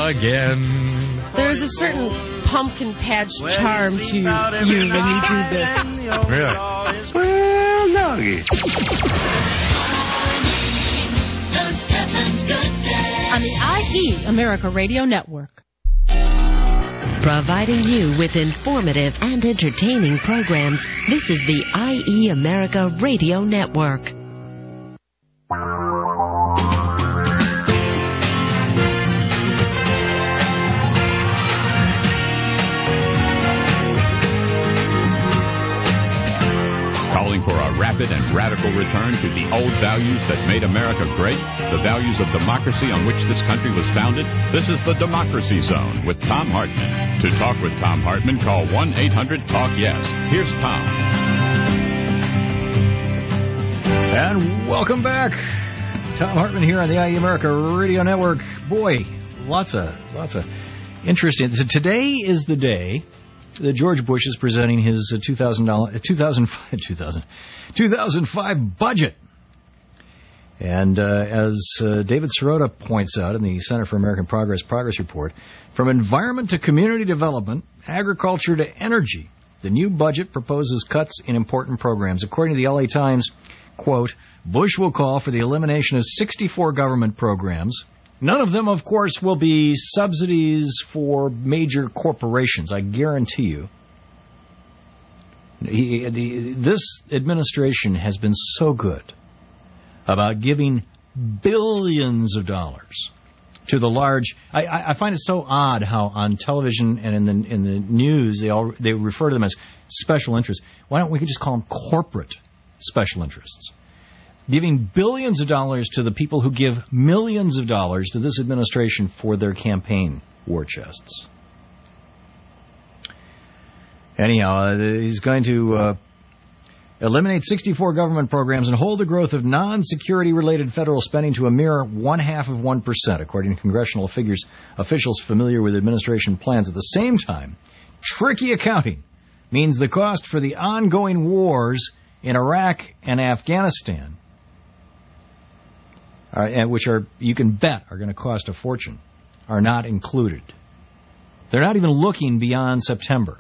again. There's a certain pumpkin patch charm to you when you do this. Really? Well, doggy. On the IE America Radio Network. Providing you with informative and entertaining programs, this is the IE America Radio Network. Calling for a rapid and radical return to the old values that made America great, the values of democracy on which this country was founded. This is the Democracy Zone with Thom Hartmann. To talk with Thom Hartmann, call 1-800-TALK-YES. Here's Tom. And welcome back. Thom Hartmann here on the IE America Radio Network. Boy, lots of interesting. Today is the day that George Bush is presenting his 2005 budget. And as David Sirota points out in the Center for American Progress Report, from environment to community development, agriculture to energy, the new budget proposes cuts in important programs. According to the LA Times, quote, Bush will call for the elimination of 64 government programs. None of them, of course, will be subsidies for major corporations, I guarantee you. This administration has been so good about giving billions of dollars to the large. I find it so odd how on television and in the news they refer to them as special interests. Why don't we just call them corporate special interests? Giving billions of dollars to the people who give millions of dollars to this administration for their campaign war chests. Anyhow, he's going to eliminate 64 government programs and hold the growth of non-security-related federal spending to a mere 0.5%, according to congressional figures, officials familiar with administration plans. At the same time, tricky accounting means the cost for the ongoing wars in Iraq and Afghanistan, which are, you can bet, are going to cost a fortune, are not included. They're not even looking beyond September.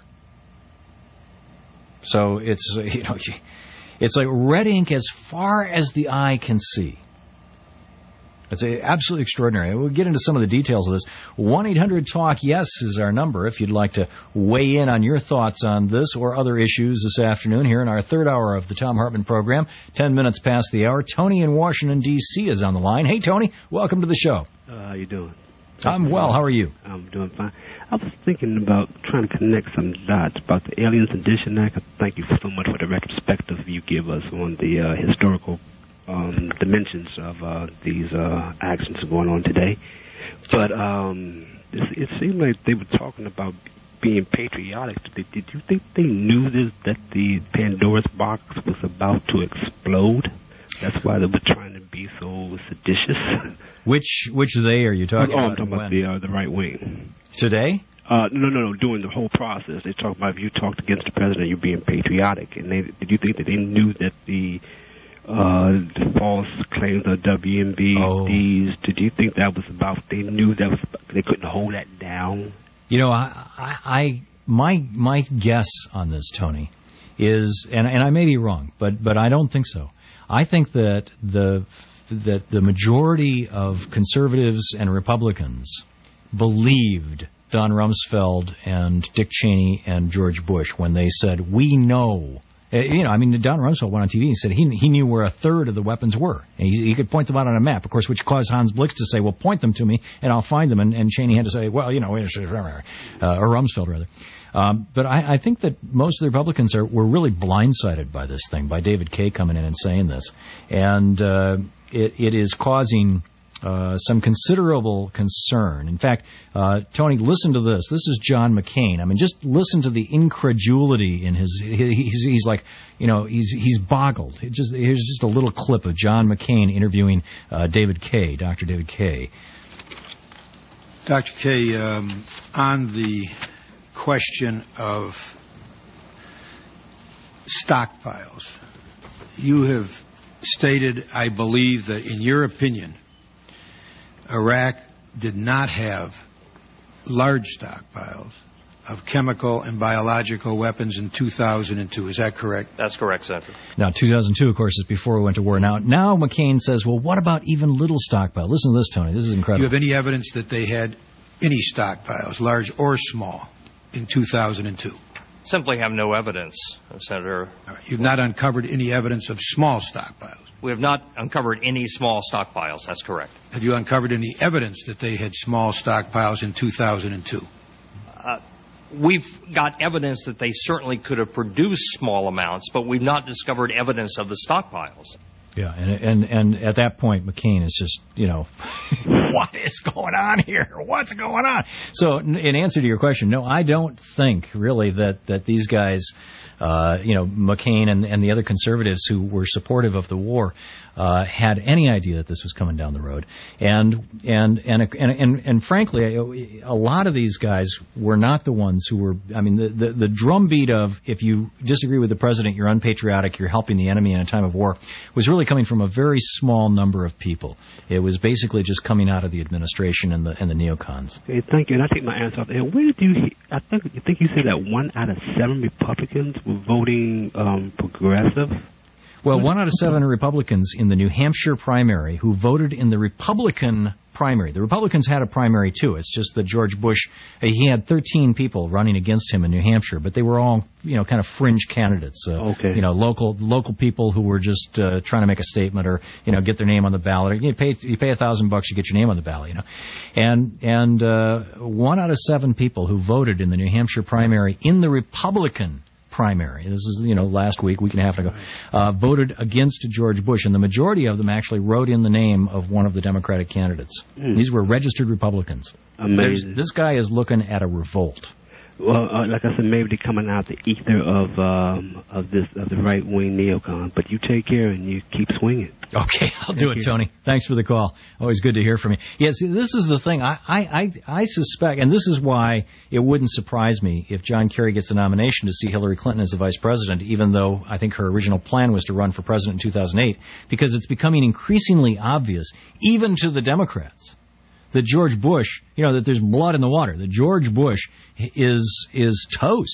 So it's like red ink as far as the eye can see. It's absolutely extraordinary. We'll get into some of the details of this. 1-800-TALK-YES is our number if you'd like to weigh in on your thoughts on this or other issues this afternoon here in our third hour of the Thom Hartmann program. 10 minutes past the hour. Tony in Washington, D.C. is on the line. Hey, Tony. Welcome to the show. How you doing? I'm well. How are you? I'm doing fine. I was thinking about trying to connect some dots about the Aliens Edition Act. Thank you so much for the retrospective you give us on the historical dimensions of these actions going on today. But it seemed like they were talking about being patriotic. Did you think they knew that the Pandora's box was about to explode? That's why they were trying to be so seditious. Which they are you talking about? I'm talking about the right wing. Today? No. During the whole process, they talk about if you talked against the president, you're being patriotic. And did you think that they knew that the false claims of WMBDs? Did you think that was about? They knew that was. They couldn't hold that down. You know, my guess on this, Tony, is, and I may be wrong, but I don't think so. I think that the majority of conservatives and Republicans believed Don Rumsfeld and Dick Cheney and George Bush when they said, we know. Don Rumsfeld went on TV and said he knew where a third of the weapons were. And he could point them out on a map, of course, which caused Hans Blix to say, well, point them to me and I'll find them. And Cheney had to say, well, or Rumsfeld, rather. But I think that most of the Republicans were really blindsided by this thing, by David Kaye coming in and saying this. And it is causing some considerable concern. In fact, Tony, listen to this. This is John McCain. I mean, just listen to the incredulity in his. He's like, he's boggled. Here's just a little clip of John McCain interviewing David Kaye, Dr. David Kaye. Dr. Kaye, on the question of stockpiles, you have stated, I believe, that in your opinion, Iraq did not have large stockpiles of chemical and biological weapons in 2002. Is that correct? That's correct, Senator. Now, 2002, of course, is before we went to war. Now McCain says, well, what about even little stockpile? Listen to this, Tony. This is incredible. Do you have any evidence that they had any stockpiles, large or small, in 2002? Simply have no evidence, Senator. All right. You've not uncovered any evidence of small stockpiles? We have not uncovered any small stockpiles. That's correct. Have you uncovered any evidence that they had small stockpiles in 2002? We've got evidence that they certainly could have produced small amounts, but we've not discovered evidence of the stockpiles. Yeah, and at that point, McCain is just, what is going on here? What's going on? So, in answer to your question, no, I don't think really that these guys, McCain and the other conservatives who were supportive of the war had any idea that this was coming down the road. And frankly, a lot of these guys were not the ones who were. I mean, the drumbeat of if you disagree with the president, you're unpatriotic, you're helping the enemy in a time of war, was really coming from a very small number of people. It was basically just coming out of the administration and the neocons. Okay, thank you. And I take my answer off. And where did you think you said that 1 out of 7 Republicans were voting progressive? Well, 1 out of 7 Republicans in the New Hampshire primary who voted in the Republican primary. The Republicans had a primary, too. It's just that George Bush, he had 13 people running against him in New Hampshire, but they were all, kind of fringe candidates. Local people who were just trying to make a statement or, get their name on the ballot. You pay $1,000, you get your name on the ballot, And 1 out of 7 people who voted in the New Hampshire primary in the Republican primary, this is, last week and a half ago, voted against George Bush, and the majority of them actually wrote in the name of one of the Democratic candidates. These were registered Republicans. Amazing. This guy is looking at a revolt. Well, like I said, maybe they're coming out the ether of the right wing neocon. But you take care and you keep swinging. Okay, I'll do it, Tony. Thanks for the call. Always good to hear from you. Yes, this is the thing. I suspect, and this is why it wouldn't surprise me if John Kerry gets the nomination to see Hillary Clinton as the vice president, even though I think her original plan was to run for president in 2008, because it's becoming increasingly obvious, even to the Democrats, that George Bush, that there's blood in the water, that George Bush is toast.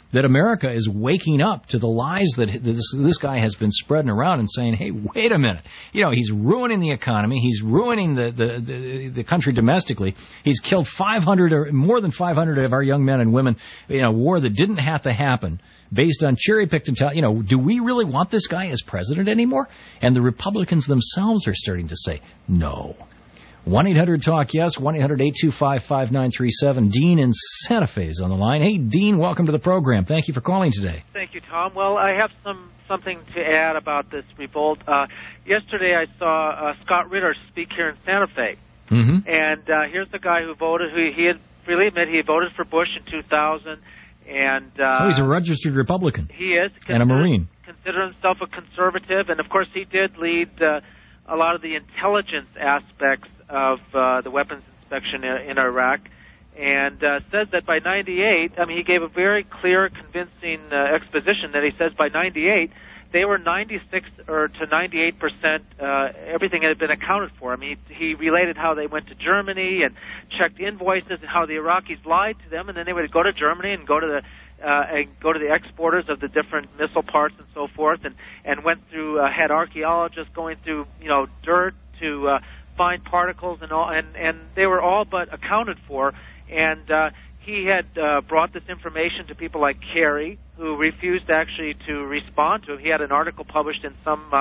that America is waking up to the lies that this guy has been spreading around and saying, hey, wait a minute. You know, he's ruining the economy. He's ruining the country domestically. He's killed 500 or more than 500 of our young men and women in a war that didn't have to happen based on cherry-picked intelligence. You know, do we really want this guy as president anymore? And the Republicans themselves are starting to say no. 1-800-TALK-YES, 1-800-825-5937. Dean in Santa Fe is on the line. Hey, Dean, welcome to the program. Thank you for calling today. Thank you, Tom. Well, I have something to add about this revolt. Yesterday I saw Scott Ritter speak here in Santa Fe. Mm-hmm. And here's the guy who voted, who he had freely admitted he voted for Bush in 2000. And he's a registered Republican. He is. And a Marine. Consider himself a conservative. And, of course, he did lead a lot of the intelligence aspects of the weapons inspection in Iraq, and says that by 98, I mean, he gave a very clear, convincing exposition that he says by 98, they were 96 or to 98%, everything had been accounted for. I mean, he related how they went to Germany and checked invoices and how the Iraqis lied to them, and then they would go to Germany and go to the exporters of the different missile parts and so forth, and went through, had archaeologists going through, dirt to find particles and all, and they were all but accounted for. And he had brought this information to people like Kerry, who refused actually to respond to it. He had an article published in some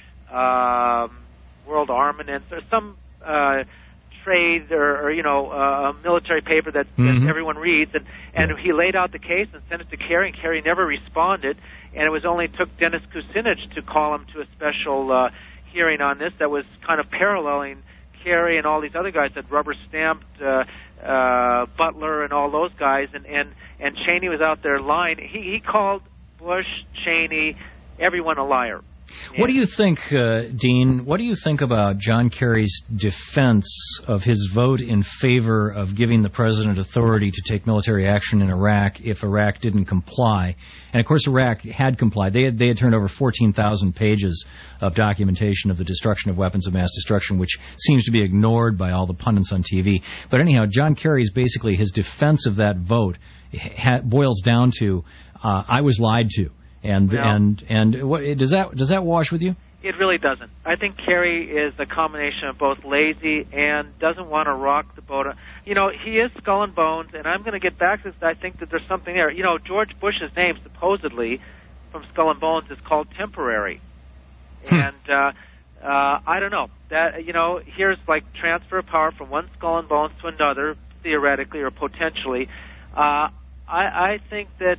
World Armaments or some trade or a military paper that everyone reads, and he laid out the case and sent it to Kerry, and Kerry never responded, and it was only took Dennis Kucinich to call him to a special hearing on this that was kind of paralleling Kerry and all these other guys that rubber-stamped Butler and all those guys, and Cheney was out there lying. He called Bush, Cheney, everyone a liar. What do you think, Dean, what do you think about John Kerry's defense of his vote in favor of giving the president authority to take military action in Iraq if Iraq didn't comply? And, of course, Iraq had complied. They had turned over 14,000 pages of documentation of the destruction of weapons of mass destruction, which seems to be ignored by all the pundits on TV. But anyhow, John Kerry's basically, his defense of that vote boils down to, I was lied to. And what, does that wash with you? It really doesn't. I think Kerry is a combination of both lazy and doesn't want to rock the boat. He is skull and bones, and I'm going to get back to this. I think that there's something there. George Bush's name, supposedly, from Skull and Bones, is called Temporary. And I don't know. That here's like transfer of power from one Skull and Bones to another, theoretically or potentially. I think that...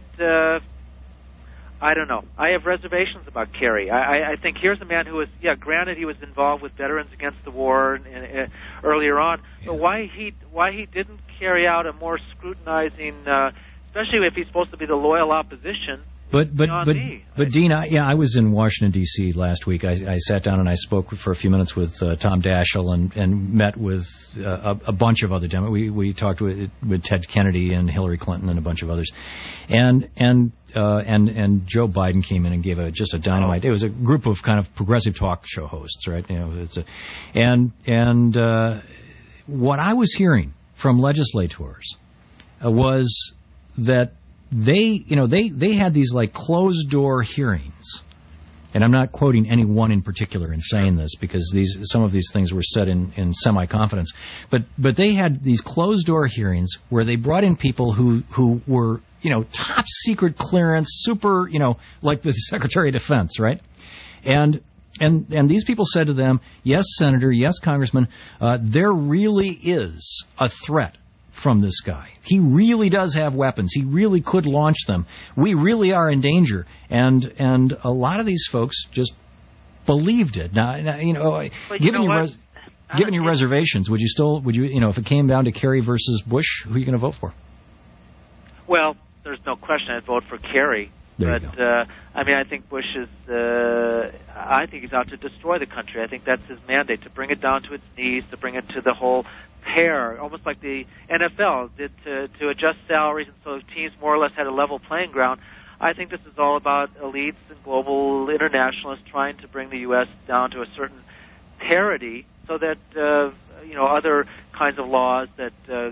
I don't know. I have reservations about Kerry. I think here's a man who was, granted he was involved with Veterans Against the War earlier on, but why he didn't carry out a more scrutinizing, especially if he's supposed to be the loyal opposition. But Dean, I was in Washington, D.C. last week. I sat down and I spoke for a few minutes with Tom Daschle and met with a bunch of other Democrats. We talked with Ted Kennedy and Hillary Clinton and a bunch of others, and Joe Biden came in and gave just a dynamite. It was a group of kind of progressive talk show hosts, right? What I was hearing from legislators was that they had these like closed door hearings, and I'm not quoting any one in particular in saying this because some of these things were said in semi-confidence, but they had these closed door hearings where they brought in people who were top secret clearance, super like the Secretary of Defense, right? And these people said to them, yes, Senator, yes, Congressman, there really is a threat from this guy. He really does have weapons. He really could launch them. We really are in danger. And a lot of these folks just believed it. Now given your reservations, would you if it came down to Kerry versus Bush, who are you going to vote for? Well, there's no question I'd vote for Kerry. I think Bush is. I think he's out to destroy the country. I think that's his mandate, to bring it down to its knees, to bring it to the whole pair, almost like the NFL did to adjust salaries, and so teams more or less had a level playing ground. I think this is all about elites and global internationalists trying to bring the U.S. down to a certain parity, so that other kinds of laws that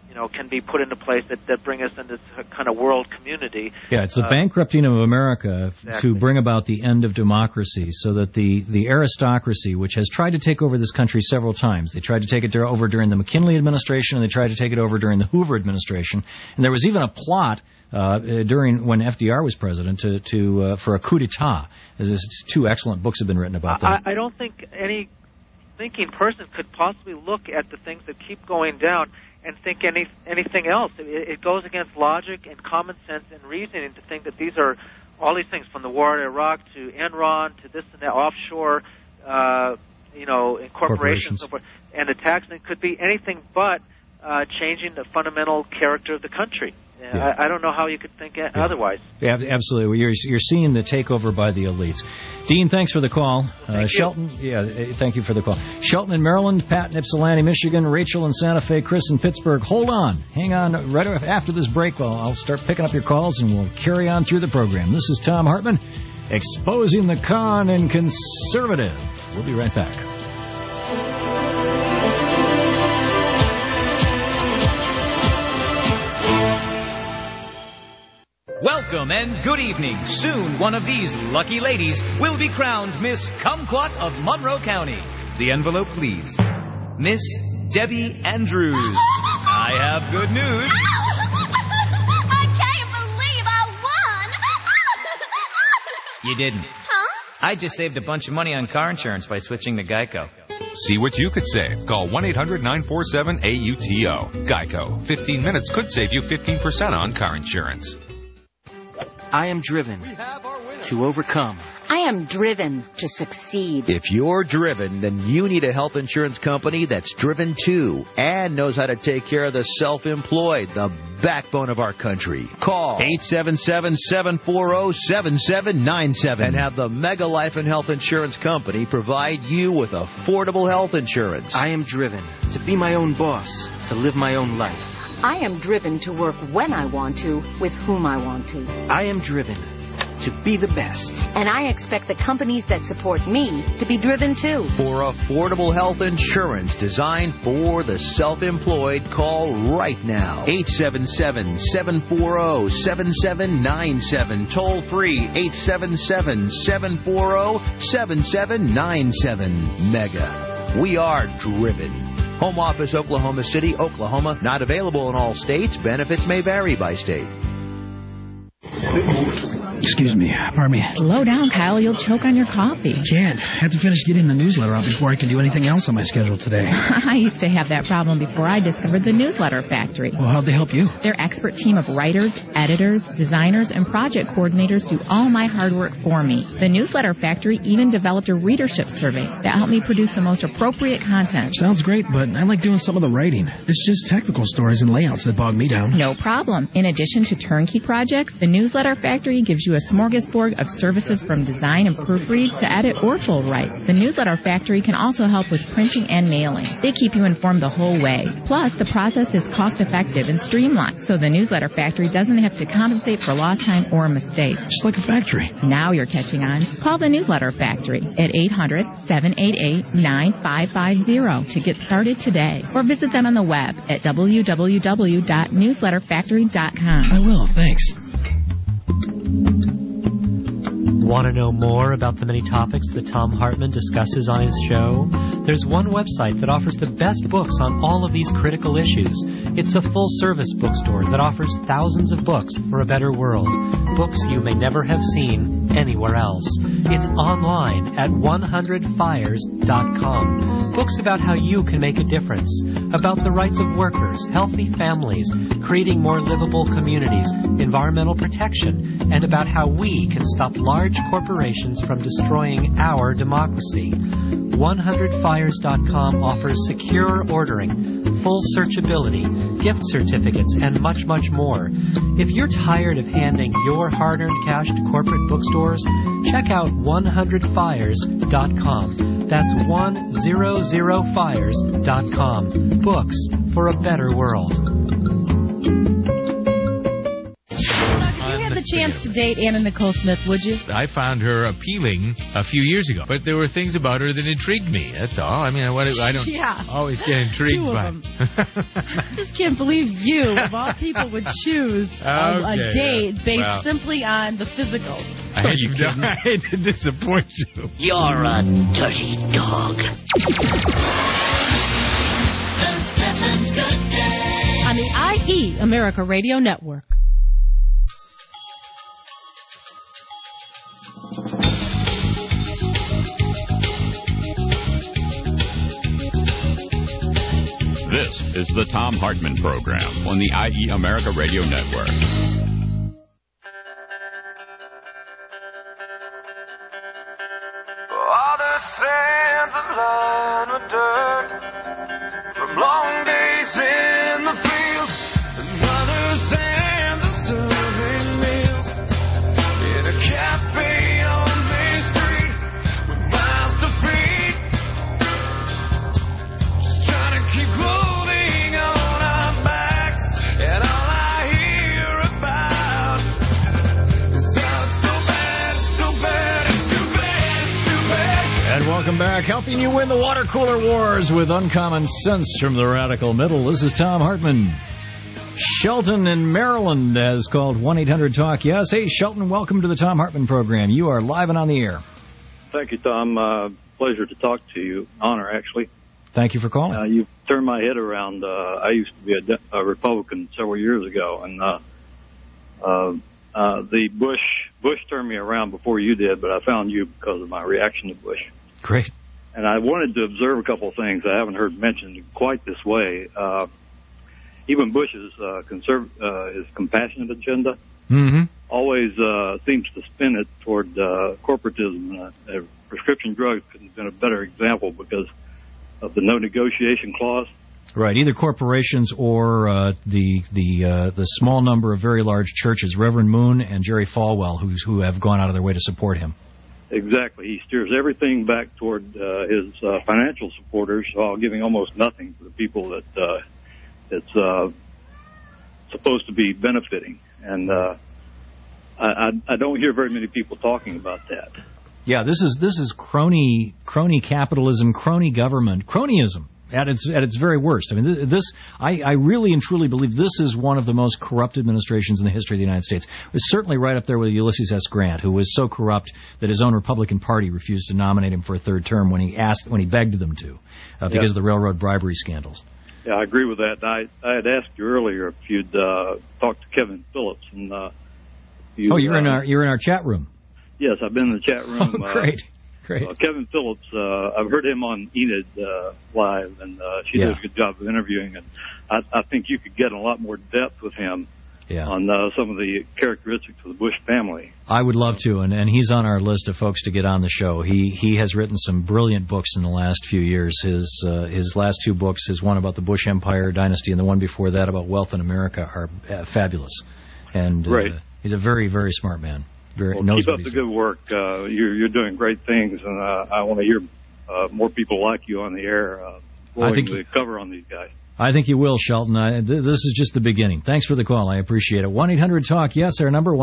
can be put into place that bring us into this kind of world community. Yeah, it's the bankrupting of America to bring about the end of democracy, so that the aristocracy, which has tried to take over this country several times, they tried to take it over during the McKinley administration, and they tried to take it over during the Hoover administration, and there was even a plot during when FDR was president for a coup d'etat. There's 2 excellent books have been written about that. I don't think any thinking person could possibly look at the things that keep going down and think anything else. It goes against logic and common sense and reasoning to think that these are all these things, from the war in Iraq to Enron to this and that offshore, incorporations, so forth, and the tax. And it could be anything but changing the fundamental character of the country. Yeah. I don't know how you could think otherwise. Yeah, absolutely. You're seeing the takeover by the elites. Dean, thanks for the call. Shelton, thank you for the call. Shelton in Maryland, Pat in Ypsilanti, Michigan, Rachel in Santa Fe, Chris in Pittsburgh. Hold on. Hang on. Right after this break, I'll start picking up your calls, and we'll carry on through the program. This is Thom Hartmann, exposing the con and conservative. We'll be right back. Welcome and good evening. Soon one of these lucky ladies will be crowned Miss Kumquat of Monroe County. The envelope, please. Miss Debbie Andrews. I have good news. I can't believe I won. You didn't. Huh? I just saved a bunch of money on car insurance by switching to Geico. See what you could save. Call 1-800-947-AUTO. Geico. 15 minutes could save you 15% on car insurance. I am driven to overcome. I am driven to succeed. If you're driven, then you need a health insurance company that's driven too and knows how to take care of the self-employed, the backbone of our country. Call 877-740-7797 and have the Mega Life and Health Insurance Company provide you with affordable health insurance. I am driven to be my own boss, to live my own life. I am driven to work when I want to, with whom I want to. I am driven to be the best. And I expect the companies that support me to be driven too. For affordable health insurance designed for the self-employed, call right now. 877-740-7797. Toll free, 877-740-7797. Mega. We are driven. Home office, Oklahoma City, Oklahoma. Not available in all states. Benefits may vary by state. Excuse me. Pardon me. Slow down, Kyle. You'll choke on your coffee. Can't. Have to finish getting the newsletter out before I can do anything else on my schedule today. I used to have that problem before I discovered the Newsletter Factory. Well, how'd they help you? Their expert team of writers, editors, designers, and project coordinators do all my hard work for me. The Newsletter Factory even developed a readership survey that helped me produce the most appropriate content. Sounds great, but I like doing some of the writing. It's just technical stories and layouts that bog me down. No problem. In addition to turnkey projects, the Newsletter Factory gives you a smorgasbord of services from design and proofread to edit or full write. The Newsletter Factory can also help with printing and mailing. They keep you informed the whole way. Plus, the process is cost-effective and streamlined, so the Newsletter Factory doesn't have to compensate for lost time or mistakes. Just like a factory. Now you're catching on. Call the Newsletter Factory at 800-788-9550 to get started today, or visit them on the web at www.newsletterfactory.com. I will, thanks. Want to know more about the many topics that Thom Hartmann discusses on his show? There's one website that offers the best books on all of these critical issues. It's a full-service bookstore that offers thousands of books for a better world. Books you may never have seen anywhere else. It's online at 100fires.com. Books about how you can make a difference, about the rights of workers, healthy families, creating more livable communities, environmental protection, and about how we can stop large corporations from destroying our democracy. 100fires.com offers secure ordering, full searchability, gift certificates, and much, much more. If you're tired of handing your hard-earned cash to corporate bookstores, check out 100fires.com. That's 100fires.com. Books for a better world. had the chance to date Anna Nicole Smith, would you? I found her appealing a few years ago, but there were things about her that intrigued me. That's all. I mean, I don't always get intrigued Two of by. them. I just can't believe you, of all people, would choose a date based simply on the physical. I hate to disappoint you. You're a dirty dog. On the IE America Radio Network. This is the Thom Hartmann Program on the IE America Radio Network. All the sands are lined with dirt from long days in the field. Another sands are serving meals in a cafe on Main Street with miles to feed. Just trying to keep clothing on our backs, and all I hear about is how it's so bad, so bad, it's too bad, it's too bad. And welcome back, helping you win the water cooler wars with uncommon sense from the radical middle. This is Thom Hartmann. Shelton in Maryland has called 1-800-TALK-YES. Hey, Shelton, welcome to the Thom Hartmann program. You are live and on the air. Thank you, Tom. Pleasure to talk to you. Honor, actually. Thank you for calling. You've turned my head around. I used to be a Republican several years ago, and the Bush turned me around before you did, but I found you because of my reaction to Bush. Great. And I wanted to observe a couple of things I haven't heard mentioned quite this way. Even Bush's his compassionate agenda always seems to spin it toward corporatism. Prescription drugs could have been a better example because of the no negotiation clause. Right, either corporations or the small number of very large churches, Reverend Moon and Jerry Falwell, who have gone out of their way to support him. Exactly. He steers everything back toward his financial supporters while giving almost nothing to the people that it's supposed to be benefiting. And I don't hear very many people talking about that. Yeah, this is crony capitalism, crony government, cronyism at its very worst. I mean, I really and truly believe this is one of the most corrupt administrations in the history of the United States. It was certainly right up there with Ulysses S. Grant, who was so corrupt that his own Republican Party refused to nominate him for a third term when he begged them to, because of the railroad bribery scandals. Yeah, I agree with that. I had asked you earlier if you'd talked to Kevin Phillips, and you're in our chat room. Yes, I've been in the chat room. Oh, great. Kevin Phillips, I've heard him on Enid live, and she does a good job of interviewing, and I think you could get a lot more depth with him on some of the characteristics of the Bush family. I would love to, and he's on our list of folks to get on the show. He has written some brilliant books in the last few years. His last two books, his one about the Bush Empire dynasty and the one before that about wealth in America, are fabulous. And he's a very, very smart man. Keep up the good work. You're doing great things, and I want to hear more people like you on the air blowing the cover on these guys. I think you will, Shelton. This is just the beginning. Thanks for the call. I appreciate it. 1-800-TALK-YES, our number,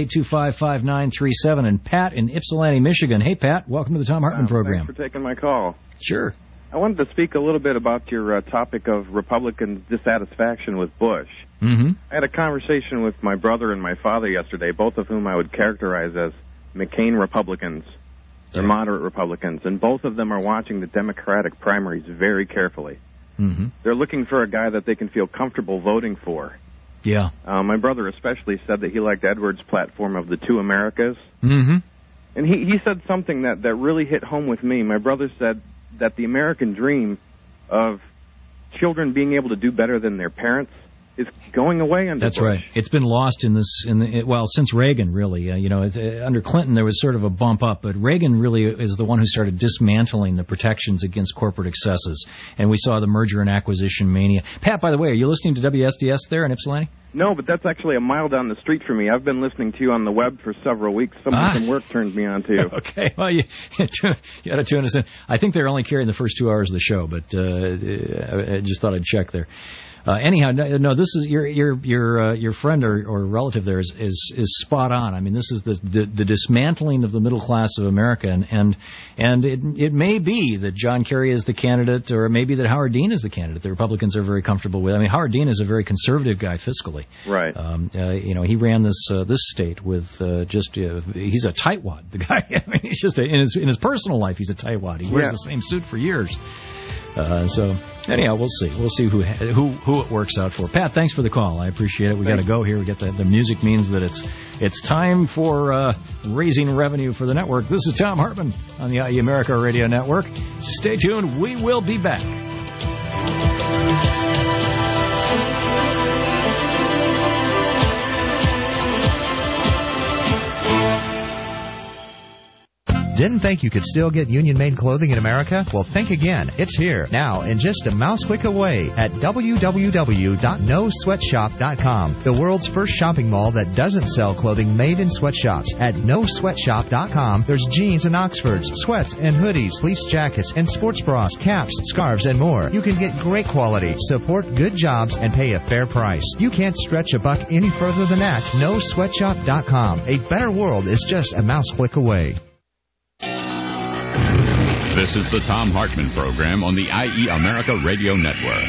1-800-825-5937. And Pat in Ypsilanti, Michigan. Hey, Pat, welcome to the Thom Hartmann program. Thanks for taking my call. Sure. I wanted to speak a little bit about your topic of Republican dissatisfaction with Bush. Mm-hmm. I had a conversation with my brother and my father yesterday, both of whom I would characterize as McCain Republicans. They're moderate Republicans, and both of them are watching the Democratic primaries very carefully. Mm-hmm. They're looking for a guy that they can feel comfortable voting for. Yeah. My brother especially said that he liked Edwards' platform of the two Americas. Mm-hmm. And he said something that really hit home with me. My brother said that the American dream of children being able to do better than their parents is going away under That's Bush. right. It's been lost since Reagan, really. Under Clinton there was sort of a bump up, but Reagan really is the one who started dismantling the protections against corporate excesses, and we saw the merger and acquisition mania. Pat, by the way, are you listening to WSDS there in Ypsilanti? No, but that's actually a mile down the street from me. I've been listening to you on the web for several weeks. Someone from work turned me on to you. Okay, well, you got to tune us in. I think they're only carrying the first 2 hours of the show, but I just thought I'd check there. Anyhow, no, this is your friend or relative there is spot on. I mean, this is the dismantling of the middle class of America, and it may be that John Kerry is the candidate, or it may be that Howard Dean is the candidate. The Republicans are very comfortable with. I mean, Howard Dean is a very conservative guy fiscally. Right. He ran this state with he's a tightwad. The guy. I mean, he's just in his personal life, he's a tightwad. He wears the same suit for years. So anyhow, we'll see. We'll see who it works out for. Pat, thanks for the call. I appreciate it. We got to go here. We get the music means that it's time for raising revenue for the network. This is Thom Hartmann on the IE America Radio Network. Stay tuned. We will be back. Didn't think you could still get union-made clothing in America? Well, think again. It's here, now, and just a mouse click away at www.nosweatshop.com, the world's first shopping mall that doesn't sell clothing made in sweatshops. At nosweatshop.com, there's jeans and Oxfords, sweats and hoodies, fleece jackets, and sports bras, caps, scarves, and more. You can get great quality, support good jobs, and pay a fair price. You can't stretch a buck any further than that. Nosweatshop.com. A better world is just a mouse click away. This is the Thom Hartmann Program on the IE America Radio Network.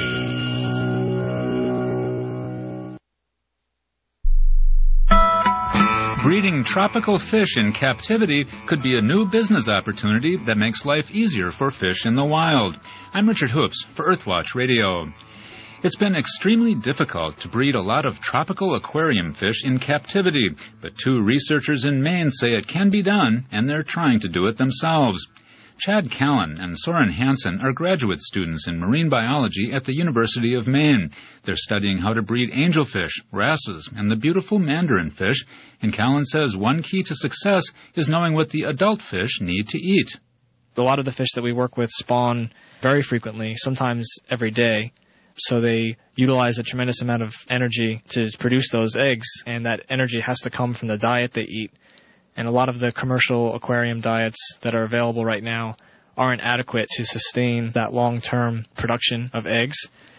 Breeding tropical fish in captivity could be a new business opportunity that makes life easier for fish in the wild. I'm Richard Hoops for Earthwatch Radio. It's been extremely difficult to breed a lot of tropical aquarium fish in captivity, but 2 researchers in Maine say it can be done, and they're trying to do it themselves. Chad Callan and Soren Hansen are graduate students in marine biology at the University of Maine. They're studying how to breed angelfish, wrasses, and the beautiful mandarin fish, and Callan says one key to success is knowing what the adult fish need to eat. A lot of the fish that we work with spawn very frequently, sometimes every day. So they utilize a tremendous amount of energy to produce those eggs, and that energy has to come from the diet they eat. And a lot of the commercial aquarium diets that are available right now aren't adequate to sustain that long-term production of eggs.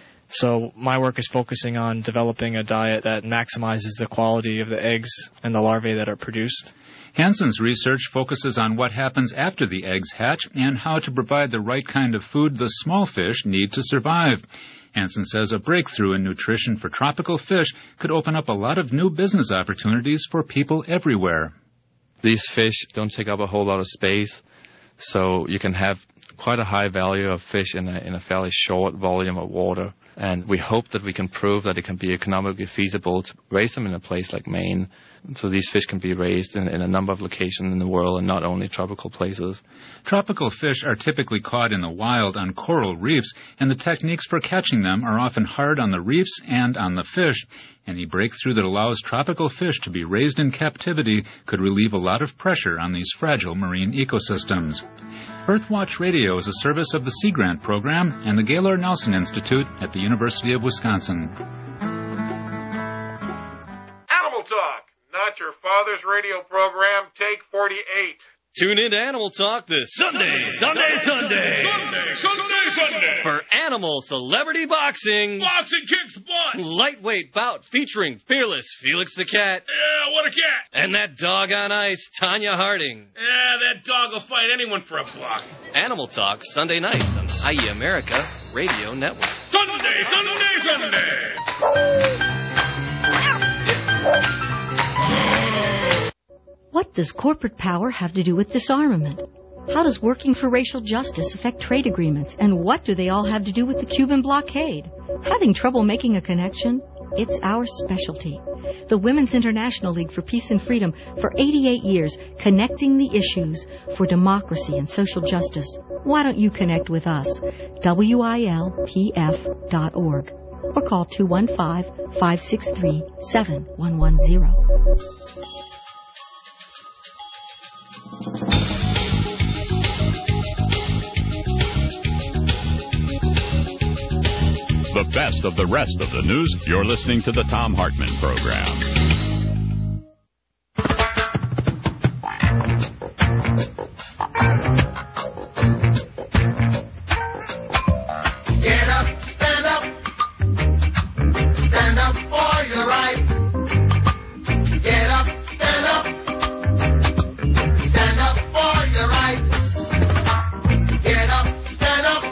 So my work is focusing on developing a diet that maximizes the quality of the eggs and the larvae that are produced. Hansen's research focuses on what happens after the eggs hatch and how to provide the right kind of food the small fish need to survive. Hansen says a breakthrough in nutrition for tropical fish could open up a lot of new business opportunities for people everywhere. These fish don't take up a whole lot of space, so you can have quite a high value of fish in a fairly short volume of water. And we hope that we can prove that it can be economically feasible to raise them in a place like Maine. So these fish can be raised in a number of locations in the world and not only tropical places. Tropical fish are typically caught in the wild on coral reefs, and the techniques for catching them are often hard on the reefs and on the fish. Any breakthrough that allows tropical fish to be raised in captivity could relieve a lot of pressure on these fragile marine ecosystems. Earthwatch Radio is a service of the Sea Grant Program and the Gaylord Nelson Institute at the University of Wisconsin. Animal Talk, not your father's radio program, take 48. Tune in to Animal Talk this Sunday for Animal Celebrity Boxing. Boxing kicks butt. Lightweight bout featuring fearless Felix the Cat. Yeah, what a cat. And that dog on ice, Tanya Harding. Yeah, that dog will fight anyone for a buck. Animal Talk, Sunday nights on IE America Radio Network. Sunday. What does corporate power have to do with disarmament? How does working for racial justice affect trade agreements? And what do they all have to do with the Cuban blockade? Having trouble making a connection? It's our specialty. The Women's International League for Peace and Freedom for 88 years, connecting the issues for democracy and social justice. Why don't you connect with us? WILPF.org or call 215-563-7110. The best of the rest of the news, you're listening to the Thom Hartmann Program. Get up, stand up. Stand up for your right. Get up, stand up. Stand up for your right. Get up, stand up.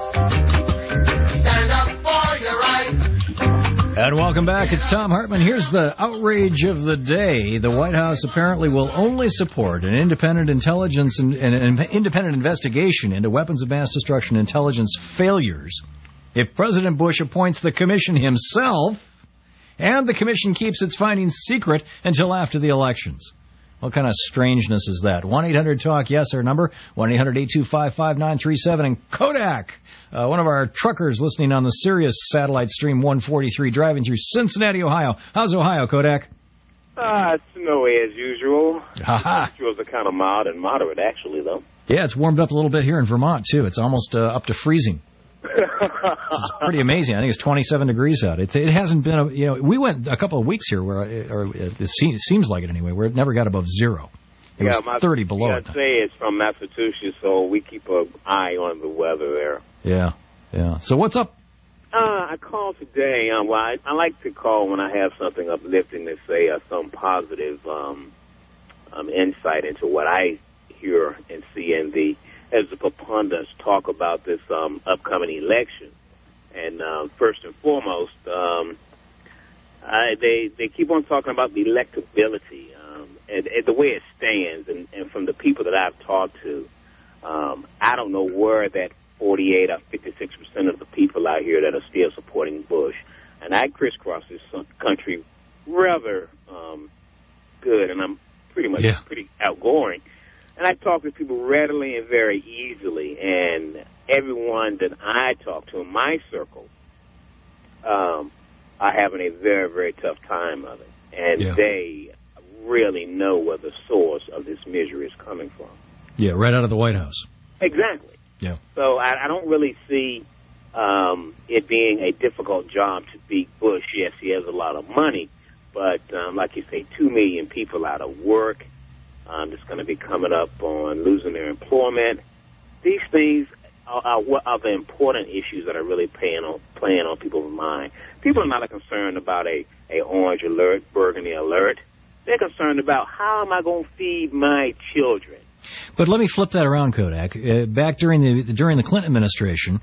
Stand up for your right. And welcome back. It's Thom Hartmann. Here's the outrage of the day. The White House apparently will only support an independent intelligence and an independent investigation into weapons of mass destruction intelligence failures if President Bush appoints the commission himself and the commission keeps its findings secret until after the elections. What kind of strangeness is that? 1-800-TALK-YES, our number, 1-800-825-5937. And Kodak, one of our truckers listening on the Sirius Satellite Stream 143, driving through Cincinnati, Ohio. How's Ohio, Kodak? It's snowy as usual. Ha-ha. Temperatures are kind of mild and moderate, actually, though. Yeah, it's warmed up a little bit here in Vermont, too. It's almost up to freezing. It's pretty amazing. I think it's 27 degrees out. It hasn't been, we went a couple of weeks here where, it seems like it anyway, where it never got above zero. It was 30 below it. I'd say it's from Massachusetts, so we keep an eye on the weather there. Yeah. So what's up? I called today. I like to call when I have something uplifting to say, some positive insight into what I hear and see in as the pundits talk about this upcoming election. And first and foremost, they keep on talking about the electability and the way it stands. And from the people that I've talked to, I don't know where that 48 or 56% of the people out here that are still supporting Bush. And I crisscross this country rather good, and I'm pretty outgoing. And I talk to people readily and very easily, and everyone that I talk to in my circle are having a very, very tough time of it. And they really know where the source of this misery is coming from. Yeah, right out of the White House. Exactly. Yeah. So I don't really see it being a difficult job to beat Bush. Yes, he has a lot of money, but like you say, 2 million people out of work. That's going to be coming up on losing their employment. These things are the important issues that are really playing on people's mind. People are not concerned about a orange alert, burgundy alert. They're concerned about how am I going to feed my children. But let me flip that around, Kodak. Back during the Clinton administration,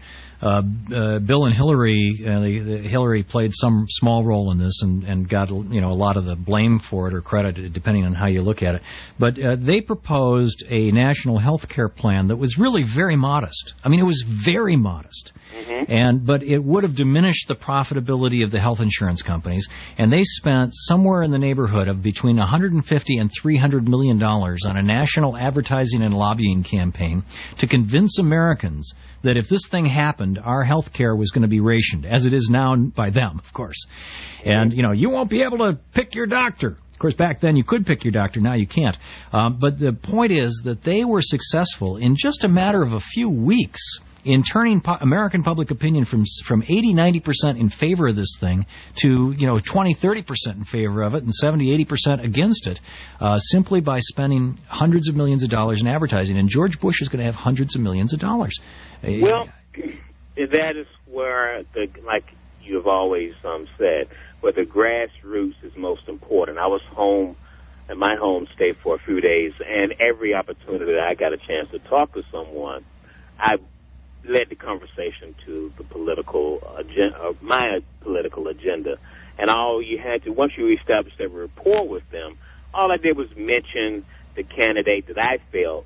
Bill and Hillary, Hillary played some small role in this and got a lot of the blame for it or credit, depending on how you look at it. But they proposed a national health care plan that was really very modest. I mean, it was very modest. Mm-hmm. But it would have diminished the profitability of the health insurance companies, and they spent somewhere in the neighborhood of between $150 and $300 million on a national advertising and lobbying campaign to convince Americans that if this thing happened, our health care was going to be rationed, as it is now by them, of course. And, you won't be able to pick your doctor. Of course, back then you could pick your doctor. Now you can't. But the point is that they were successful in just a matter of a few weeks in turning American public opinion from 80-90% in favor of this thing to 20-30% in favor of it and 70-80% against it, simply by spending hundreds of millions of dollars in advertising. And George Bush is going to have hundreds of millions of dollars. Well, that is where like you have always said, where the grassroots is most important. I was home at my home state for a few days, and every opportunity that I got a chance to talk to someone, I led the conversation to the political agenda, my political agenda. And all you had to, once you established that rapport with them, all I did was mention the candidate that I felt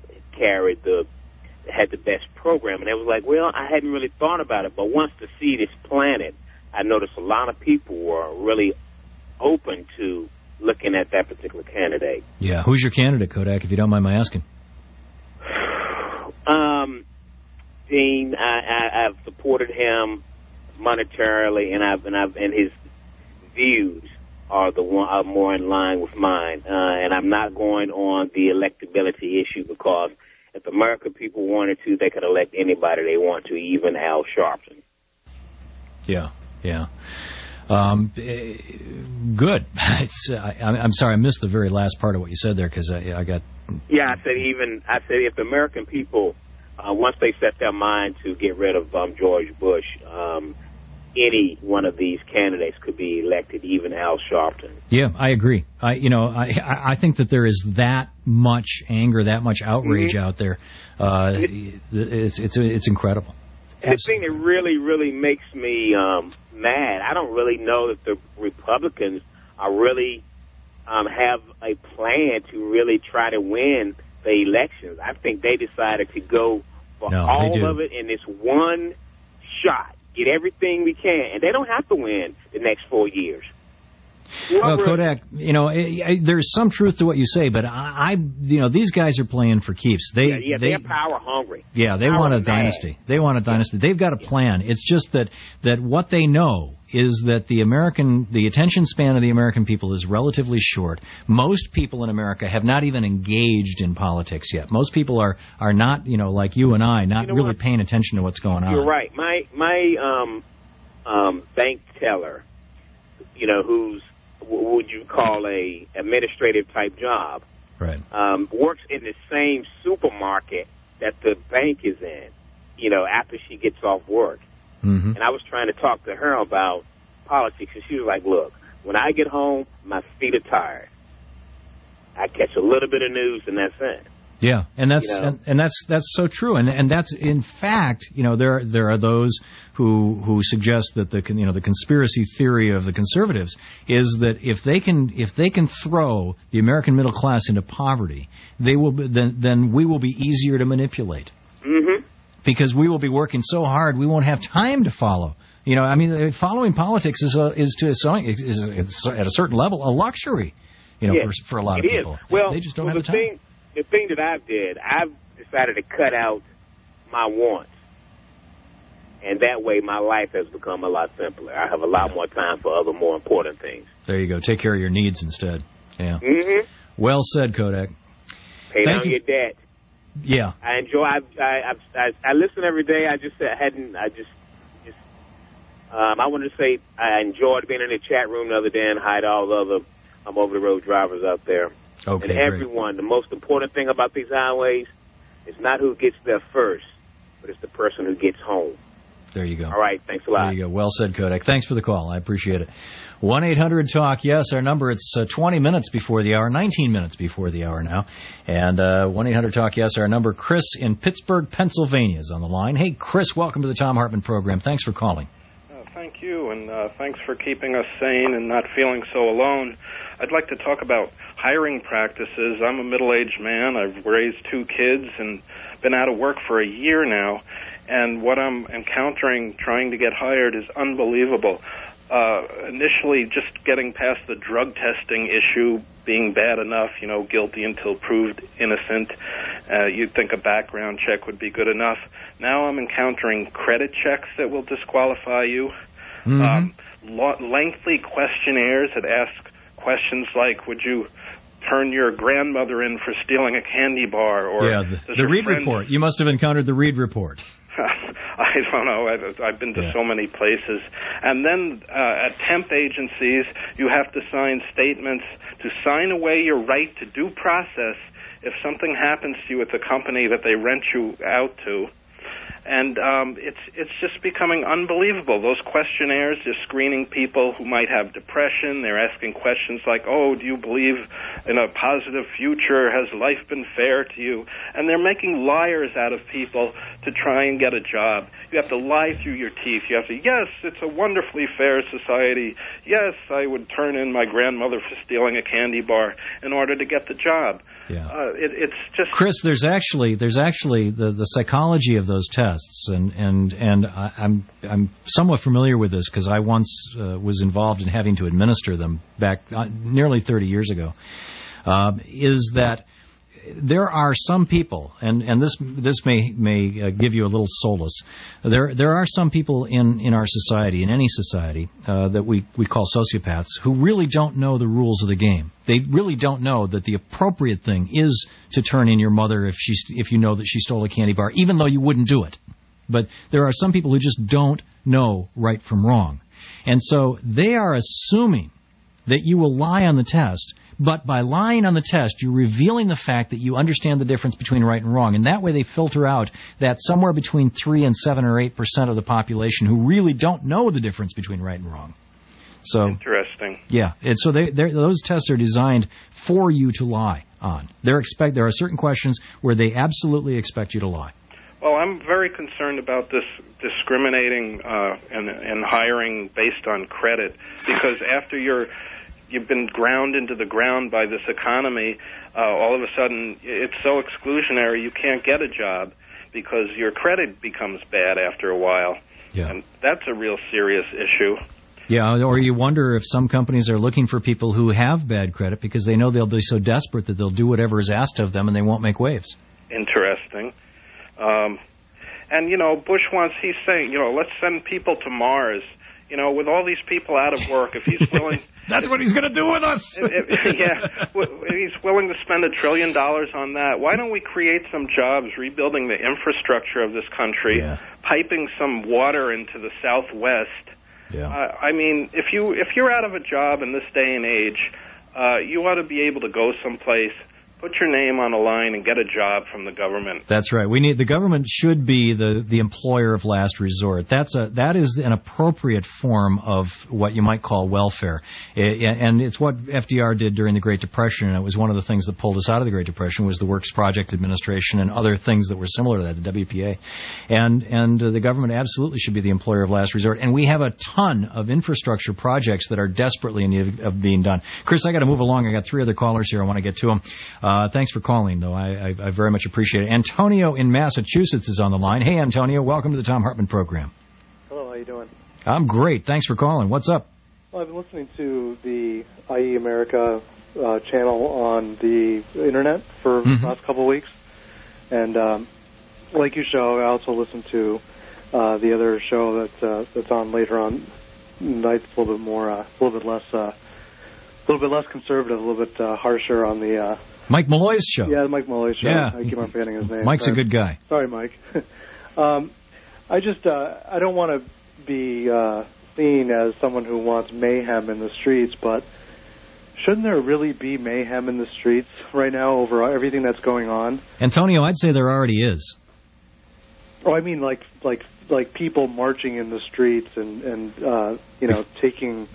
had the best program. And it was like, well, I hadn't really thought about it. But once the seed is planted, I noticed a lot of people were really open to looking at that particular candidate. Yeah. Who's your candidate, Kodak, if you don't mind my asking? Dean, I've supported him monetarily, and his views are more in line with mine. And I'm not going on the electability issue, because if the American people wanted to, they could elect anybody they want to, even Al Sharpton. Yeah. Yeah. Good. I'm sorry, I missed the very last part of what you said there because I got... Yeah, I said if the American people, once they set their mind to get rid of George Bush, any one of these candidates could be elected, even Al Sharpton. Yeah, I agree. I think that there is that much anger, that much outrage out there. It's incredible. And the thing that really, really makes me mad, I don't really know that the Republicans are really have a plan to really try to win the elections. I think they decided to go for all of it in this one shot. Get everything we can, and they don't have to win the next 4 years. Well, Kodak, there's some truth to what you say, but these guys are playing for keeps. They're power hungry. Yeah, they want a dynasty. They want a dynasty. They've got a plan. It's just that what they know is that the attention span of the American people is relatively short. Most people in America have not even engaged in politics yet. Most people are not, like you and I, not really paying attention to what's going on. You're right. My bank teller, who's what would you call a administrative type job, right? Works in the same supermarket that the bank is in, after she gets off work. Mm-hmm. And I was trying to talk to her about politics, and she was like, look, when I get home, my feet are tired. I catch a little bit of news, and that's it. Yeah, and that's so true, and that's in fact, there are those who suggest that the conspiracy theory of the conservatives is that if they can throw the American middle class into poverty, then we will be easier to manipulate. Mm-hmm. Because we will be working so hard, we won't have time to follow. Following politics is at a certain level a luxury, for a lot of people. Well, they just don't have the time. The thing that I've decided to cut out my wants. And that way my life has become a lot simpler. I have a lot more time for other more important things. There you go. Take care of your needs instead. Yeah. Mm-hmm. Well said, Kodak. Pay down your debt. Yeah. I enjoy. I listen every day. I wanted to say I enjoyed being in the chat room the other day and hi to all the other over the road drivers out there. Okay, and everyone. Great. The most important thing about these highways is not who gets there first, but it's the person who gets home. There you go. All right. Thanks a lot. There you go. Well said, Kodak. Thanks for the call. I appreciate it. 1-800-TALK-YES, our number. It's 20 minutes before the hour, 19 minutes before the hour now. And 1-800-TALK-YES, our number. Chris in Pittsburgh, Pennsylvania is on the line. Hey, Chris, welcome to the Thom Hartmann program. Thanks for calling. Thank you, and thanks for keeping us sane and not feeling so alone. I'd like to talk about hiring practices. I'm a middle-aged man. I've raised 2 kids and been out of work for a year now. And what I'm encountering trying to get hired is unbelievable. Initially, just getting past the drug testing issue being bad enough, guilty until proved innocent. You'd think a background check would be good enough. Now I'm encountering credit checks that will disqualify you. Mm-hmm. Lengthy questionnaires that ask questions like, would you turn your grandmother in for stealing a candy bar? Or the Reed report. You must have encountered the Reed report. I don't know. I've been to so many places. And then at temp agencies, you have to sign statements to sign away your right to due process if something happens to you at the company that they rent you out to. And it's just becoming unbelievable. Those questionnaires, they're screening people who might have depression. They're asking questions like, oh, do you believe in a positive future? Has life been fair to you? And they're making liars out of people to try and get a job. You have to lie through your teeth. You have to, yes, it's a wonderfully fair society. Yes, I would turn in my grandmother for stealing a candy bar in order to get the job. Yeah. It's just, Chris, there's actually the psychology of those tests, and I'm somewhat familiar with this because I once was involved in having to administer them back nearly 30 years ago. Is that there are some people, and this may give you a little solace. There are some people in our society, in any society, that we call sociopaths, who really don't know the rules of the game. They really don't know that the appropriate thing is to turn in your mother if you know that she stole a candy bar, even though you wouldn't do it. But there are some people who just don't know right from wrong. And so they are assuming that you will lie on the test, but by lying on the test, you're revealing the fact that you understand the difference between right and wrong. And that way they filter out that somewhere between 3 and 7 or 8% of the population who really don't know the difference between right and wrong. So interesting. Yeah, and so those tests are designed for you to lie on. There are certain questions where they absolutely expect you to lie. Well, I'm very concerned about this discriminating and hiring based on credit, because after you've been ground into the ground by this economy, all of a sudden it's so exclusionary you can't get a job because your credit becomes bad after a while. Yeah. And that's a real serious issue. Yeah, or you wonder if some companies are looking for people who have bad credit because they know they'll be so desperate that they'll do whatever is asked of them and they won't make waves. Interesting. And, Bush he's saying, let's send people to Mars. With all these people out of work, if he's willing... That's what he's going to do with us! He's willing to spend $1 trillion on that. Why don't we create some jobs rebuilding the infrastructure of this country, piping some water into the Southwest? Yeah. I mean, if you're out of a job in this day and age, you ought to be able to go someplace, put your name on a line, and get a job from the government. That's right. The government should be the employer of last resort. That is an appropriate form of what you might call welfare, and it's what FDR did during the Great Depression. And it was one of the things that pulled us out of the Great Depression was the Works Project Administration and other things that were similar to that, the WPA, and the government absolutely should be the employer of last resort. And we have a ton of infrastructure projects that are desperately in need of being done. Chris, I got to move along. I got 3 other callers here. I want to get to them. Thanks for calling, though. I very much appreciate it. Antonio in Massachusetts is on the line. Hey, Antonio, welcome to the Thom Hartmann program. Hello, how you doing? I'm great. Thanks for calling. What's up? Well, I've been listening to the IE America channel on the Internet for the last couple of weeks. And like your show, I also listen to the other show that's on later on nights, a little bit more, a little bit less conservative, a little bit harsher on the... Mike Malloy's show. Yeah, the Mike Malloy show. Yeah. I keep on forgetting his name. Mike's a good guy. Sorry, Mike. I don't want to be seen as someone who wants mayhem in the streets, but shouldn't there really be mayhem in the streets right now over everything that's going on? Antonio, I'd say there already is. Oh, I mean, like people marching in the streets and taking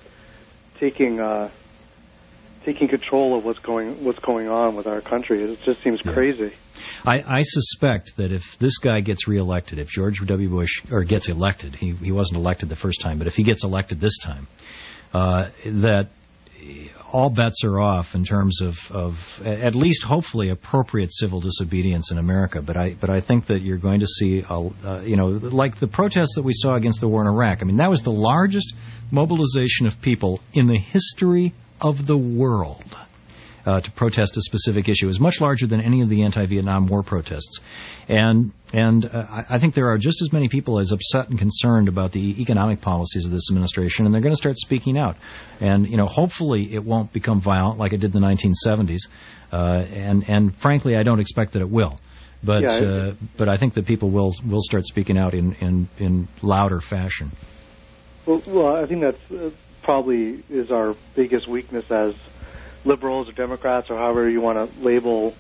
control of what's going on with our country. It just seems crazy. I suspect that if this guy gets reelected, if George W. Bush gets elected, he wasn't elected the first time, but if he gets elected this time, that all bets are off in terms of at least hopefully appropriate civil disobedience in America. But I think that you're going to see like the protests that we saw against the war in Iraq. I mean, that was the largest mobilization of people in the history of the world to protest a specific issue. It was much larger than any of the anti-Vietnam War protests. And I think there are just as many people as upset and concerned about the economic policies of this administration, and they're going to start speaking out. And, hopefully it won't become violent like it did in the 1970s. And frankly, I don't expect that it will. But I think that people will start speaking out in louder fashion. Well, I think that's probably is our biggest weakness as liberals or Democrats or however you want to label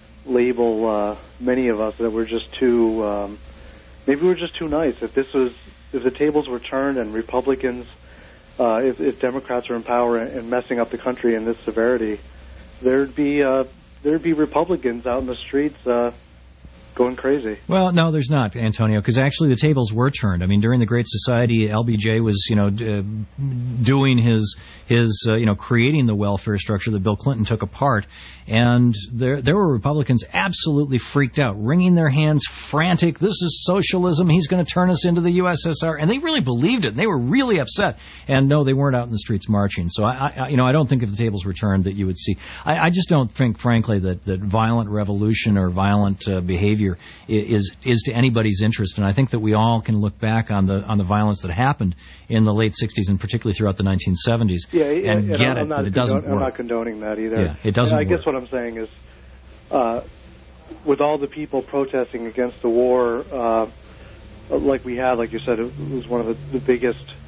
many of us, that we're just too maybe we're just too nice. If the tables were turned and Republicans, if Democrats are in power and messing up the country in this severity, there'd be Republicans out in the streets going crazy. Well, no, there's not, Antonio, because actually the tables were turned. I mean, during the Great Society, LBJ was, doing his creating the welfare structure that Bill Clinton took apart, and there were Republicans absolutely freaked out, wringing their hands, frantic. This is socialism. He's going to turn us into the USSR, and they really believed it. And they were really upset. And no, they weren't out in the streets marching. So I don't think if the tables were turned that you would see. I just don't think, frankly, that violent revolution or violent behavior is to anybody's interest, and I think that we all can look back on the violence that happened in the late 60s and particularly throughout the 1970s and get it, but it doesn't work. I'm not condoning that either. Yeah, it doesn't work. I guess what I'm saying is, with all the people protesting against the war, like we had, like you said, it was one of the biggest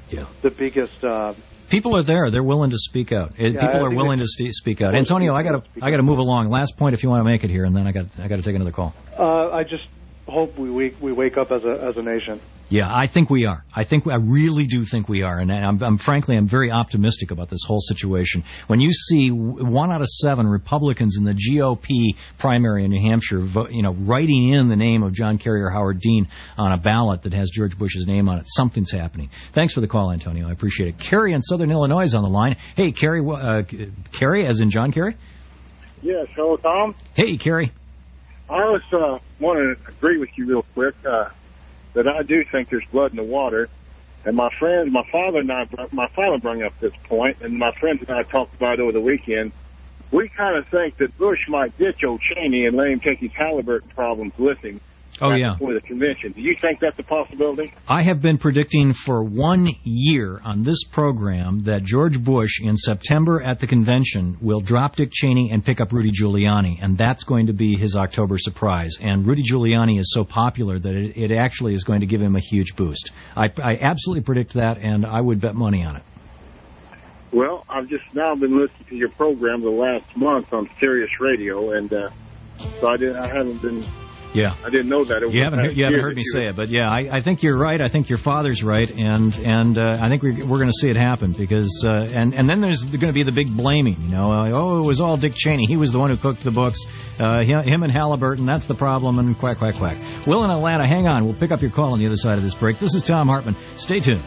the biggest. People are there. They're willing to speak out. People are willing to speak out. Antonio, I got to move along. Last point, if you want to make it here, and then I got to take another call. I just hope we wake up as a nation. Yeah, I think we are. I really do think we are, and I'm frankly very optimistic about this whole situation. When you see 1 out of 7 Republicans in the GOP primary in New Hampshire, writing in the name of John Kerry or Howard Dean on a ballot that has George Bush's name on it, something's happening. Thanks for the call, Antonio. I appreciate it. Kerry in Southern Illinois is on the line. Hey, Kerry, Kerry, as in John Kerry? Yes. Hello, Tom. Hey, Kerry. I was want to agree with you real quick that I do think there's blood in the water. And my father brought up this point, and my friends and I talked about it over the weekend. We kind of think that Bush might ditch old Cheney and let him take his Halliburton problems with him. Oh, yeah. Before the convention. Do you think that's a possibility? I have been predicting for 1 year on this program that George Bush in September at the convention will drop Dick Cheney and pick up Rudy Giuliani, and that's going to be his October surprise. And Rudy Giuliani is so popular that it actually is going to give him a huge boost. I absolutely predict that, and I would bet money on it. Well, I've just now been listening to your program the last month on Sirius Radio, and so I haven't been... Yeah, I didn't know that. You haven't heard me say it, but yeah, I think you're right. I think your father's right, and I think we're going to see it happen because and then there's going to be the big blaming. It was all Dick Cheney. He was the one who cooked the books. Him and Halliburton. That's the problem. And quack quack quack. Will in Atlanta, hang on. We'll pick up your call on the other side of this break. This is Tom Hartman. Stay tuned.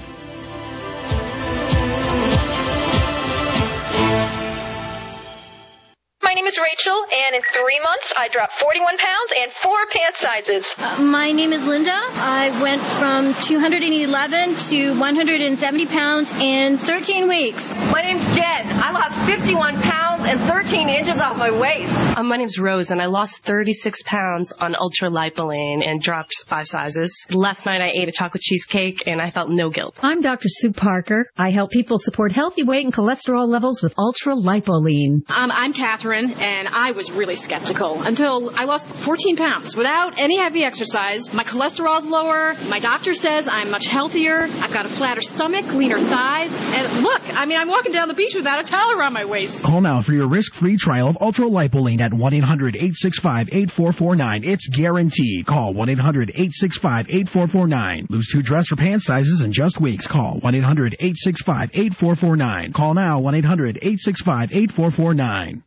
My name is Rachel, and in 3 months, I dropped 41 pounds and 4 pant sizes. My name is Linda. I went from 211 to 170 pounds in 13 weeks. My name's Jen. I lost 51 pounds and 13 inches off my waist. My name's Rose, and I lost 36 pounds on ultra-lipoline and dropped 5 sizes. Last night, I ate a chocolate cheesecake, and I felt no guilt. I'm Dr. Sue Parker. I help people support healthy weight and cholesterol levels with ultra-lipoline. I'm Catherine, and I was really skeptical until I lost 14 pounds without any heavy exercise. My cholesterol's lower. My doctor says I'm much healthier. I've got a flatter stomach, leaner thighs. And look, I'm walking down the beach without a towel around my waist. Call now for your risk-free trial of Ultra-Lipoline at 1-800-865-8449. It's guaranteed. Call 1-800-865-8449. Lose 2 dress or pant sizes in just weeks. Call 1-800-865-8449. Call now 1-800-865-8449.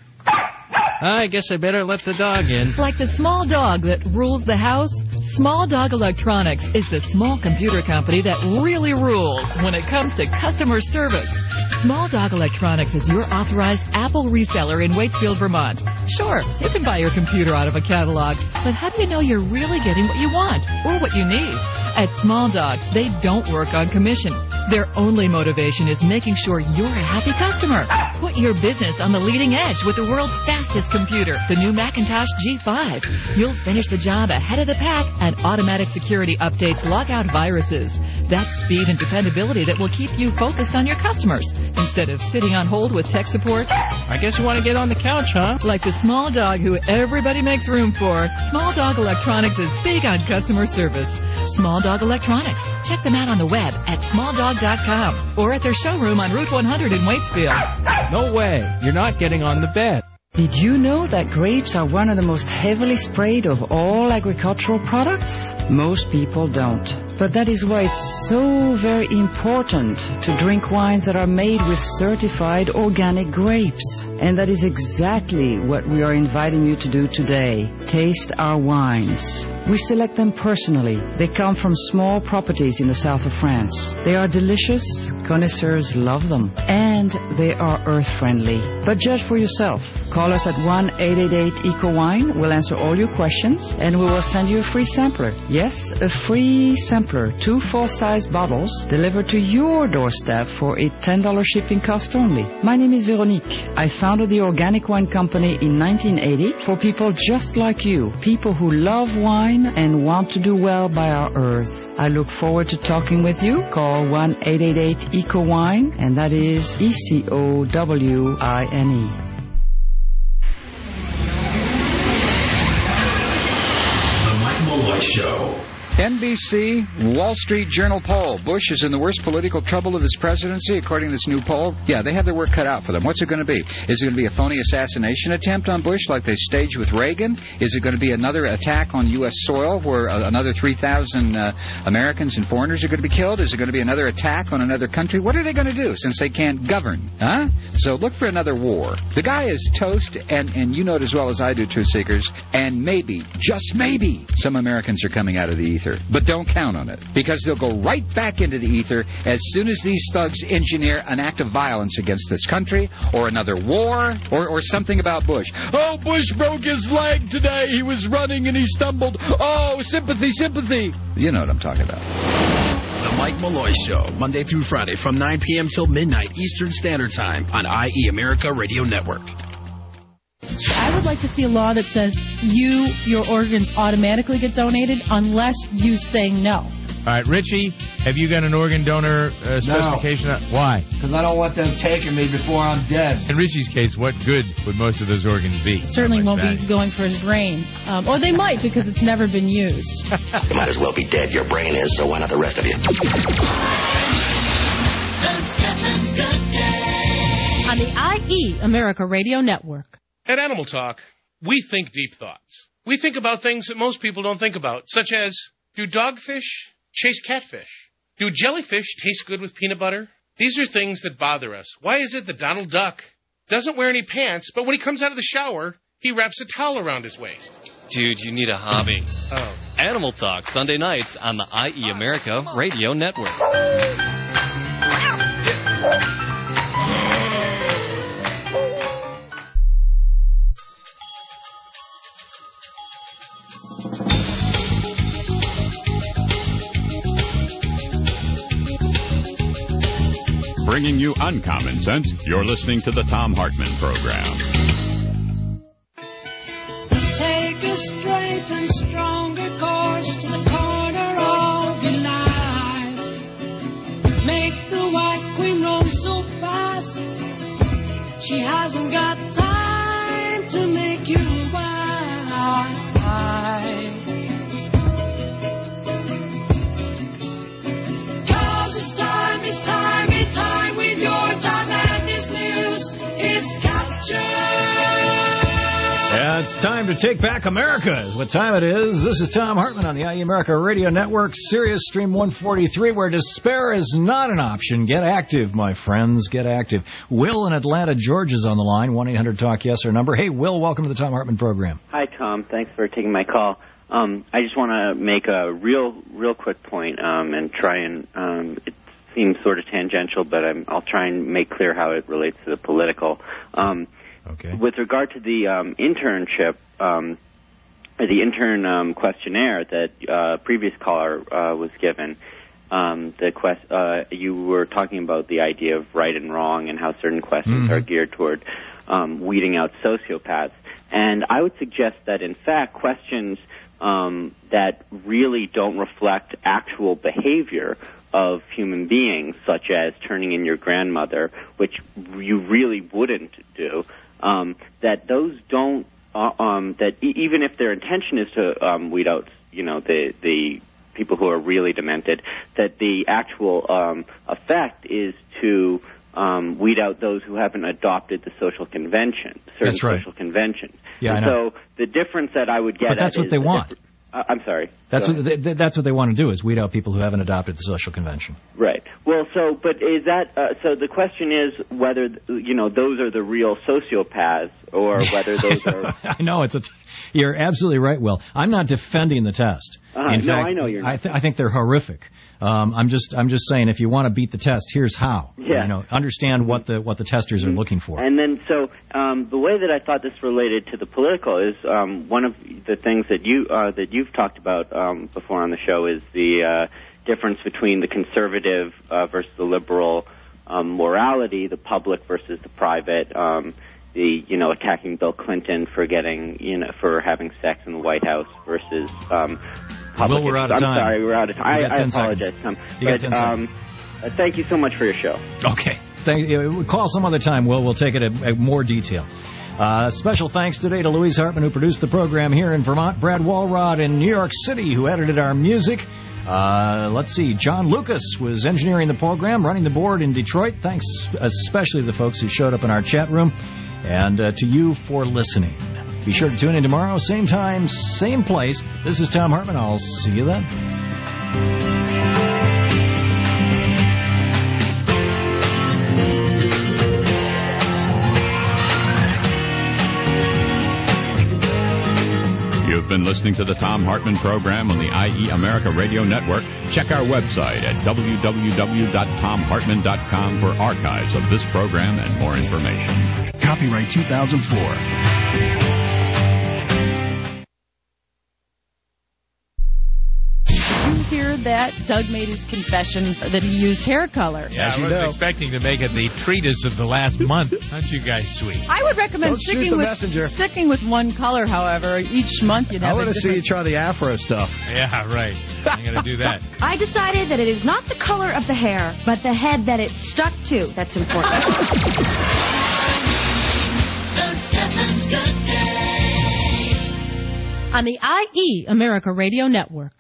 I guess I better let the dog in. Like the small dog that rules the house, Small Dog Electronics is the small computer company that really rules when it comes to customer service. Small Dog Electronics is your authorized Apple reseller in Waitsfield, Vermont. Sure, you can buy your computer out of a catalog, but how do you know you're really getting what you want or what you need? At Small Dog, they don't work on commission. Their only motivation is making sure you're a happy customer. Put your business on the leading edge with the world's fastest computer, the new Macintosh G5. You'll finish the job ahead of the pack, and automatic security updates lock out viruses. That's speed and dependability that will keep you focused on your customers instead of sitting on hold with tech support. I guess you want to get on the couch, huh? Like the small dog who everybody makes room for, Small Dog Electronics is big on customer service. Small Dog Electronics. Check them out on the web at smalldog.com or at their showroom on Route 100 in Waitsfield. No way. You're not getting on the bed. Did you know that grapes are one of the most heavily sprayed of all agricultural products? Most people don't. But that is why it's so very important to drink wines that are made with certified organic grapes. And that is exactly what we are inviting you to do today. Taste our wines. We select them personally. They come from small properties in the south of France. They are delicious. Connoisseurs love them. And they are earth-friendly. But judge for yourself. Call us at 1-888-ECO-WINE. We'll answer all your questions, and we will send you a free sampler. Yes, a free sampler. 2 full-size bottles delivered to your doorstep for a $10 shipping cost only. My name is Veronique. I founded the Organic Wine Company in 1980 for people just like you, people who love wine and want to do well by our earth. I look forward to talking with you. Call 1-888-ECO-WINE, and that is ECOWINE. The Mike Malloy Show. And NBC Wall Street Journal poll. Bush is in the worst political trouble of his presidency, according to this new poll. Yeah, they have their work cut out for them. What's it going to be? Is it going to be a phony assassination attempt on Bush like they staged with Reagan? Is it going to be another attack on U.S. soil where another 3,000 Americans and foreigners are going to be killed? Is it going to be another attack on another country? What are they going to do since they can't govern? Huh? So look for another war. The guy is toast, and you know it as well as I do, Truth Seekers, and maybe, just maybe, some Americans are coming out of the ether. But don't count on it, because they'll go right back into the ether as soon as these thugs engineer an act of violence against this country, or another war, or something about Bush. Oh, Bush broke his leg today. He was running and he stumbled. Oh, sympathy, sympathy. You know what I'm talking about. The Mike Malloy Show, Monday through Friday from 9 p.m. till midnight Eastern Standard Time on IE America Radio Network. I would like to see a law that says your organs automatically get donated unless you say no. All right, Richie, have you got an organ donor specification? No. Why? Because I don't want them taking me before I'm dead. In Richie's case, what good would most of those organs be? Certainly won't be going for his brain. Or they might, because it's never been used. You might as well be dead. Your brain is, so why not the rest of you? On the IE America Radio Network. At Animal Talk, we think deep thoughts. We think about things that most people don't think about, such as, do dogfish chase catfish? Do jellyfish taste good with peanut butter? These are things that bother us. Why is it that Donald Duck doesn't wear any pants, but when he comes out of the shower, he wraps a towel around his waist? Dude, you need a hobby. Oh. Animal Talk, Sunday nights on the IE America Radio Network. Bringing you uncommon sense, you're listening to the Thom Hartmann Program. Take a straight and stronger course to the corner of your life. Make the White Queen run so fast. She hasn't got time to make you wise. Cause it's time with your time, and this news is captured. Yeah, it's time to take back America is what time it is. This is Thom Hartmann on the IE America Radio Network, Sirius Stream 143, where despair is not an option. Get active, my friends. Get active. Will in Atlanta, Georgia's on the line. 1-800-TALK-YES, our number. Hey, Will, welcome to the Thom Hartmann Program. Hi, Tom. Thanks for taking my call. I just want to make a real quick point and try and it seems sort of tangential, but I'll try and make clear how it relates to the political. Okay. With regard to the internship, the intern questionnaire that previous caller was given, you were talking about the idea of right and wrong and how certain questions are geared toward weeding out sociopaths. And I would suggest that, in fact, questions that really don't reflect actual behavior of human beings, such as turning in your grandmother, which you really wouldn't do, that those don't, that even if their intention is to weed out, the people who are really demented, that the actual effect is to weed out those who haven't adopted the social convention, certain That's right. social conventions. Yeah, and I know. So the difference that I would get But that's at what they want. I'm sorry. That's what they want to do, is weed out people who haven't adopted the social convention. Right. Well, but is that so? The question is whether those are the real sociopaths, or whether those are. I know you're absolutely right, Will. I'm not defending the test. In fact, I know you're not. I think they're horrific. I'm just saying, if you want to beat the test, here's how. Yeah. Understand what the testers are looking for. And then, so the way that I thought this related to the political is one of the things that you've talked about before on the show is the difference between the conservative versus the liberal morality, the public versus the private. Attacking Bill Clinton for for having sex in the White House versus public. Will, we're out of time. I'm sorry, we're out of time. I apologize, Tom. You got 10 seconds. Thank you so much for your show. Okay. Call some other time, Will. We'll take it in more detail. Special thanks today to Louise Hartman, who produced the program here in Vermont, Brad Walrod in New York City, who edited our music. Let's see, John Lucas was engineering the program, running the board in Detroit. Thanks especially to the folks who showed up in our chat room, and to you for listening. Be sure to tune in tomorrow, same time, same place. This is Tom Hartman. I'll see you then. You've been listening to the Tom Hartman program on the IE America Radio Network. Check our website at www.tomhartman.com for archives of this program and more information. Copyright 2004. Hear that? Doug made his confession that he used hair color. Yeah, I wasn't expecting to make it the treatise of the last month. Aren't you guys sweet? I would recommend sticking with one color, however. Each month you'd have I want to see you try the afro stuff. Yeah, right. I'm going to do that. I decided that it is not the color of the hair, but the head that it stuck to that's important. Doug Steffens' Good Day. On the IE America Radio Network.